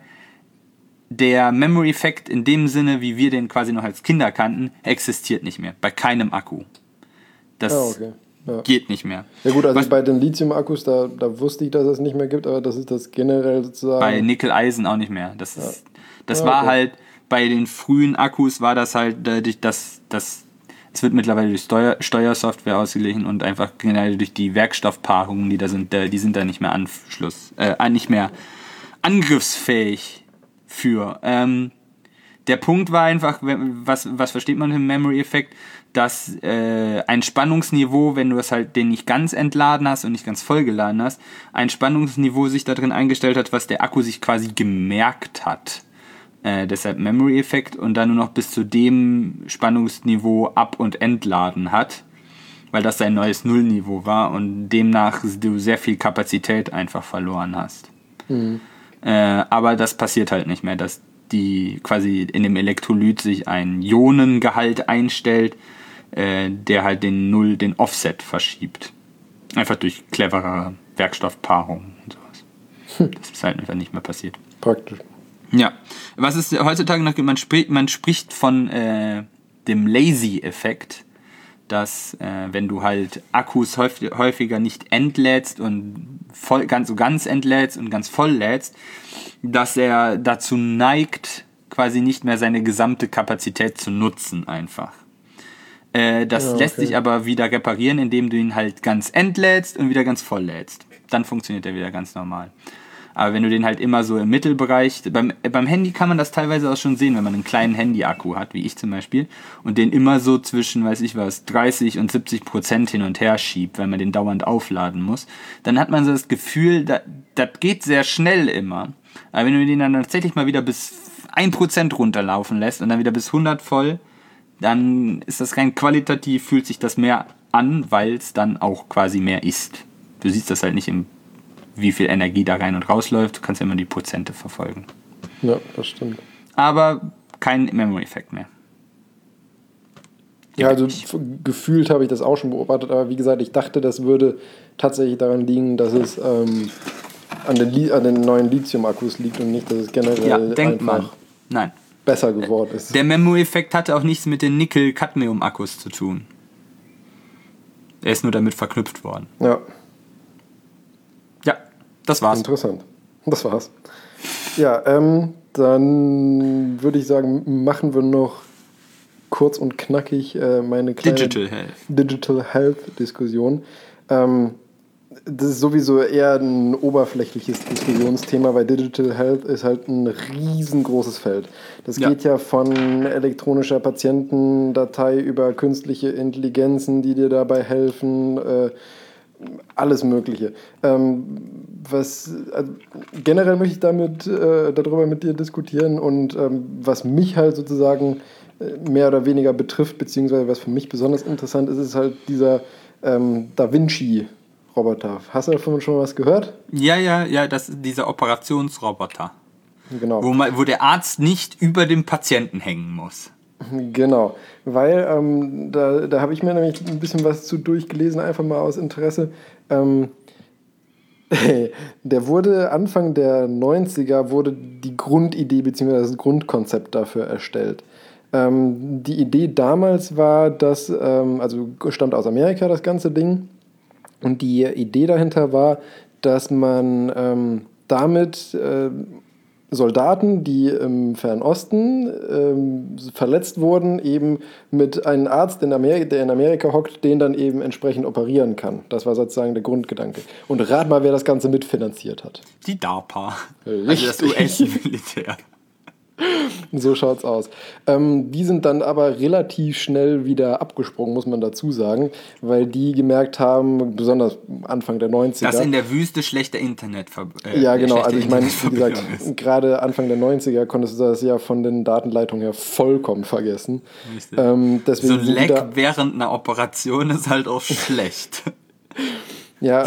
der Memory-Effekt in dem Sinne, wie wir den quasi noch als Kinder kannten, existiert nicht mehr. Bei keinem Akku. Das geht nicht mehr. Ja gut, also bei den Lithium-Akkus, da wusste ich, dass es nicht mehr gibt, aber das ist das generell sozusagen... Bei Nickel-Eisen auch nicht mehr. Das war halt, bei den frühen Akkus war das halt dadurch, dass es wird mittlerweile durch Steuersoftware ausgeglichen und einfach generell durch die Werkstoffpaarungen, die da sind, die sind da nicht mehr nicht mehr angriffsfähig für. Der Punkt war einfach, was versteht man im Memory-Effekt, dass ein Spannungsniveau, wenn du den nicht ganz entladen hast und nicht ganz vollgeladen hast, ein Spannungsniveau sich da drin eingestellt hat, was der Akku sich quasi gemerkt hat. Deshalb Memory-Effekt und dann nur noch bis zu dem Spannungsniveau ab- und entladen hat, weil das sein neues Nullniveau war und demnach du sehr viel Kapazität einfach verloren hast. Aber das passiert halt nicht mehr, dass die quasi in dem Elektrolyt sich ein Ionengehalt einstellt, der halt den Offset verschiebt. Einfach durch clevere Werkstoffpaarung und sowas. Das ist halt einfach nicht mehr passiert. Praktisch. Ja. Was ist heutzutage noch, man spricht von dem Lazy-Effekt, dass wenn du halt Akkus häufiger nicht entlädst und ganz entlädst und ganz voll lädst, dass er dazu neigt, quasi nicht mehr seine gesamte Kapazität zu nutzen einfach. Das lässt sich aber wieder reparieren, indem du ihn halt ganz entlädst und wieder ganz voll lädst. Dann funktioniert er wieder ganz normal. Aber wenn du den halt immer so im Mittelbereich, beim Handy kann man das teilweise auch schon sehen, wenn man einen kleinen Handy-Akku hat, wie ich zum Beispiel, und den immer so zwischen, 30 und 70% hin und her schiebt, weil man den dauernd aufladen muss, dann hat man so das Gefühl, das geht sehr schnell immer. Aber wenn du den dann tatsächlich mal wieder bis 1% runterlaufen lässt und dann wieder bis 100 voll, dann ist das rein qualitativ, fühlt sich das mehr an, weil es dann auch quasi mehr ist. Du siehst das halt nicht, wie viel Energie da rein und rausläuft. Du kannst ja immer die Prozente verfolgen. Ja, das stimmt. Aber kein Memory-Effekt mehr. Ja, also gefühlt habe ich das auch schon beobachtet, aber wie gesagt, ich dachte, das würde tatsächlich daran liegen, dass es an den neuen Lithium-Akkus liegt und nicht, dass es generell Nein. besser geworden ist. Der Memory-Effekt hatte auch nichts mit den Nickel-Cadmium-Akkus zu tun. Er ist nur damit verknüpft worden. Ja. Ja, das war's. Interessant. Das war's. Ja, dann würde ich sagen, machen wir noch kurz und knackig meine kleine Digital Health Diskussion. Das ist sowieso eher ein oberflächliches Diskussionsthema, weil Digital Health ist halt ein riesengroßes Feld. Das geht ja von elektronischer Patientendatei über künstliche Intelligenzen, die dir dabei helfen, alles Mögliche. Generell möchte ich darüber mit dir diskutieren und was mich halt sozusagen mehr oder weniger betrifft, beziehungsweise was für mich besonders interessant ist, ist halt dieser Da Vinci-Roboter. Hast du davon schon mal was gehört? Ja, das ist dieser Operationsroboter. Genau. Wo der Arzt nicht über dem Patienten hängen muss. Genau, weil da habe ich mir nämlich ein bisschen was zu durchgelesen, einfach mal aus Interesse. Der wurde Anfang der 90er wurde die Grundidee bzw. das Grundkonzept dafür erstellt. Die Idee damals war, dass, also stammt aus Amerika das ganze Ding, und die Idee dahinter war, dass man damit Soldaten, die im Fernen Osten verletzt wurden, eben mit einem Arzt, der in Amerika hockt, den dann eben entsprechend operieren kann. Das war sozusagen der Grundgedanke. Und rat mal, wer das Ganze mitfinanziert hat. Die DARPA. Richtig. Also das US-Militär. So schaut's aus. Die sind dann aber relativ schnell wieder abgesprungen, muss man dazu sagen, weil die gemerkt haben, besonders Anfang der 90er... Dass in der Wüste schlechter Internet Ja, genau. Also ich meine, wie gesagt, gerade Anfang der 90er konntest du das ja von den Datenleitungen her vollkommen vergessen. Deswegen so ein Lag während einer Operation ist halt auch schlecht. Ja,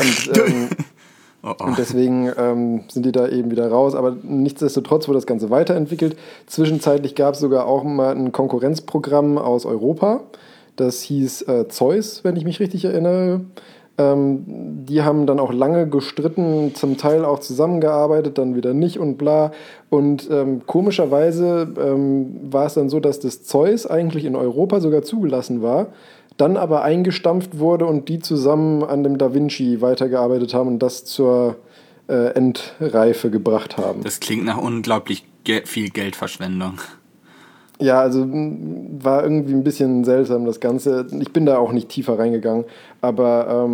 und deswegen sind die da eben wieder raus. Aber nichtsdestotrotz wurde das Ganze weiterentwickelt. Zwischenzeitlich gab es sogar auch mal ein Konkurrenzprogramm aus Europa. Das hieß Zeus, wenn ich mich richtig erinnere. Die haben dann auch lange gestritten, zum Teil auch zusammengearbeitet, dann wieder nicht und bla. Und komischerweise war es dann so, dass das Zeus eigentlich in Europa sogar zugelassen war, dann aber eingestampft wurde und die zusammen an dem Da Vinci weitergearbeitet haben und das zur Endreife gebracht haben. Das klingt nach unglaublich viel Geldverschwendung. Ja, also war irgendwie ein bisschen seltsam das Ganze. Ich bin da auch nicht tiefer reingegangen, aber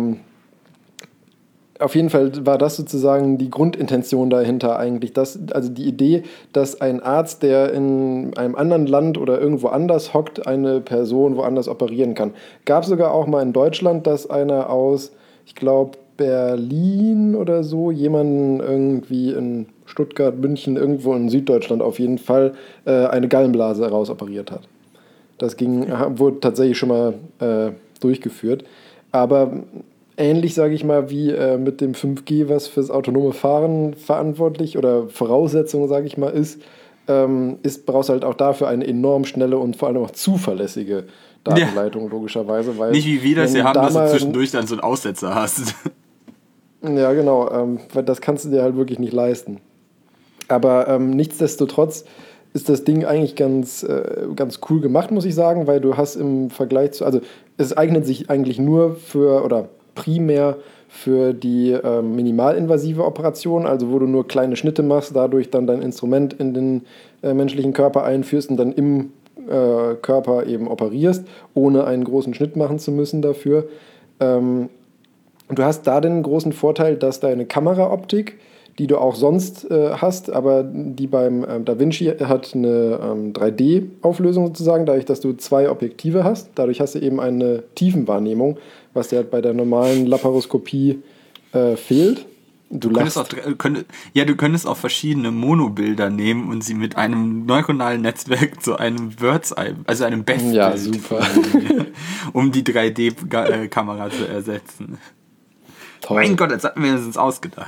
auf jeden Fall war das sozusagen die Grundintention dahinter eigentlich. Also die Idee, dass ein Arzt, der in einem anderen Land oder irgendwo anders hockt, eine Person woanders operieren kann. Gab sogar auch mal in Deutschland, dass einer aus, ich glaube, Berlin oder so, jemanden irgendwie in Stuttgart, München, irgendwo in Süddeutschland auf jeden Fall eine Gallenblase rausoperiert hat. Das wurde tatsächlich schon mal durchgeführt. Aber ähnlich, sage ich mal, wie mit dem 5G, was fürs autonome Fahren verantwortlich oder Voraussetzung, sage ich mal, brauchst halt auch dafür eine enorm schnelle und vor allem auch zuverlässige Datenleitung, logischerweise. Weil nicht wie wir das hier haben, dass du zwischendurch dann so einen Aussetzer hast. Ja, genau, weil das kannst du dir halt wirklich nicht leisten. Aber nichtsdestotrotz ist das Ding eigentlich ganz cool gemacht, muss ich sagen, weil du hast im Vergleich zu, also es eignet sich eigentlich nur primär für die minimalinvasive Operation, also wo du nur kleine Schnitte machst, dadurch dann dein Instrument in den menschlichen Körper einführst und dann im Körper eben operierst, ohne einen großen Schnitt machen zu müssen dafür. Du hast da den großen Vorteil, dass deine Kameraoptik, die du auch sonst hast, aber die beim Da Vinci hat eine 3D-Auflösung sozusagen, dadurch, dass du 2 Objektive hast. Dadurch hast du eben eine Tiefenwahrnehmung, was dir halt bei der normalen Laparoskopie fehlt. Du könntest auch verschiedene Monobilder nehmen und sie mit einem neuronalen Netzwerk zu einem Bird's Eye, also einem Bestbild, ja, super. um die 3D-Kamera zu ersetzen. Toll. Mein Gott, jetzt hatten wir uns ausgedacht.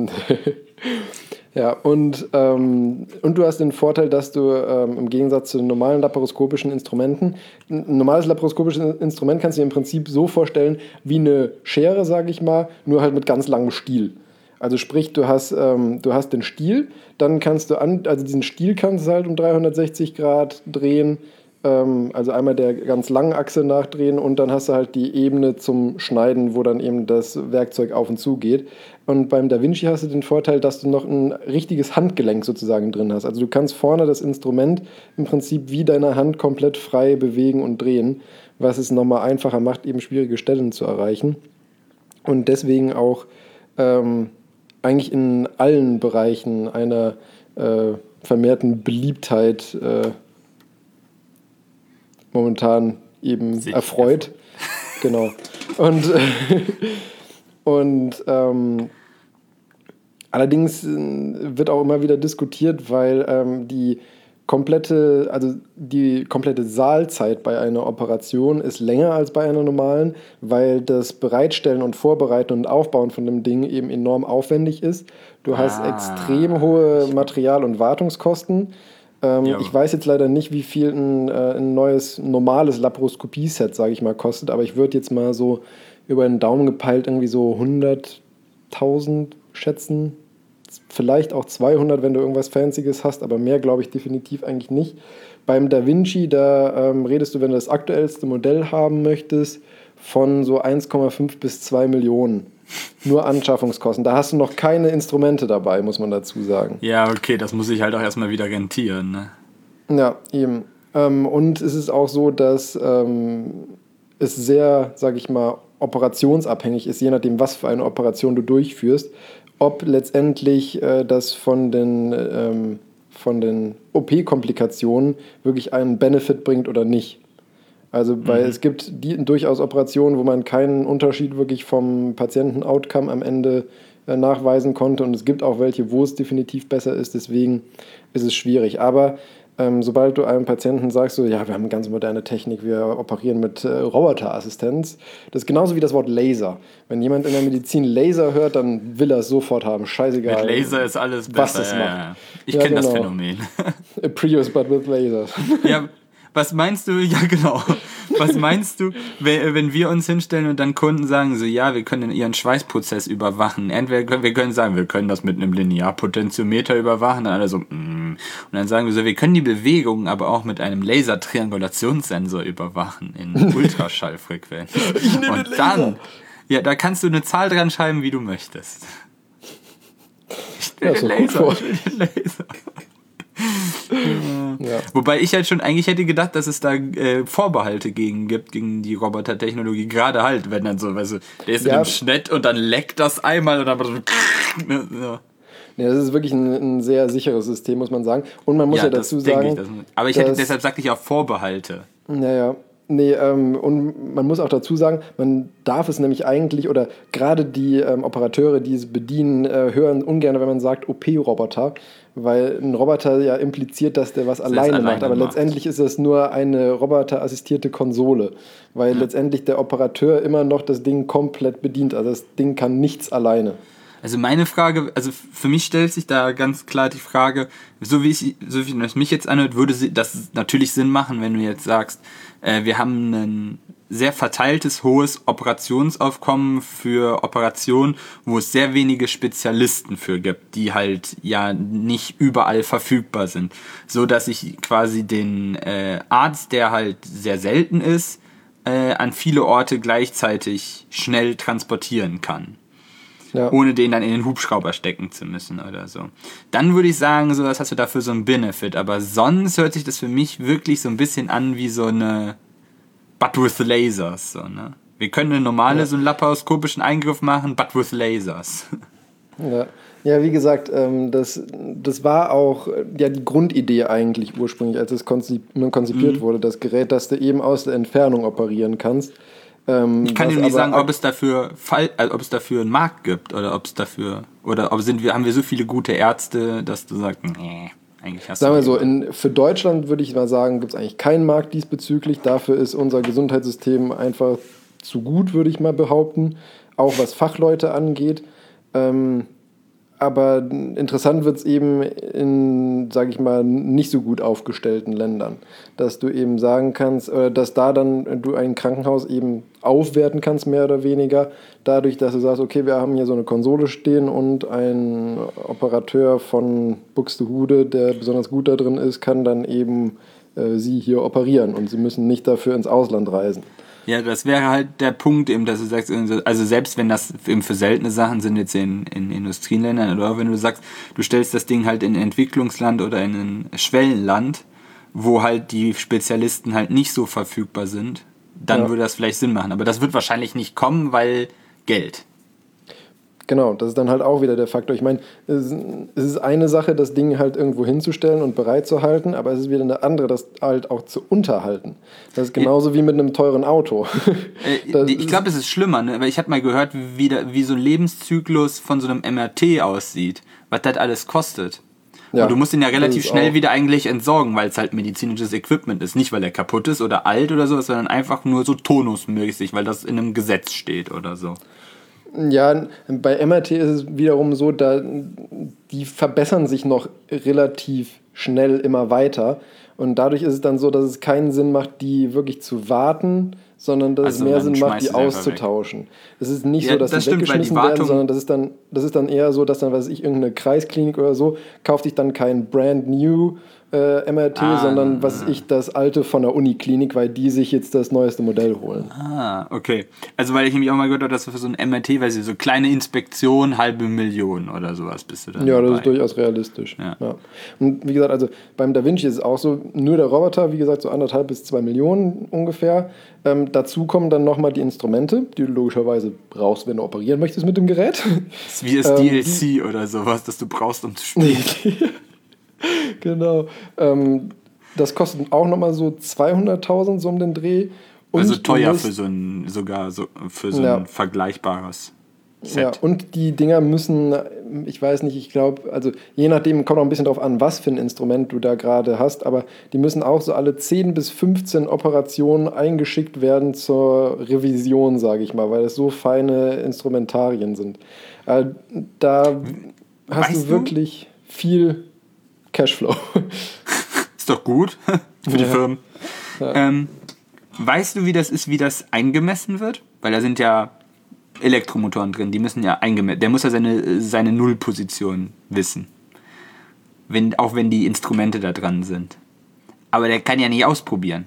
Ja, und du hast den Vorteil, dass du im Gegensatz zu den normalen laparoskopischen Instrumenten, ein normales laparoskopisches Instrument kannst du dir im Prinzip so vorstellen wie eine Schere, sage ich mal, nur halt mit ganz langem Stiel. Also sprich, du hast den Stiel, dann kannst du also diesen Stiel kannst du halt um 360 Grad drehen, also einmal der ganz langen Achse nachdrehen und dann hast du halt die Ebene zum Schneiden, wo dann eben das Werkzeug auf und zu geht. Und beim Da Vinci hast du den Vorteil, dass du noch ein richtiges Handgelenk sozusagen drin hast. Also du kannst vorne das Instrument im Prinzip wie deine Hand komplett frei bewegen und drehen, was es nochmal einfacher macht, eben schwierige Stellen zu erreichen. Und deswegen auch eigentlich in allen Bereichen einer vermehrten Beliebtheit momentan eben erfreut. Genau. Und allerdings wird auch immer wieder diskutiert, weil die komplette Saalzeit bei einer Operation ist länger als bei einer normalen, weil das Bereitstellen und Vorbereiten und Aufbauen von dem Ding eben enorm aufwendig ist. Du hast extrem hohe Material- und Wartungskosten. Ich weiß jetzt leider nicht, wie viel ein neues, normales Laparoskopie-Set, sage ich mal, kostet, aber ich würde jetzt mal so über den Daumen gepeilt irgendwie so 100.000 schätzen. Vielleicht auch 200, wenn du irgendwas Fancyes hast, aber mehr glaube ich definitiv eigentlich nicht. Beim Da Vinci, da redest du, wenn du das aktuellste Modell haben möchtest, von so 1,5 bis 2 Millionen. Nur Anschaffungskosten. Da hast du noch keine Instrumente dabei, muss man dazu sagen. Ja, okay, das muss ich halt auch erstmal wieder rentieren, ne? Ja, eben. Und es ist auch so, dass es sehr, sage ich mal, operationsabhängig ist, je nachdem, was für eine Operation du durchführst, ob letztendlich das von den OP-Komplikationen wirklich einen Benefit bringt oder nicht. Also, weil es gibt durchaus Operationen, wo man keinen Unterschied wirklich vom Patienten-Outcome am Ende nachweisen konnte. Und es gibt auch welche, wo es definitiv besser ist. Deswegen ist es schwierig. Aber sobald du einem Patienten sagst, so, ja, wir haben eine ganz moderne Technik, wir operieren mit Roboterassistenz, das ist genauso wie das Wort Laser. Wenn jemand in der Medizin Laser hört, dann will er es sofort haben. Scheißegal. Mit Laser ist alles besser. Was das macht. Ja. Ich kenne das Phänomen. A Prius, but with lasers. Ja, was meinst du, ja genau, was meinst du, wenn wir uns hinstellen und dann Kunden sagen so, ja, wir können ihren Schweißprozess überwachen. Entweder wir können sagen, wir können das mit einem Linearpotentiometer überwachen, dann alle so, Und dann sagen wir so, wir können die Bewegung aber auch mit einem Lasertriangulationssensor überwachen in Ultraschallfrequenz. Und dann, ja, da kannst du eine Zahl dran schreiben, wie du möchtest. Ich will den Laser. Ja. Wobei ich halt schon eigentlich hätte gedacht, dass es da Vorbehalte gibt, gegen die Robotertechnologie. Gerade halt, wenn dann so, weißt du, der ist in einem Schnitt und dann leckt das einmal und dann so. Ja. Ja, das ist wirklich ein sehr sicheres System, muss man sagen. Und man muss ja dazu sagen. Aber deshalb sagte ich auch Vorbehalte. Naja. Nee, und man muss auch dazu sagen, man darf es nämlich eigentlich, oder gerade die Operateure, die es bedienen, hören ungern, wenn man sagt OP-Roboter, weil ein Roboter ja impliziert, dass der was alleine macht, aber letztendlich ist es nur eine roboterassistierte Konsole, weil letztendlich der Operateur immer noch das Ding komplett bedient, also das Ding kann nichts alleine. Also meine Frage, also für mich stellt sich da ganz klar die Frage, so wie es mich jetzt anhört, würde das natürlich Sinn machen, wenn du jetzt sagst, wir haben ein sehr verteiltes, hohes Operationsaufkommen für Operationen, wo es sehr wenige Spezialisten für gibt, die halt ja nicht überall verfügbar sind. So dass ich quasi den Arzt, der halt sehr selten ist, an viele Orte gleichzeitig schnell transportieren kann. Ja. Ohne den dann in den Hubschrauber stecken zu müssen oder so. Dann würde ich sagen, so was hast du dafür so einen Benefit. Aber sonst hört sich das für mich wirklich so ein bisschen an wie so eine But with Lasers. So, ne? Wir können eine normale, so einen laparoskopischen Eingriff machen, but with Lasers. Ja. Ja, wie gesagt, das war auch ja die Grundidee eigentlich ursprünglich, als es konzipiert wurde, das Gerät, dass du eben aus der Entfernung operieren kannst. Ich kann dir nicht sagen, ob es dafür einen Markt gibt oder haben wir so viele gute Ärzte, dass du sagst, nee, eigentlich hast du. Sagen wir so, für Deutschland würde ich mal sagen, gibt es eigentlich keinen Markt diesbezüglich. Dafür ist unser Gesundheitssystem einfach zu gut, würde ich mal behaupten, auch was Fachleute angeht. Aber interessant wird es eben in, sage ich mal, nicht so gut aufgestellten Ländern, dass du eben sagen kannst, dass da dann du ein Krankenhaus eben aufwerten kannst, mehr oder weniger, dadurch, dass du sagst, okay, wir haben hier so eine Konsole stehen und ein Operateur von Buxtehude, der besonders gut da drin ist, kann dann eben sie hier operieren und sie müssen nicht dafür ins Ausland reisen. Ja, das wäre halt der Punkt eben, dass du sagst, also selbst wenn das eben für seltene Sachen sind, jetzt in Industrieländern, oder wenn du sagst, du stellst das Ding halt in ein Entwicklungsland oder in ein Schwellenland, wo halt die Spezialisten halt nicht so verfügbar sind, dann würde das vielleicht Sinn machen. Aber das wird wahrscheinlich nicht kommen, weil Geld. Genau, das ist dann halt auch wieder der Faktor. Ich meine, es ist eine Sache, das Ding halt irgendwo hinzustellen und bereit zu halten, aber es ist wieder eine andere, das halt auch zu unterhalten. Das ist genauso wie mit einem teuren Auto. Ich glaube, es ist schlimmer, ne? Weil ich habe mal gehört, wie so ein Lebenszyklus von so einem MRT aussieht, was das alles kostet. Ja, und du musst ihn ja relativ schnell wieder eigentlich entsorgen, weil es halt medizinisches Equipment ist. Nicht, weil er kaputt ist oder alt oder sowas, sondern einfach nur so tonusmäßig, weil das in einem Gesetz steht oder so. Ja, bei MRT ist es wiederum so, die verbessern sich noch relativ schnell immer weiter. Und dadurch ist es dann so, dass es keinen Sinn macht, die wirklich zu warten, sondern dass es mehr Sinn macht, die auszutauschen. Es ist nicht so, dass die weggeschmissen werden, sondern das ist dann eher so, dass dann, weiß ich, irgendeine Kreisklinik oder so, kauft sich dann kein brand new MRT, sondern das alte von der Uniklinik, weil die sich jetzt das neueste Modell holen. Ah, okay. Also weil ich nämlich auch mal gehört habe, dass für so ein MRT, weil sie so kleine Inspektion, 500.000 oder sowas bist du dann Ja, dabei. Das ist durchaus realistisch. Ja. Und wie gesagt, also beim Da Vinci ist es auch so, nur der Roboter, wie gesagt, so 1,5 bis 2 Millionen ungefähr. Dazu kommen dann nochmal die Instrumente, die du logischerweise brauchst, wenn du operieren möchtest mit dem Gerät. Das ist wie das DLC oder sowas, das du brauchst, um zu spielen. Genau. Das kostet auch nochmal so 200.000 so um den Dreh. Und also teuer für so ein vergleichbares Set. Ja, und die Dinger müssen, ich weiß nicht, ich glaube, also je nachdem, kommt auch ein bisschen drauf an, was für ein Instrument du da gerade hast, aber die müssen auch so alle 10 bis 15 Operationen eingeschickt werden zur Revision, sage ich mal, weil das so feine Instrumentarien sind. Da hast du wirklich viel Cashflow. Ist doch gut für die Firmen. Ja. Weißt du, wie das ist, wie das eingemessen wird? Weil da sind ja Elektromotoren drin, die müssen ja eingemessen. Der muss ja seine Nullposition wissen. Auch wenn die Instrumente da dran sind. Aber der kann ja nicht ausprobieren.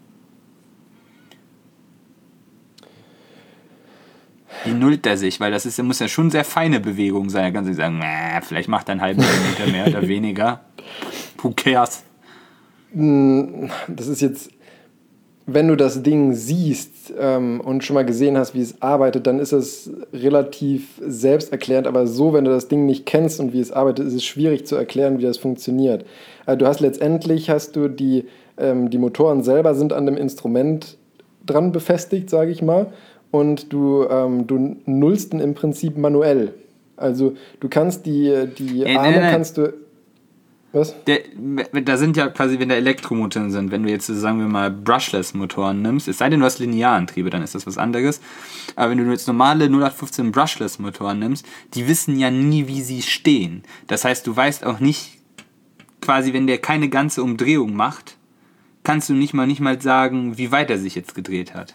Wie nullt er sich? Weil das muss ja schon sehr feine Bewegung sein. Da kann sich sagen, vielleicht macht er einen halben Millimeter mehr oder weniger. Who cares? Das ist jetzt, wenn du das Ding siehst und schon mal gesehen hast, wie es arbeitet, dann ist es relativ selbsterklärend. Aber so, wenn du das Ding nicht kennst und wie es arbeitet, ist es schwierig zu erklären, wie das funktioniert. Du hast die Motoren selber sind an dem Instrument dran befestigt, sage ich mal. Und du nullst ihn im Prinzip manuell. Also du kannst die Arme kannst du... Was? Da sind ja quasi, wenn da Elektromotoren sind, wenn du jetzt, sagen wir mal, Brushless-Motoren nimmst, es sei denn, du hast Linearantriebe, dann ist das was anderes. Aber wenn du jetzt normale 0815 Brushless-Motoren nimmst, die wissen ja nie, wie sie stehen. Das heißt, du weißt auch nicht, quasi, wenn der keine ganze Umdrehung macht, kannst du nicht mal sagen, wie weit er sich jetzt gedreht hat.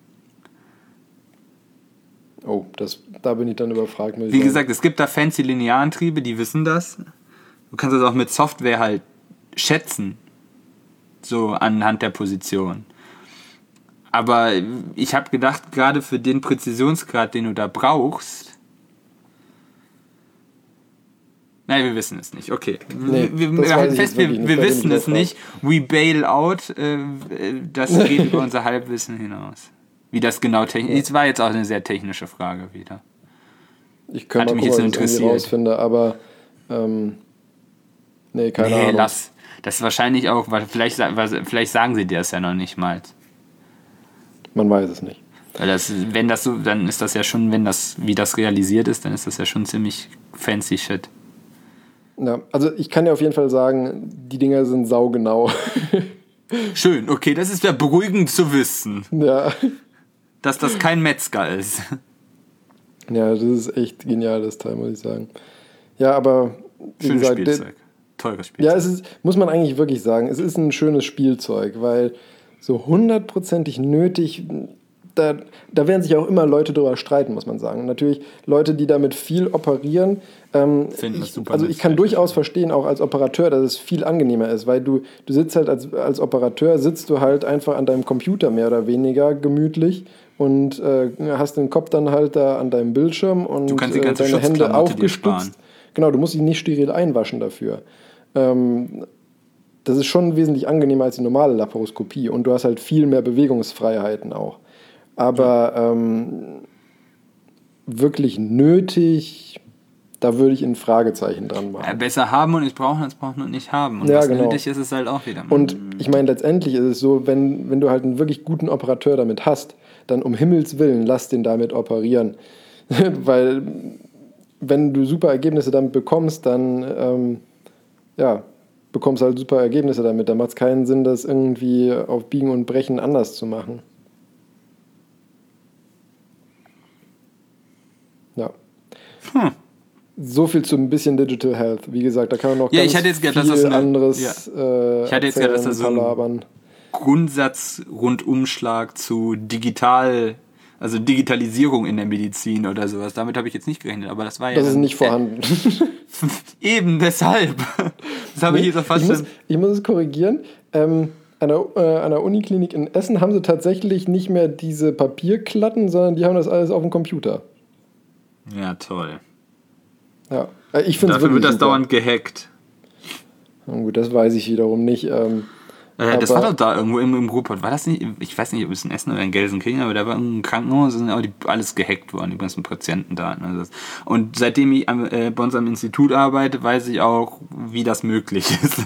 Oh, da bin ich dann überfragt. Wie gesagt, es gibt da fancy Linearantriebe, die wissen das. Du kannst das auch mit Software halt schätzen, so anhand der Position. Aber ich habe gedacht, gerade für den Präzisionsgrad, den du da brauchst... Nein, wir wissen es nicht. Okay. Wir halten fest, wir wissen es nicht. We bail out. Das geht über unser Halbwissen hinaus. Wie das genau technisch... Das war jetzt auch eine sehr technische Frage wieder. Ich könnte mal gucken, ob ich das irgendwie rausfinde, aber nee, keine Ahnung. Das ist wahrscheinlich auch, weil vielleicht sagen sie dir das ja noch nicht mal. Man weiß es nicht. Weil wenn das so, dann ist das ja schon, wie das realisiert ist, dann ist das ja schon ziemlich fancy Shit. Ja, also ich kann dir auf jeden Fall sagen, die Dinger sind saugenau. Schön, okay, das ist ja beruhigend zu wissen. Ja. Dass das kein Metzger ist. Ja, das ist echt genial, das Teil, muss ich sagen. Ja, aber schönes Spielzeug. Teures Spielzeug. Ja, muss man eigentlich wirklich sagen, es ist ein schönes Spielzeug, weil so 100%ig nötig, da werden sich auch immer Leute drüber streiten, muss man sagen. Natürlich Leute, die damit viel operieren. Ich kann durchaus verstehen, auch als Operateur, dass es viel angenehmer ist, weil du sitzt halt als Operateur, sitzt du halt einfach an deinem Computer mehr oder weniger gemütlich und hast den Kopf dann halt da an deinem Bildschirm und du kannst die ganze deine Hände aufgestützt. Sparen. Genau, du musst dich nicht steril einwaschen dafür. Das ist schon wesentlich angenehmer als die normale Laparoskopie und du hast halt viel mehr Bewegungsfreiheiten auch. Aber wirklich nötig, da würde ich ein Fragezeichen dran machen. Ja, besser haben und nicht brauchen, als brauchen und nicht haben. Und ja, was genau. nötig ist, ist halt auch wieder. Und ich meine, letztendlich ist es so, wenn du halt einen wirklich guten Operateur damit hast, dann um Himmels Willen, lass den damit operieren. Weil wenn du super Ergebnisse damit bekommst, dann bekommst halt super Ergebnisse damit. Da macht es keinen Sinn, das irgendwie auf Biegen und Brechen anders zu machen. Ja. So viel zu ein bisschen Digital Health. Wie gesagt, da kann man noch ganz viel anderes ich hatte jetzt gedacht, dass das so ein Grundsatz-Rundumschlag zu Digitalisierung in der Medizin oder sowas. Damit habe ich jetzt nicht gerechnet, aber das war ja... Das ist nicht vorhanden. Eben, deshalb. Das habe ich jetzt fast... Ich muss es korrigieren. An der Uniklinik in Essen haben sie tatsächlich nicht mehr diese Papierklatten, sondern die haben das alles auf dem Computer. Ja, toll. Ja, ich finde es dafür wird das super. Dauernd gehackt. Na gut, das weiß ich wiederum nicht. Das war doch da irgendwo im Ruhrpott. War das nicht? Ich weiß nicht, ob es in Essen oder in Gelsenkirchen, aber da war ein Krankenhaus, sind auch alles gehackt worden, die ganzen Patientendaten. Und seitdem ich bei unserem Institut arbeite, weiß ich auch, wie das möglich ist.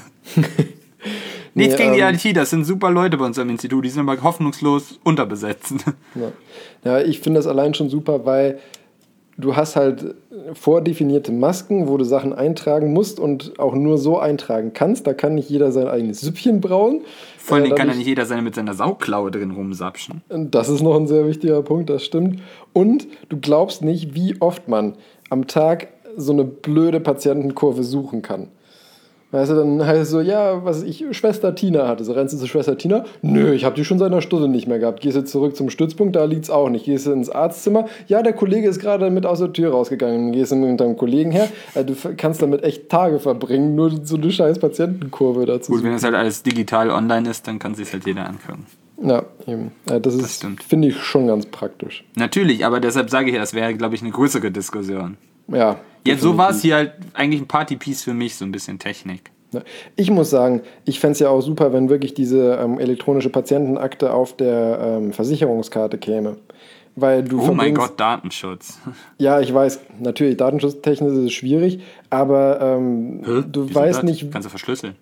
Nichts gegen die IT, das sind super Leute bei unserem Institut, die sind aber hoffnungslos unterbesetzt. Ja, ich finde das allein schon super, weil du hast halt vordefinierte Masken, wo du Sachen eintragen musst und auch nur so eintragen kannst. Da kann nicht jeder sein eigenes Süppchen brauen. Vor allem kann ja nicht jeder mit seiner Sauklaue drin rumsapschen. Das ist noch ein sehr wichtiger Punkt, das stimmt. Und du glaubst nicht, wie oft man am Tag so eine blöde Patientenkurve suchen kann. Weißt du, dann heißt es so, ja, Schwester Tina hatte. So rennst du zu Schwester Tina? Nö, ich habe die schon seit einer Stunde nicht mehr gehabt. Gehst du zurück zum Stützpunkt, da liegt's auch nicht. Gehst du ins Arztzimmer? Ja, der Kollege ist gerade mit aus der Tür rausgegangen. Gehst du mit deinem Kollegen her? Du kannst damit echt Tage verbringen, nur so eine scheiß Patientenkurve dazu. Gut, wenn das halt alles digital online ist, dann kann sich halt jeder angucken. Ja, eben. Das finde ich schon ganz praktisch. Natürlich, aber deshalb sage ich, das wäre, glaube ich, eine größere Diskussion. Ja. Jetzt so war es hier halt eigentlich ein Partypiece für mich, so ein bisschen Technik. Ich muss sagen, ich fände es ja auch super, wenn wirklich diese elektronische Patientenakte auf der Versicherungskarte käme. Weil du mein Gott, Datenschutz. Ja, ich weiß, natürlich, datenschutztechnisch ist es schwierig, aber du weißt nicht... Kannst du verschlüsseln.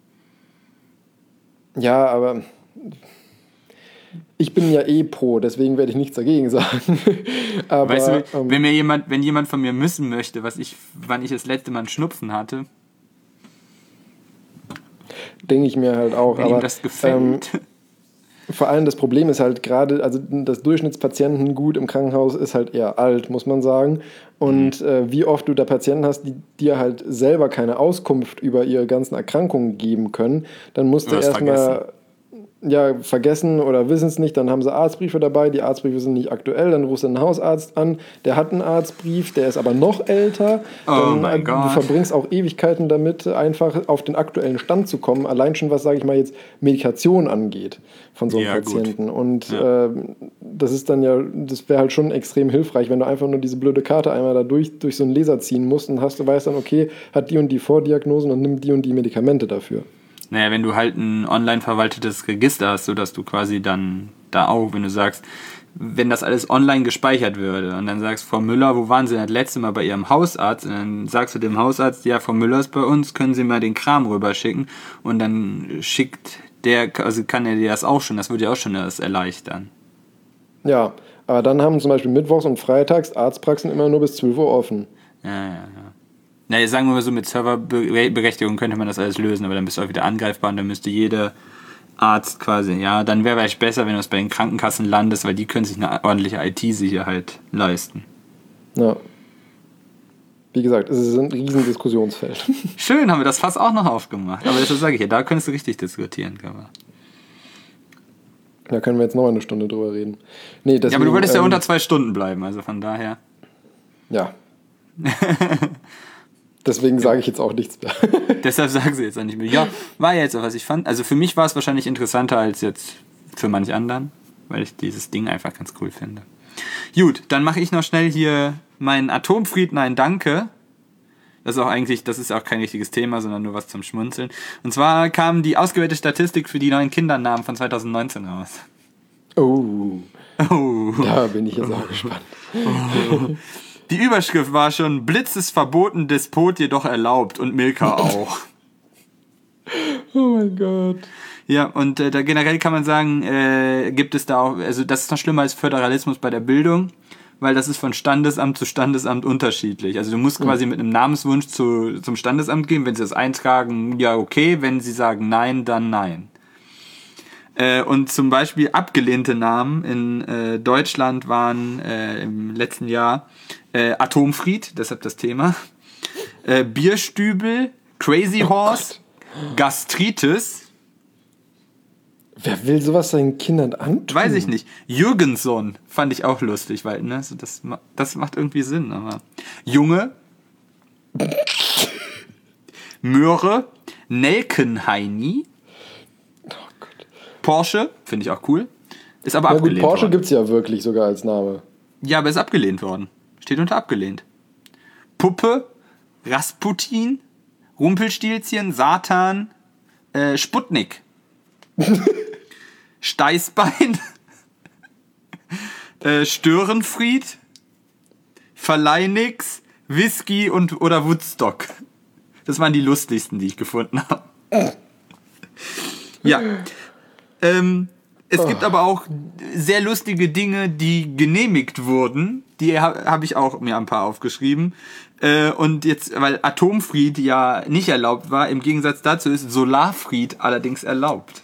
Ja, aber... Ich bin ja pro, deswegen werde ich nichts dagegen sagen. Aber, weißt du, wenn jemand von mir wissen möchte, wann ich das letzte Mal einen Schnupfen hatte, denke ich mir halt auch. Wenn ihm das gefällt. Vor allem das Problem ist halt gerade, also das Durchschnittspatientengut im Krankenhaus ist halt eher alt, muss man sagen. Und wie oft du da Patienten hast, die dir halt selber keine Auskunft über ihre ganzen Erkrankungen geben können, dann musst du erstmal vergessen oder wissen es nicht, dann haben sie Arztbriefe dabei, die Arztbriefe sind nicht aktuell, dann rufst du einen Hausarzt an, der hat einen Arztbrief, der ist aber noch älter. Mein Gott. Du verbringst auch Ewigkeiten damit, einfach auf den aktuellen Stand zu kommen, allein schon was, sage ich mal jetzt, Medikation angeht von so einem Patienten. Gut. Und das ist dann das wäre halt schon extrem hilfreich, wenn du einfach nur diese blöde Karte einmal da durch so einen Laser ziehen musst und weißt dann, okay, hat die und die Vordiagnosen und nimmt die und die Medikamente dafür. Naja, wenn du halt ein online verwaltetes Register hast, sodass du quasi dann da auch, wenn du sagst, wenn das alles online gespeichert würde und dann sagst, Frau Müller, wo waren Sie das letzte Mal bei Ihrem Hausarzt? Und dann sagst du dem Hausarzt, ja, Frau Müller ist bei uns, können Sie mal den Kram rüberschicken? Und dann kann er dir das auch schon, das würde ja auch schon das erleichtern. Ja, aber dann haben zum Beispiel mittwochs und freitags Arztpraxen immer nur bis 12 Uhr offen. Ja. Na, jetzt sagen wir mal so, mit Serverberechtigung könnte man das alles lösen, aber dann bist du auch wieder angreifbar und dann müsste jeder Arzt quasi, ja, dann wäre vielleicht besser, wenn du es bei den Krankenkassen landest, weil die können sich eine ordentliche IT-Sicherheit leisten. Ja. Wie gesagt, es ist ein riesen Diskussionsfeld. Schön, haben wir das Fass auch noch aufgemacht. Aber das sage ich ja, da könntest du richtig diskutieren. Da können wir jetzt noch eine Stunde drüber reden. Nee, deswegen, ja, aber du wolltest ja unter 2 Stunden bleiben, also von daher. Ja. Deswegen sage ich jetzt auch nichts mehr. Deshalb sagen sie jetzt auch nicht mehr. Ja, war ja jetzt auch, was ich fand. Also für mich war es wahrscheinlich interessanter als jetzt für manch anderen, weil ich dieses Ding einfach ganz cool finde. Gut, dann mache ich noch schnell hier meinen Atomfried, nein, danke. Das ist auch kein richtiges Thema, sondern nur was zum Schmunzeln. Und zwar kam die ausgewählte Statistik für die neuen Kindernamen von 2019 raus. Oh. Da bin ich jetzt auch gespannt. Die Überschrift war schon, Blitz ist verboten, Despot jedoch erlaubt und Milka auch. Oh mein Gott. Ja, und da generell kann man sagen, gibt es da auch, also das ist noch schlimmer als Föderalismus bei der Bildung, weil das ist von Standesamt zu Standesamt unterschiedlich. Also du musst quasi mit einem Namenswunsch zum Standesamt gehen, wenn sie das eintragen, ja okay, wenn sie sagen nein, dann nein. Und zum Beispiel abgelehnte Namen in Deutschland waren im letzten Jahr Atomfried, deshalb das Thema, Bierstübel, Crazy Horse, Gastritis. Wer will sowas seinen Kindern antun? Weiß ich nicht. Jürgensson fand ich auch lustig, weil ne, das macht irgendwie Sinn. Aber Junge, Möhre, Nelkenheini, Porsche, finde ich auch cool. Ist aber abgelehnt Porsche worden. Gibt es ja wirklich sogar als Name. Ja, aber ist abgelehnt worden. Steht unter abgelehnt. Puppe, Rasputin, Rumpelstilzchen, Satan, Sputnik. Steißbein, Störenfried, Verleinix, Whisky oder Woodstock. Das waren die lustigsten, die ich gefunden habe. Ja. Es gibt aber auch sehr lustige Dinge, die genehmigt wurden. Die habe ich auch mir ein paar aufgeschrieben. Und jetzt, weil Atomfried ja nicht erlaubt war, im Gegensatz dazu ist Solarfried allerdings erlaubt.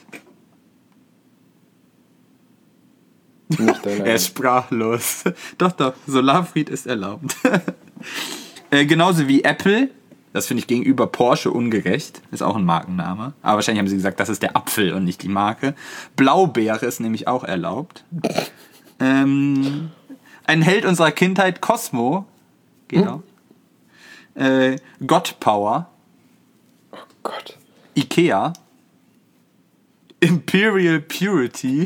Er ist sprachlos. Doch, Solarfried ist erlaubt. Genauso wie Apple. Das finde ich gegenüber Porsche ungerecht. Ist auch ein Markenname. Aber wahrscheinlich haben sie gesagt, das ist der Apfel und nicht die Marke. Blaubeere ist nämlich auch erlaubt. Ein Held unserer Kindheit, Cosmo. Genau. God Power. Oh Gott. Ikea. Imperial Purity.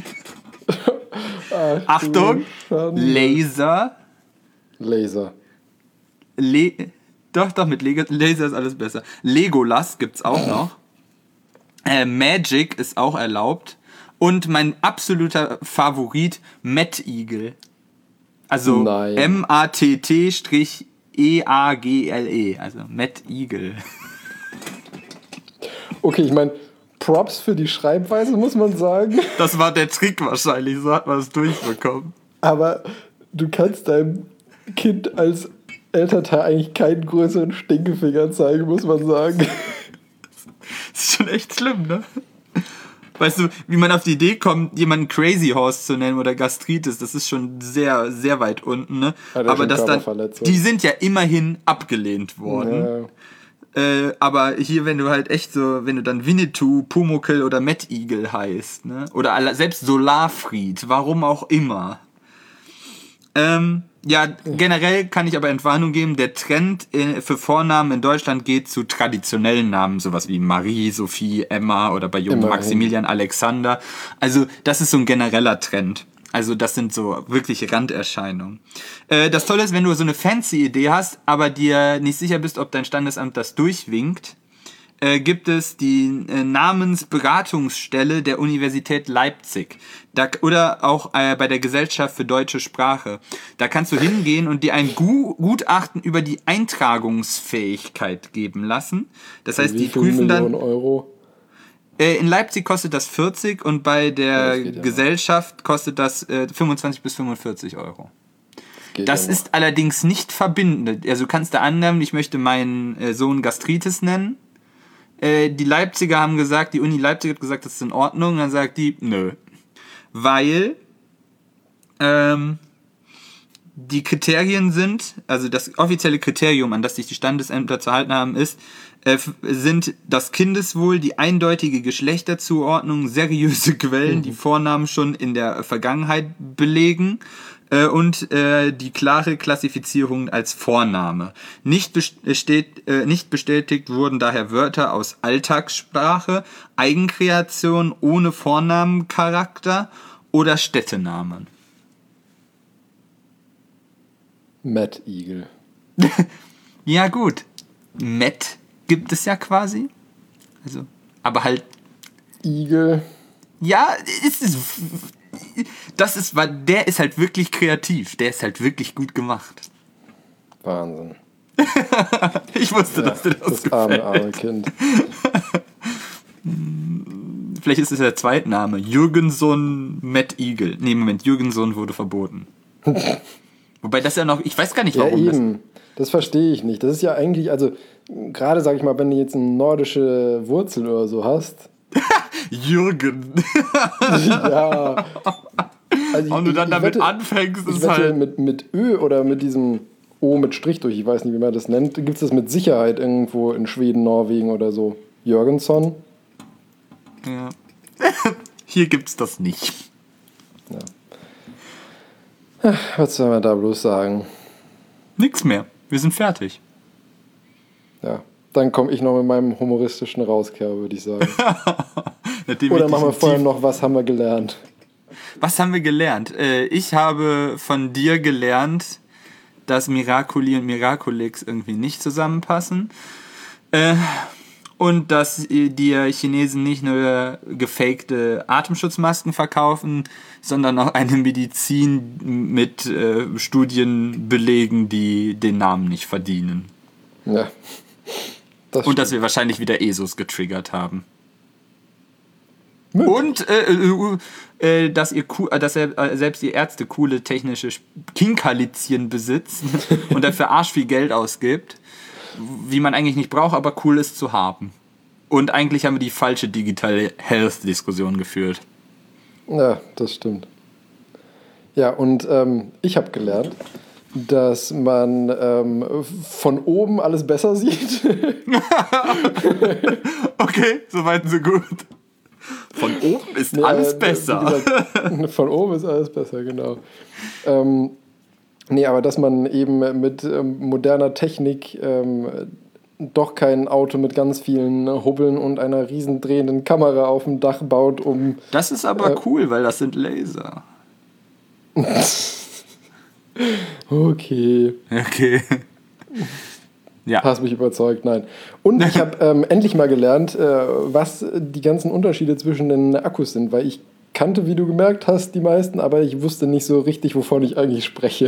Achtung. Laser. Doch, mit Laser ist alles besser. Legolas gibt's auch noch. Magic ist auch erlaubt. Und mein absoluter Favorit, Mad Eagle. Also MATT-EAGLE. Also Mad Eagle. Okay, ich meine, Props für die Schreibweise, muss man sagen. Das war der Trick wahrscheinlich, so hat man es durchbekommen. Aber du kannst deinem Kind als Elternteil eigentlich keinen größeren Stinkefinger zeigen, muss man sagen. Das ist schon echt schlimm, ne? Weißt du, wie man auf die Idee kommt, jemanden Crazy Horse zu nennen oder Gastritis, das ist schon sehr, sehr weit unten, ne? Aber das dann, die sind ja immerhin abgelehnt worden. Ja. Aber hier, wenn du halt echt so, wenn du dann Winnetou, Pumuckl oder Mad Eagle heißt, ne? Oder selbst Solarfried, warum auch immer. Ja, generell kann ich aber Entwarnung geben, der Trend für Vornamen in Deutschland geht zu traditionellen Namen, sowas wie Marie, Sophie, Emma oder bei Jungen Maximilian, Alexander. Also das ist so ein genereller Trend. Also das sind so wirklich Randerscheinungen. Das Tolle ist, wenn du so eine fancy Idee hast, aber dir nicht sicher bist, ob dein Standesamt das durchwinkt, gibt es die Namensberatungsstelle der Universität Leipzig. Oder auch bei der Gesellschaft für deutsche Sprache. Da kannst du hingehen und dir ein Gutachten über die Eintragungsfähigkeit geben lassen. Das heißt, die prüfen dann... Millionen Euro? In Leipzig kostet das 40 und bei der Gesellschaft kostet das 25 bis 45 Euro. Das ist allerdings nicht verbindend. Also du kannst da annehmen, ich möchte meinen Sohn Gastritis nennen. Die Leipziger haben gesagt, die Uni Leipzig hat gesagt, das ist in Ordnung. Und dann sagt die, nö. Weil die Kriterien sind, also das offizielle Kriterium, an das sich die Standesämter zu halten haben, sind das Kindeswohl, die eindeutige Geschlechterzuordnung, seriöse Quellen, die Vornamen schon in der Vergangenheit belegen und die klare Klassifizierung als Vorname. Nicht bestätigt wurden daher Wörter aus Alltagssprache, Eigenkreation ohne Vornamencharakter oder Städtenamen. Mad Eagle. Ja gut, Matt gibt es ja quasi. Also, aber halt... Eagle. Ja, der ist halt wirklich kreativ. Der ist halt wirklich gut gemacht. Wahnsinn. Ich wusste, dass dir das gefällt. Arme Kind. Vielleicht ist es der Zweitname. Jürgenson Matt Eagle. Nee, Moment, Jürgenson wurde verboten. Wobei das ja noch... Ich weiß gar nicht, warum eben. Das verstehe ich nicht. Das ist ja eigentlich, also gerade, sag ich mal, wenn du jetzt eine nordische Wurzel oder so hast. Jürgen. Ja. Also und du dann damit anfängst, ist halt... Mit Ö oder mit diesem O mit Strich durch, ich weiß nicht, wie man das nennt, gibt es das mit Sicherheit irgendwo in Schweden, Norwegen oder so. Jürgensson? Ja. Hier gibt's das nicht. Ja. Was soll man da bloß sagen? Nix mehr. Wir sind fertig. Ja, dann komme ich noch mit meinem humoristischen Rauskehrer, würde ich sagen. Oder machen wir vorher noch, was haben wir gelernt? Was haben wir gelernt? Ich habe von dir gelernt, dass Miraculi und Miraculix irgendwie nicht zusammenpassen. Und dass die Chinesen nicht nur gefakte Atemschutzmasken verkaufen, sondern auch eine Medizin mit Studien belegen, die den Namen nicht verdienen. Ja. Und dass wir wahrscheinlich wieder ESOs getriggert haben. Und dass selbst die Ärzte coole technische Kinkerlitzchen besitzen und dafür arsch viel Geld ausgibt, wie man eigentlich nicht braucht, aber cool ist zu haben. Und eigentlich haben wir die falsche Digital Health-Diskussion geführt. Ja, das stimmt. Ja, und ich habe gelernt, dass man von oben alles besser sieht. Okay, soweit so gut. Von oben ist alles besser. Gesagt, von oben ist alles besser, genau. Aber dass man eben mit moderner Technik doch kein Auto mit ganz vielen Hubbeln und einer riesen drehenden Kamera auf dem Dach baut, um... Das ist aber cool, weil das sind Laser. Okay. Ja. Hast mich überzeugt, nein. Und ich habe endlich mal gelernt, was die ganzen Unterschiede zwischen den Akkus sind, weil ich kannte, wie du gemerkt hast, die meisten, aber ich wusste nicht so richtig, wovon ich eigentlich spreche.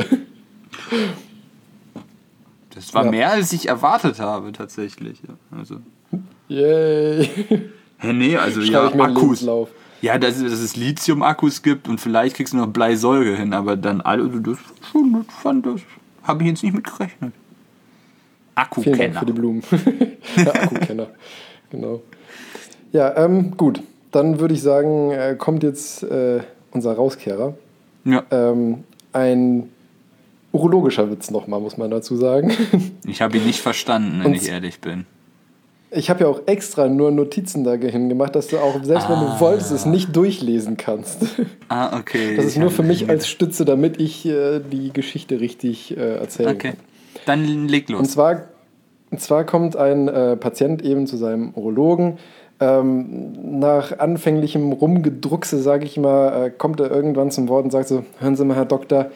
Das war mehr, als ich erwartet habe, tatsächlich. Also. Yay. Nee, also ja, Akkus. Ja, dass es Lithium-Akkus gibt und vielleicht kriegst du noch Bleisäure hin, aber dann das habe ich jetzt nicht mitgerechnet. Akkukenner. Vielen Dank für die Blumen. Ja, Akkukenner, genau. Ja, gut. Dann würde ich sagen, kommt jetzt unser Rauskehrer. Ja. Ein urologischer Witz nochmal, muss man dazu sagen. Ich habe ihn nicht verstanden, wenn ich ehrlich bin. Ich habe ja auch extra nur Notizen dahin gemacht, dass du auch, selbst wenn du wolltest, es nicht durchlesen kannst. Okay. Das ist nur für mich als Stütze, damit ich die Geschichte richtig erzählen kann. Dann leg los. Und zwar kommt ein Patient eben zu seinem Urologen. Nach anfänglichem Rumgedruckse, sage ich mal, kommt er irgendwann zum Wort und sagt so: Hören Sie mal, Herr Doktor,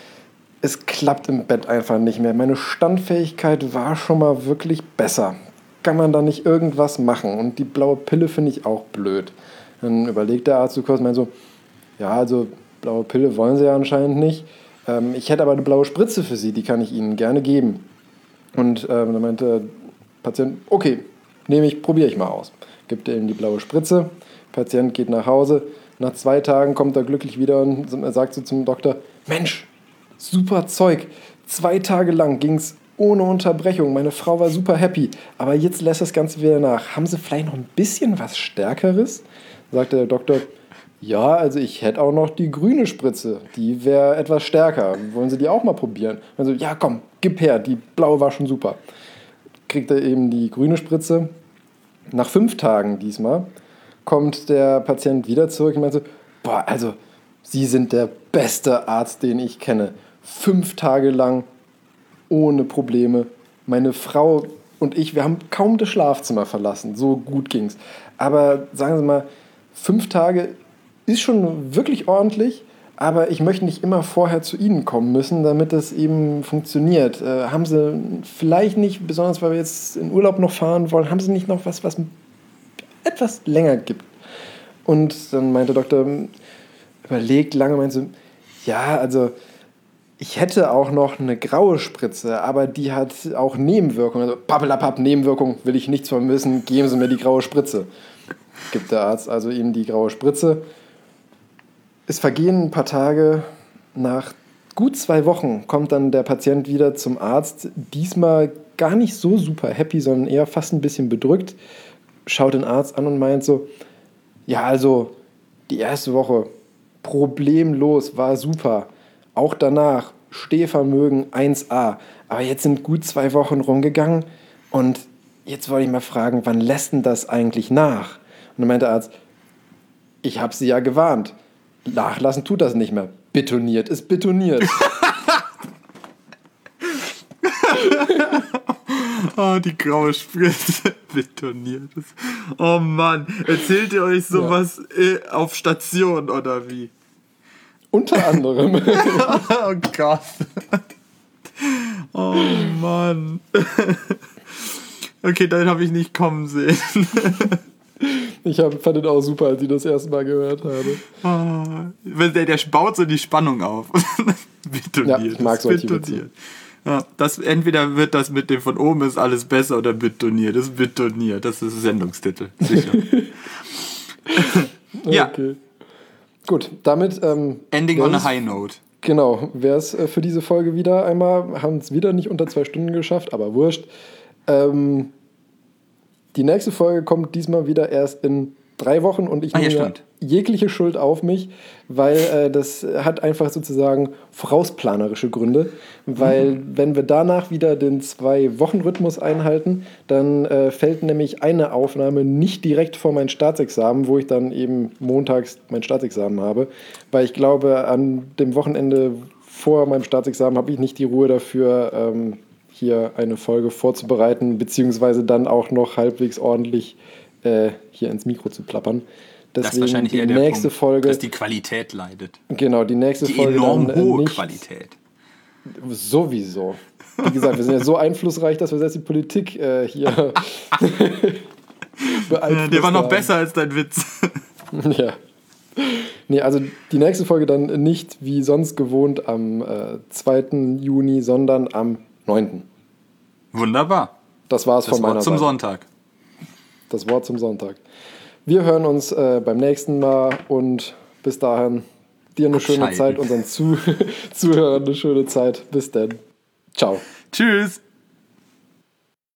es klappt im Bett einfach nicht mehr. Meine Standfähigkeit war schon mal wirklich besser. kann man da nicht irgendwas machen? Und die blaue Pille finde ich auch blöd. Dann überlegt der Arzt so kurz und meint so, ja, also blaue Pille wollen Sie ja anscheinend nicht. Ich hätte aber eine blaue Spritze für Sie, die kann ich Ihnen gerne geben. Und dann meinte der Patient, okay, probiere ich mal aus. Gibt er ihm die blaue Spritze, Patient geht nach Hause. Nach 2 Tagen kommt er glücklich wieder und er sagt so zum Doktor, Mensch, super Zeug. 2 Tage lang ging es ohne Unterbrechung. Meine Frau war super happy. Aber jetzt lässt das Ganze wieder nach. Haben Sie vielleicht noch ein bisschen was Stärkeres? Sagte der Doktor, ja, also ich hätte auch noch die grüne Spritze. Die wäre etwas stärker. Wollen Sie die auch mal probieren? Also, ja, komm, gib her. Die blaue war schon super. Kriegt er eben die grüne Spritze. Nach 5 Tagen diesmal kommt der Patient wieder zurück und meint so, boah, also Sie sind der beste Arzt, den ich kenne. 5 Tage lang ohne Probleme. Meine Frau und ich, wir haben kaum das Schlafzimmer verlassen. So gut ging's. Aber sagen Sie mal, 5 Tage ist schon wirklich ordentlich, aber ich möchte nicht immer vorher zu Ihnen kommen müssen, damit das eben funktioniert. Haben Sie vielleicht nicht, besonders weil wir jetzt in Urlaub noch fahren wollen, haben Sie nicht noch was etwas länger gibt? Und dann meinte der Doktor, überlegt lange, meinte so, ja, also ich hätte auch noch eine graue Spritze, aber die hat auch Nebenwirkungen. Also pappelapapp, Nebenwirkung, will ich nichts von wissen, geben Sie mir die graue Spritze. Gibt der Arzt also ihm die graue Spritze. Es vergehen ein paar Tage, nach gut 2 Wochen kommt dann der Patient wieder zum Arzt, diesmal gar nicht so super happy, sondern eher fast ein bisschen bedrückt, schaut den Arzt an und meint so, ja, also die erste Woche problemlos, war super, auch danach Stehvermögen 1A, aber jetzt sind gut 2 Wochen rumgegangen und jetzt wollte ich mal fragen, wann lässt denn das eigentlich nach? Und dann meint der Arzt, ich habe Sie ja gewarnt. Nachlassen tut das nicht mehr. Betoniert ist betoniert. Oh, die graue Spritze. Betoniert ist. Oh Mann, erzählt ihr euch sowas auf Station oder wie? Unter anderem. Oh Gott. Oh Mann. Okay, dann habe ich nicht kommen sehen. Ich fand den auch super, als ich das erste Mal gehört habe. Oh, der baut so die Spannung auf. Betoniert. Ja, ich mag solche Witze. Ja, entweder wird das mit dem von oben ist alles besser oder betoniert. Das ist betoniert. Das ist Sendungstitel. Sicher. Ja. Okay. Gut, damit... Ending on a high note. Genau, wäre es für diese Folge wieder einmal. Haben es wieder nicht unter 2 Stunden geschafft, aber wurscht. Die nächste Folge kommt diesmal wieder erst in 3 Wochen und ich nehme jegliche Schuld auf mich, weil das hat einfach sozusagen vorausplanerische Gründe, weil wenn wir danach wieder den 2-Wochen-Rhythmus einhalten, dann fällt nämlich eine Aufnahme nicht direkt vor mein Staatsexamen, wo ich dann eben montags mein Staatsexamen habe, weil ich glaube, an dem Wochenende vor meinem Staatsexamen habe ich nicht die Ruhe dafür, hier eine Folge vorzubereiten, beziehungsweise dann auch noch halbwegs ordentlich hier ins Mikro zu plappern. Deswegen das ist wahrscheinlich die eher der nächste Punkt, Folge, dass die Qualität leidet. Genau, die nächste die Folge enorm dann hohe nicht, Qualität. Sowieso. Wie gesagt, wir sind ja so einflussreich, dass wir selbst die Politik hier beeinflussen. Der war noch besser als dein Witz. Ja. Nee, also die nächste Folge dann nicht wie sonst gewohnt am 2. Juni, sondern am 9. Wunderbar. Das war's von meiner Seite. Das Wort zum Sonntag. Das Wort zum Sonntag. Wir hören uns beim nächsten Mal und bis dahin dir eine schöne Zeit, unseren Zuhörern eine schöne Zeit. Bis dann. Ciao. Tschüss.